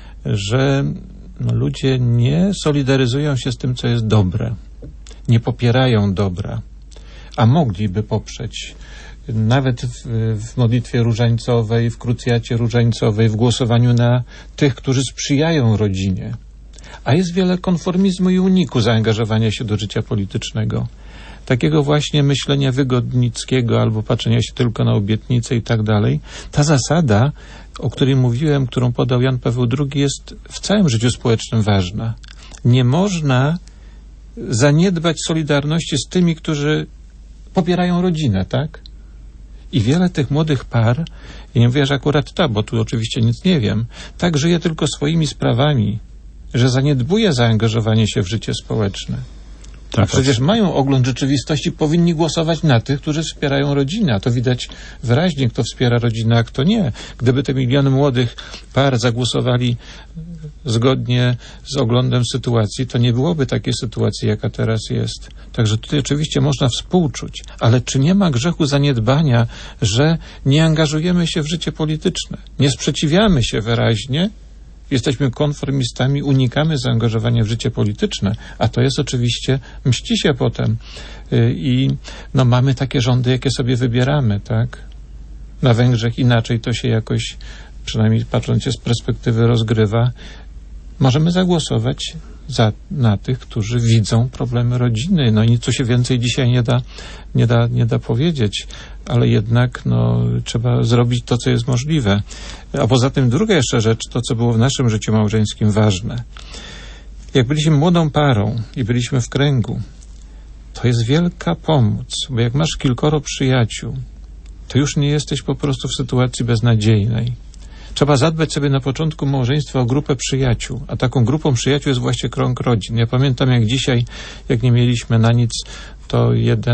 że ludzie nie solidaryzują się z tym, co jest dobre, nie popierają dobra, a mogliby poprzeć. Nawet w modlitwie różańcowej, w krucjacie różańcowej, w głosowaniu na tych, którzy sprzyjają rodzinie. A jest wiele konformizmu i uniku zaangażowania się do życia politycznego. Takiego właśnie myślenia wygodnickiego albo patrzenia się tylko na obietnice i tak dalej. Ta zasada, o której mówiłem, którą podał Jan Paweł II, jest w całym życiu społecznym ważna. Nie można zaniedbać solidarności z tymi, którzy popierają rodzinę, tak? I wiele tych młodych par, ja nie mówię, że akurat ta, bo tu oczywiście nic nie wiem, tak żyje tylko swoimi sprawami, że zaniedbuje zaangażowanie się w życie społeczne. Tak, a przecież mają ogląd rzeczywistości, powinni głosować na tych, którzy wspierają rodzinę. A to widać wyraźnie, kto wspiera rodzinę, a kto nie. Gdyby te miliony młodych par zagłosowali zgodnie z oglądem sytuacji, to nie byłoby takiej sytuacji, jaka teraz jest. Także tutaj oczywiście można współczuć, ale czy nie ma grzechu zaniedbania, że nie angażujemy się w życie polityczne, nie sprzeciwiamy się wyraźnie, jesteśmy konformistami, unikamy zaangażowania w życie polityczne, a to jest oczywiście, mści się potem. I mamy takie rządy, jakie sobie wybieramy, tak? Na Węgrzech inaczej to się jakoś, przynajmniej patrząc się z perspektywy, rozgrywa. Możemy zagłosować na tych, którzy widzą problemy rodziny. No i nic tu się więcej dzisiaj nie da powiedzieć, ale jednak trzeba zrobić to, co jest możliwe. A poza tym druga jeszcze rzecz, to co było w naszym życiu małżeńskim ważne. Jak byliśmy młodą parą i byliśmy w kręgu, to jest wielka pomoc, bo jak masz kilkoro przyjaciół, to już nie jesteś po prostu w sytuacji beznadziejnej. Trzeba zadbać sobie na początku małżeństwa o grupę przyjaciół, a taką grupą przyjaciół jest właśnie krąg rodzin. Ja pamiętam, jak dzisiaj, jak nie mieliśmy na nic, to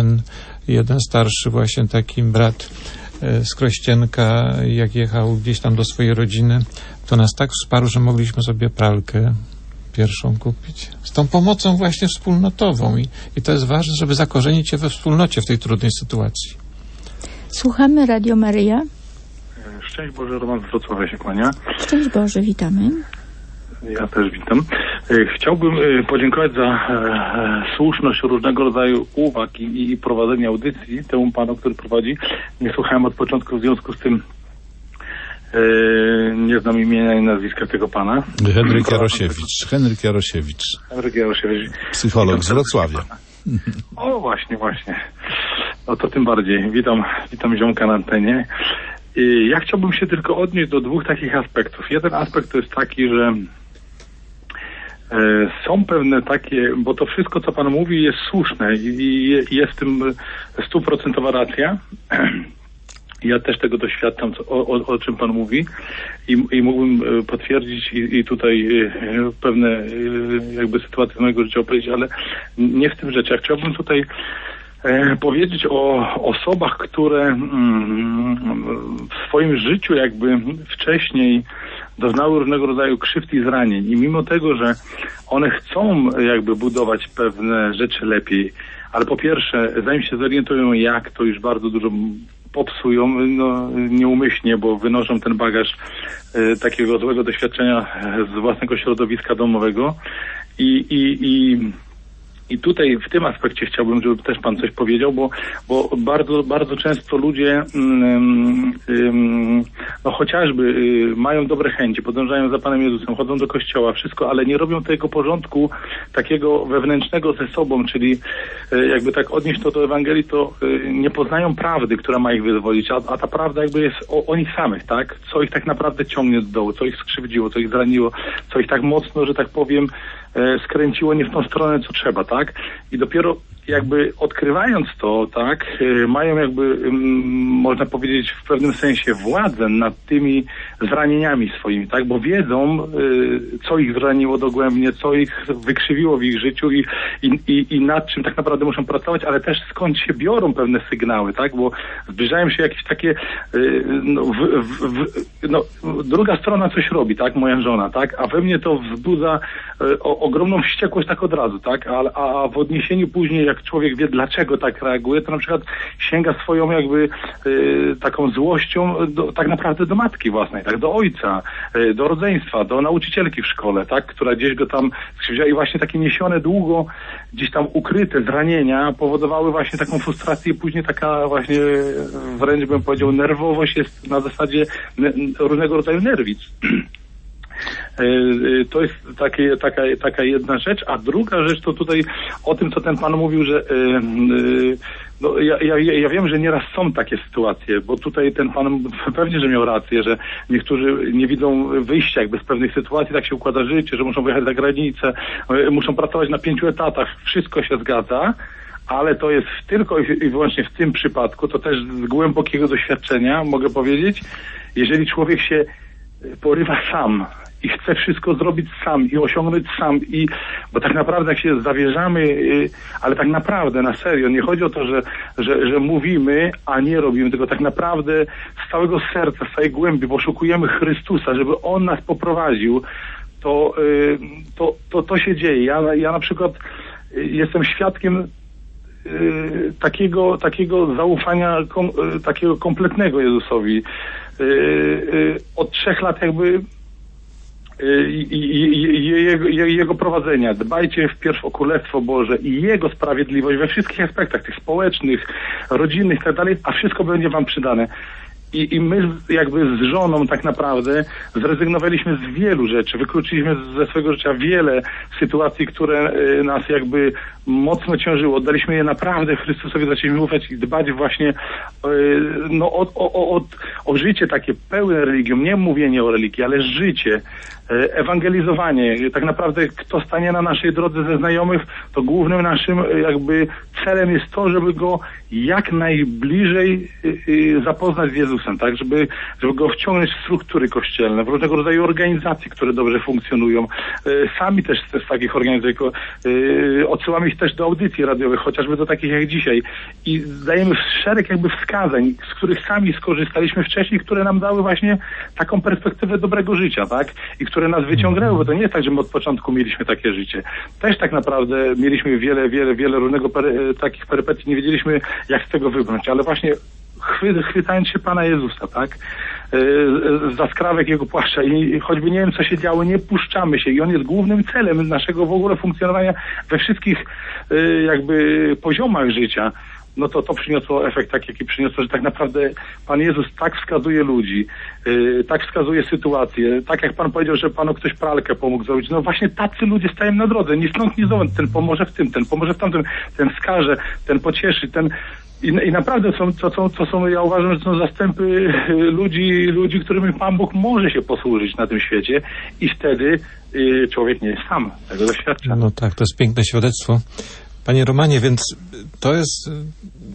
jeden starszy właśnie taki brat z Krościenka, jak jechał gdzieś tam do swojej rodziny, to nas tak wsparł, że mogliśmy sobie pralkę pierwszą kupić. Z tą pomocą właśnie wspólnotową i to jest ważne, żeby zakorzenić się we wspólnocie w tej trudnej sytuacji. Słuchamy Radio Maryja. Szczęść Boże, Roman z Wrocławia się kłania. Szczęść Boże, witamy. Ja też witam. Chciałbym podziękować za słuszność różnego rodzaju uwag i prowadzenia audycji temu panu, który prowadzi. Nie słuchałem od początku, w związku z tym nie znam imienia i nazwiska tego pana. Henryk Jarosiewicz. Psycholog z Wrocławia. O, właśnie. No to tym bardziej. Witam ziomka na antenie. Ja chciałbym się tylko odnieść do dwóch takich aspektów. Jeden aspekt to jest taki, że są pewne takie, bo to wszystko, co pan mówi, jest słuszne i jest w tym 100% racja. Ja też tego doświadczam, o czym Pan mówi i mógłbym potwierdzić i tutaj pewne jakby sytuacje z mojego życia opowiedzieć, ale nie w tym rzeczy. Ja chciałbym tutaj powiedzieć o osobach, które w swoim życiu jakby wcześniej doznały różnego rodzaju krzywd i zranień i mimo tego, że one chcą jakby budować pewne rzeczy lepiej, ale po pierwsze, zanim się zorientują jak, to już bardzo dużo popsują, no nieumyślnie, bo wynoszą ten bagaż takiego złego doświadczenia z własnego środowiska domowego i tutaj w tym aspekcie chciałbym, żeby też Pan coś powiedział, bo bardzo, bardzo często ludzie no chociażby mają dobre chęci, podążają za Panem Jezusem, chodzą do kościoła, wszystko, ale nie robią tego porządku takiego wewnętrznego ze sobą, czyli jakby tak odnieść to do Ewangelii, to nie poznają prawdy, która ma ich wyzwolić, a ta prawda jakby jest o nich samych, tak? Co ich tak naprawdę ciągnie do dołu, co ich skrzywdziło, co ich zraniło, co ich tak mocno, że tak powiem, skręciło nie w tą stronę, co trzeba, tak? I dopiero jakby odkrywając to, tak, mają jakby, można powiedzieć w pewnym sensie władzę nad tymi zranieniami swoimi, tak, bo wiedzą, co ich zraniło dogłębnie, co ich wykrzywiło w ich życiu i nad czym tak naprawdę muszą pracować, ale też skąd się biorą pewne sygnały, tak, bo zbliżają się jakieś takie, druga strona coś robi, tak, moja żona, tak, a we mnie to wzbudza ogromną wściekłość tak od razu, tak, a w odniesieniu później, jak człowiek wie, dlaczego tak reaguje, to na przykład sięga swoją jakby taką złością tak naprawdę do matki własnej, tak, do ojca, do rodzeństwa, do nauczycielki w szkole, tak, która gdzieś go tam skrzywdziła i właśnie takie niesione długo, gdzieś tam ukryte zranienia powodowały właśnie taką frustrację i później taka właśnie wręcz bym powiedział nerwowość jest na zasadzie różnego rodzaju nerwic. To jest taka jedna rzecz, a druga rzecz to tutaj o tym, co ten pan mówił, że no, ja wiem, że nieraz są takie sytuacje, bo tutaj ten pan pewnie, że miał rację, że niektórzy nie widzą wyjścia jakby z pewnych sytuacji, tak się układa życie, że muszą wyjechać za granicę, muszą pracować na 5 etatach, wszystko się zgadza, ale to jest tylko i wyłącznie w tym przypadku, to też z głębokiego doświadczenia mogę powiedzieć, jeżeli człowiek się porywa sam i chce wszystko zrobić sam i osiągnąć sam bo tak naprawdę jak się zawierzamy, ale tak naprawdę na serio, nie chodzi o to, że mówimy, a nie robimy, tylko tak naprawdę z całego serca, z całej głębi, bo szukujemy Chrystusa, żeby On nas poprowadził, to się dzieje. Ja na przykład jestem świadkiem takiego zaufania, takiego kompletnego Jezusowi. Od 3 lat jakby Jego prowadzenia. Dbajcie wpierw o Królestwo Boże i Jego sprawiedliwość we wszystkich aspektach, tych społecznych, rodzinnych i tak dalej, a wszystko będzie wam przydane. I my jakby z żoną tak naprawdę zrezygnowaliśmy z wielu rzeczy, wykluczyliśmy ze swojego życia wiele sytuacji, które nas jakby mocno ciążyło. Oddaliśmy je naprawdę Chrystusowi, zaczęliśmy ufać i dbać właśnie o życie takie pełne religią, nie mówienie o religii, ale życie, ewangelizowanie. Tak naprawdę kto stanie na naszej drodze ze znajomych, to głównym naszym jakby celem jest to, żeby go jak najbliżej zapoznać z Jezusem, tak, żeby go wciągnąć w struktury kościelne, w różnego rodzaju organizacje, które dobrze funkcjonują. Sami też z takich organizacji odsyłamy ich też do audycji radiowych, chociażby do takich jak dzisiaj i dajemy szereg jakby wskazań, z których sami skorzystaliśmy wcześniej, które nam dały właśnie taką perspektywę dobrego życia, tak, i które nas wyciągnęły, bo to nie jest tak, że my od początku mieliśmy takie życie. Też tak naprawdę mieliśmy wiele różnego takich perypetii, nie wiedzieliśmy jak z tego wybrnąć, ale właśnie chwytając się Pana Jezusa, tak, za skrawek Jego płaszcza i choćby nie wiem co się działo, nie puszczamy się i On jest głównym celem naszego w ogóle funkcjonowania we wszystkich jakby poziomach życia. No to przyniosło efekt taki, jaki przyniosło, że tak naprawdę Pan Jezus tak wskazuje ludzi, tak wskazuje sytuację, tak jak Pan powiedział, że Panu ktoś pralkę pomógł zrobić, no właśnie tacy ludzie stają na drodze, ni stąd, ni zowąd, ten pomoże w tym, ten pomoże w tamtym, ten wskaże, ten pocieszy, ten... I naprawdę są, ja uważam, że są zastępy ludzi, którymi Pan Bóg może się posłużyć na tym świecie i wtedy człowiek nie jest sam, tego doświadcza. No tak, to jest piękne świadectwo. Panie Romanie, więc to jest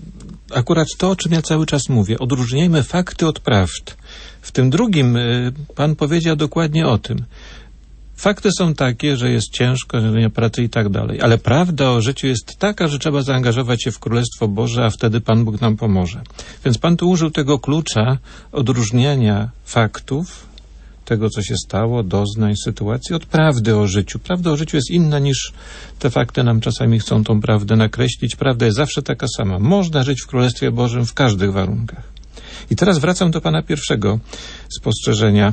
akurat to, o czym ja cały czas mówię. Odróżniajmy fakty od prawd. W tym drugim pan powiedział dokładnie o tym. Fakty są takie, że jest ciężko, że nie pracy i tak dalej. Ale prawda o życiu jest taka, że trzeba zaangażować się w Królestwo Boże, a wtedy Pan Bóg nam pomoże. Więc Pan tu użył tego klucza odróżniania faktów, tego, co się stało, doznań, sytuacji, od prawdy o życiu. Prawda o życiu jest inna niż te fakty nam czasami chcą tą prawdę nakreślić. Prawda jest zawsze taka sama. Można żyć w Królestwie Bożym w każdych warunkach. I teraz wracam do pana pierwszego spostrzeżenia.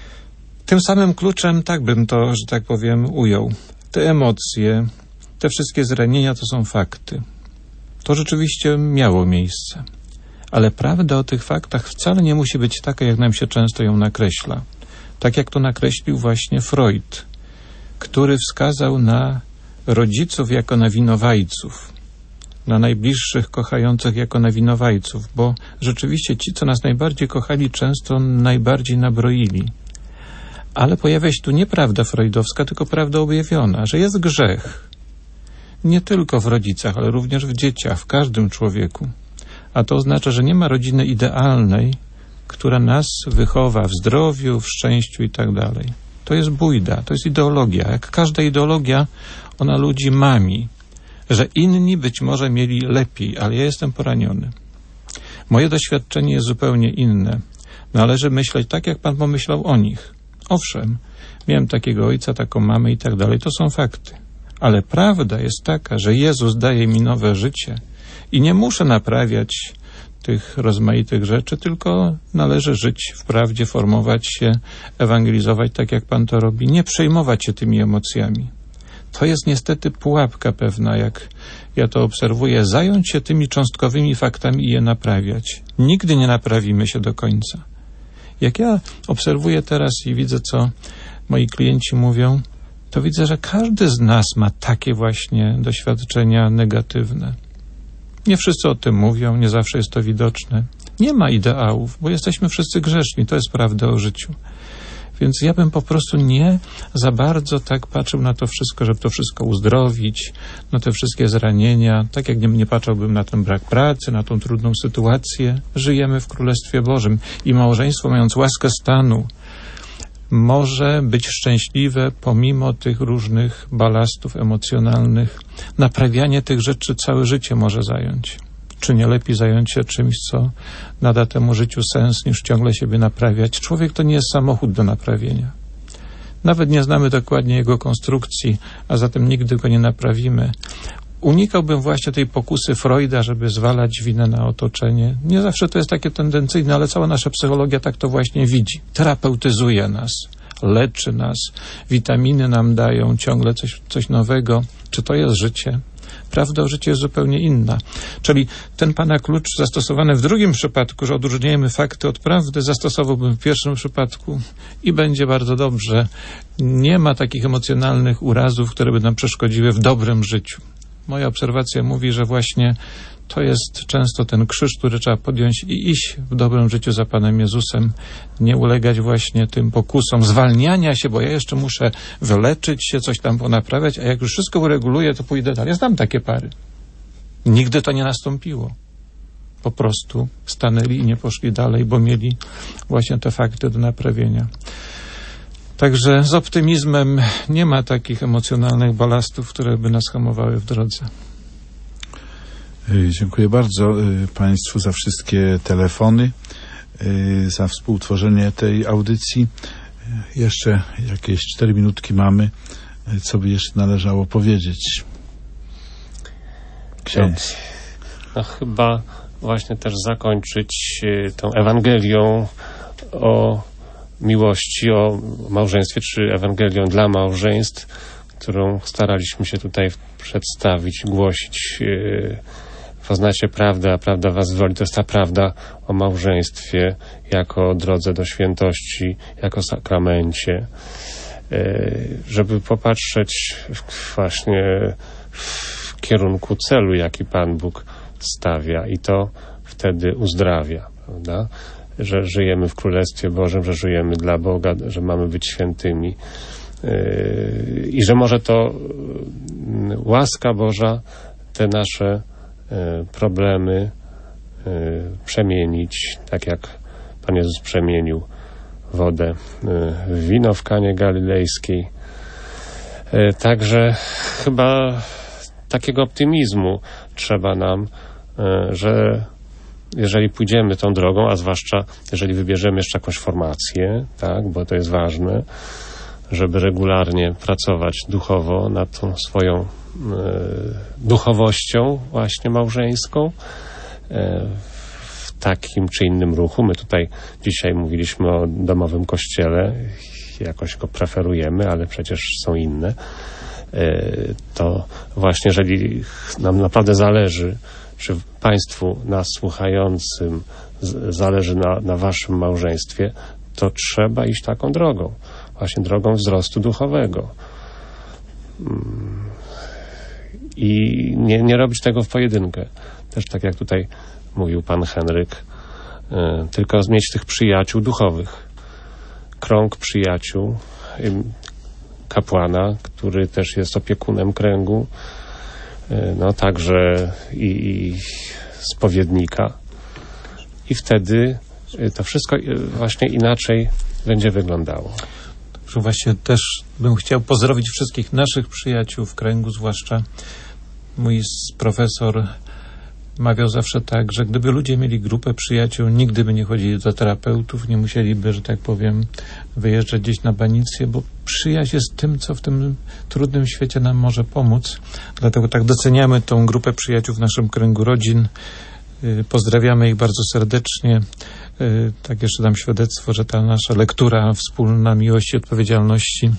Tym samym kluczem, tak bym to, że tak powiem, ujął. Te emocje, te wszystkie zranienia to są fakty. To rzeczywiście miało miejsce. Ale prawda o tych faktach wcale nie musi być taka, jak nam się często ją nakreśla. Tak jak to nakreślił właśnie Freud, który wskazał na rodziców jako na winowajców, na najbliższych kochających jako na winowajców, bo rzeczywiście ci, co nas najbardziej kochali, często najbardziej nabroili. Ale pojawia się tu nie prawda freudowska, tylko prawda objawiona, że jest grzech. Nie tylko w rodzicach, ale również w dzieciach, w każdym człowieku. A to oznacza, że nie ma rodziny idealnej, która nas wychowa w zdrowiu, w szczęściu i tak dalej. To jest bójda, to jest ideologia. Jak każda ideologia, ona ludzi mami, że inni być może mieli lepiej, ale ja jestem poraniony. Moje doświadczenie jest zupełnie inne. Należy myśleć tak, jak Pan pomyślał o nich. Owszem, miałem takiego ojca, taką mamę i tak dalej, to są fakty. Ale prawda jest taka, że Jezus daje mi nowe życie i nie muszę naprawiać tych rozmaitych rzeczy, tylko należy żyć w prawdzie, formować się, ewangelizować tak, jak Pan to robi, nie przejmować się tymi emocjami. To jest niestety pułapka pewna, jak ja to obserwuję, zająć się tymi cząstkowymi faktami i je naprawiać. Nigdy nie naprawimy się do końca. Jak ja obserwuję teraz i widzę, co moi klienci mówią, to widzę, że każdy z nas ma takie właśnie doświadczenia negatywne. Nie wszyscy o tym mówią, nie zawsze jest to widoczne. Nie ma ideałów, bo jesteśmy wszyscy grzeszni, to jest prawda o życiu. Więc ja bym po prostu nie za bardzo tak patrzył na to wszystko, żeby to wszystko uzdrowić, na te wszystkie zranienia, tak jak nie patrzyłbym na ten brak pracy, na tą trudną sytuację. Żyjemy w Królestwie Bożym i małżeństwo, mając łaskę stanu, może być szczęśliwe pomimo tych różnych balastów emocjonalnych. Naprawianie tych rzeczy całe życie może zająć. Czy nie lepiej zająć się czymś, co nada temu życiu sens, niż ciągle siebie naprawiać? Człowiek to nie jest samochód do naprawienia. Nawet nie znamy dokładnie jego konstrukcji, a zatem nigdy go nie naprawimy. Unikałbym właśnie tej pokusy Freuda, żeby zwalać winę na otoczenie. Nie zawsze to jest takie tendencyjne, ale cała nasza psychologia tak to właśnie widzi. Terapeutyzuje nas, leczy nas, witaminy nam dają, ciągle coś nowego. Czy to jest życie? Prawda o życiu jest zupełnie inna. Czyli ten Pana klucz zastosowany w drugim przypadku, że odróżniajmy fakty od prawdy, zastosowałbym w pierwszym przypadku i będzie bardzo dobrze. Nie ma takich emocjonalnych urazów, które by nam przeszkodziły w dobrym życiu. Moja obserwacja mówi, że właśnie to jest często ten krzyż, który trzeba podjąć i iść w dobrym życiu za Panem Jezusem, nie ulegać właśnie tym pokusom zwalniania się, bo ja jeszcze muszę wyleczyć się, coś tam ponaprawiać, a jak już wszystko ureguluję, to pójdę dalej. Ja znam takie pary. Nigdy to nie nastąpiło. Po prostu stanęli i nie poszli dalej, bo mieli właśnie te fakty do naprawienia. Także z optymizmem nie ma takich emocjonalnych balastów, które by nas hamowały w drodze. Dziękuję bardzo Państwu za wszystkie telefony, za współtworzenie tej audycji. Jeszcze jakieś 4 minutki mamy. Co by jeszcze należało powiedzieć? Ksiądz. No chyba właśnie też zakończyć tą Ewangelią o miłości, o małżeństwie, czy Ewangelią dla małżeństw, którą staraliśmy się tutaj przedstawić, głosić. Poznacie prawdę, a prawda was wyzwoli. To jest ta prawda o małżeństwie jako drodze do świętości, jako sakramencie. Żeby popatrzeć właśnie w kierunku celu, jaki Pan Bóg stawia, i to wtedy uzdrawia, prawda? Że żyjemy w Królestwie Bożym, że żyjemy dla Boga, że mamy być świętymi i że może to łaska Boża te nasze problemy przemienić, tak jak Pan Jezus przemienił wodę w wino w Kanie Galilejskiej. Także chyba takiego optymizmu trzeba nam, że jeżeli pójdziemy tą drogą, a zwłaszcza jeżeli wybierzemy jeszcze jakąś formację, tak, bo to jest ważne, żeby regularnie pracować duchowo nad tą swoją duchowością właśnie małżeńską w takim czy innym ruchu. My tutaj dzisiaj mówiliśmy o domowym kościele, jakoś go preferujemy, ale przecież są inne. To właśnie jeżeli nam naprawdę zależy, czy Państwu, nas słuchającym zależy na Waszym małżeństwie, to trzeba iść taką drogą. Właśnie drogą wzrostu duchowego. I nie robić tego w pojedynkę. Też tak jak tutaj mówił Pan Henryk, tylko mieć tych przyjaciół duchowych. Krąg przyjaciół, kapłana, który też jest opiekunem kręgu, no także i spowiednika. I wtedy to wszystko właśnie inaczej będzie wyglądało. Także właśnie też bym chciał pozdrowić wszystkich naszych przyjaciół w kręgu, zwłaszcza mój profesor mawiał zawsze tak, że gdyby ludzie mieli grupę przyjaciół, nigdy by nie chodzili do terapeutów, nie musieliby, że tak powiem, wyjeżdżać gdzieś na banicję, bo przyjaźń jest tym, co w tym trudnym świecie nam może pomóc. Dlatego tak doceniamy tą grupę przyjaciół w naszym kręgu rodzin. Pozdrawiamy ich bardzo serdecznie. Tak jeszcze dam świadectwo, że ta nasza lektura wspólna miłości i odpowiedzialności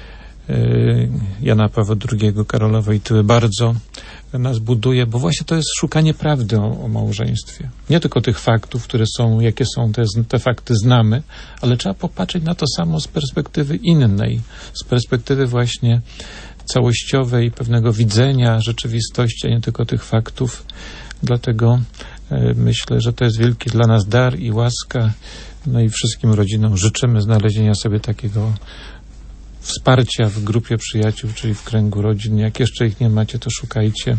Jana Pawła II, Karola Wojtyły bardzo nas buduje, bo właśnie to jest szukanie prawdy o małżeństwie. Nie tylko tych faktów, które są, jakie są, te fakty znamy, ale trzeba popatrzeć na to samo z perspektywy innej, z perspektywy właśnie całościowej, pewnego widzenia rzeczywistości, a nie tylko tych faktów. Dlatego myślę, że to jest wielki dla nas dar i łaska. No i wszystkim rodzinom życzymy znalezienia sobie takiego wsparcia w grupie przyjaciół, czyli w kręgu rodzin. Jak jeszcze ich nie macie, to szukajcie,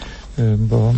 bo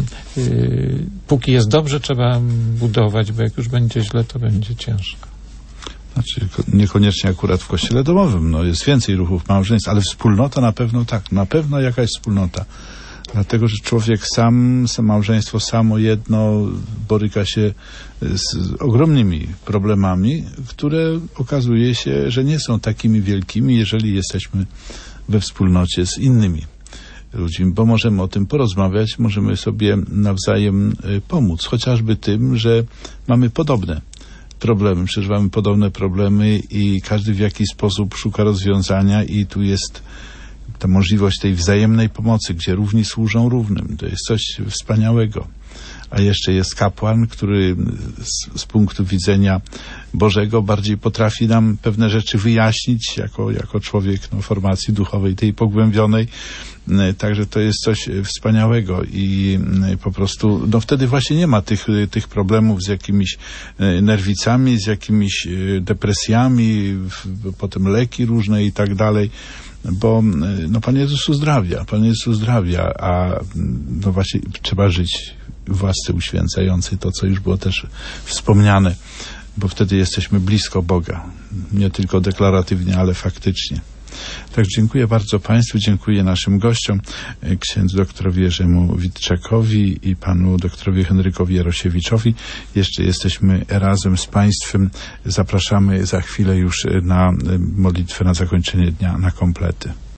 póki jest dobrze, trzeba budować, bo jak już będzie źle, to będzie ciężko. Znaczy, niekoniecznie akurat w kościele domowym, no jest więcej ruchów małżeństw, ale wspólnota na pewno tak, na pewno jakaś wspólnota. Dlatego, że człowiek sam, małżeństwo samo jedno boryka się z ogromnymi problemami, które okazuje się, że nie są takimi wielkimi, jeżeli jesteśmy we wspólnocie z innymi ludźmi, bo możemy o tym porozmawiać, możemy sobie nawzajem pomóc, chociażby tym, że mamy podobne problemy, przeżywamy podobne problemy i każdy w jakiś sposób szuka rozwiązania i tu jest ta możliwość tej wzajemnej pomocy, gdzie równi służą równym. To jest coś wspaniałego. A jeszcze jest kapłan, który z punktu widzenia Bożego bardziej potrafi nam pewne rzeczy wyjaśnić jako człowiek formacji duchowej, tej pogłębionej. Także to jest coś wspaniałego i po prostu wtedy właśnie nie ma tych problemów z jakimiś nerwicami, z jakimiś depresjami, potem leki różne i tak dalej. Bo Pan Jezus uzdrawia, a właśnie trzeba żyć w łasce uświęcającej, to co już było też wspomniane, bo wtedy jesteśmy blisko Boga, nie tylko deklaratywnie, ale faktycznie. Także dziękuję bardzo Państwu, dziękuję naszym gościom, księdzu doktorowi Jerzemu Witczakowi i panu doktorowi Henrykowi Jarosiewiczowi. Jeszcze jesteśmy razem z Państwem. Zapraszamy za chwilę już na modlitwę na zakończenie dnia, na komplety.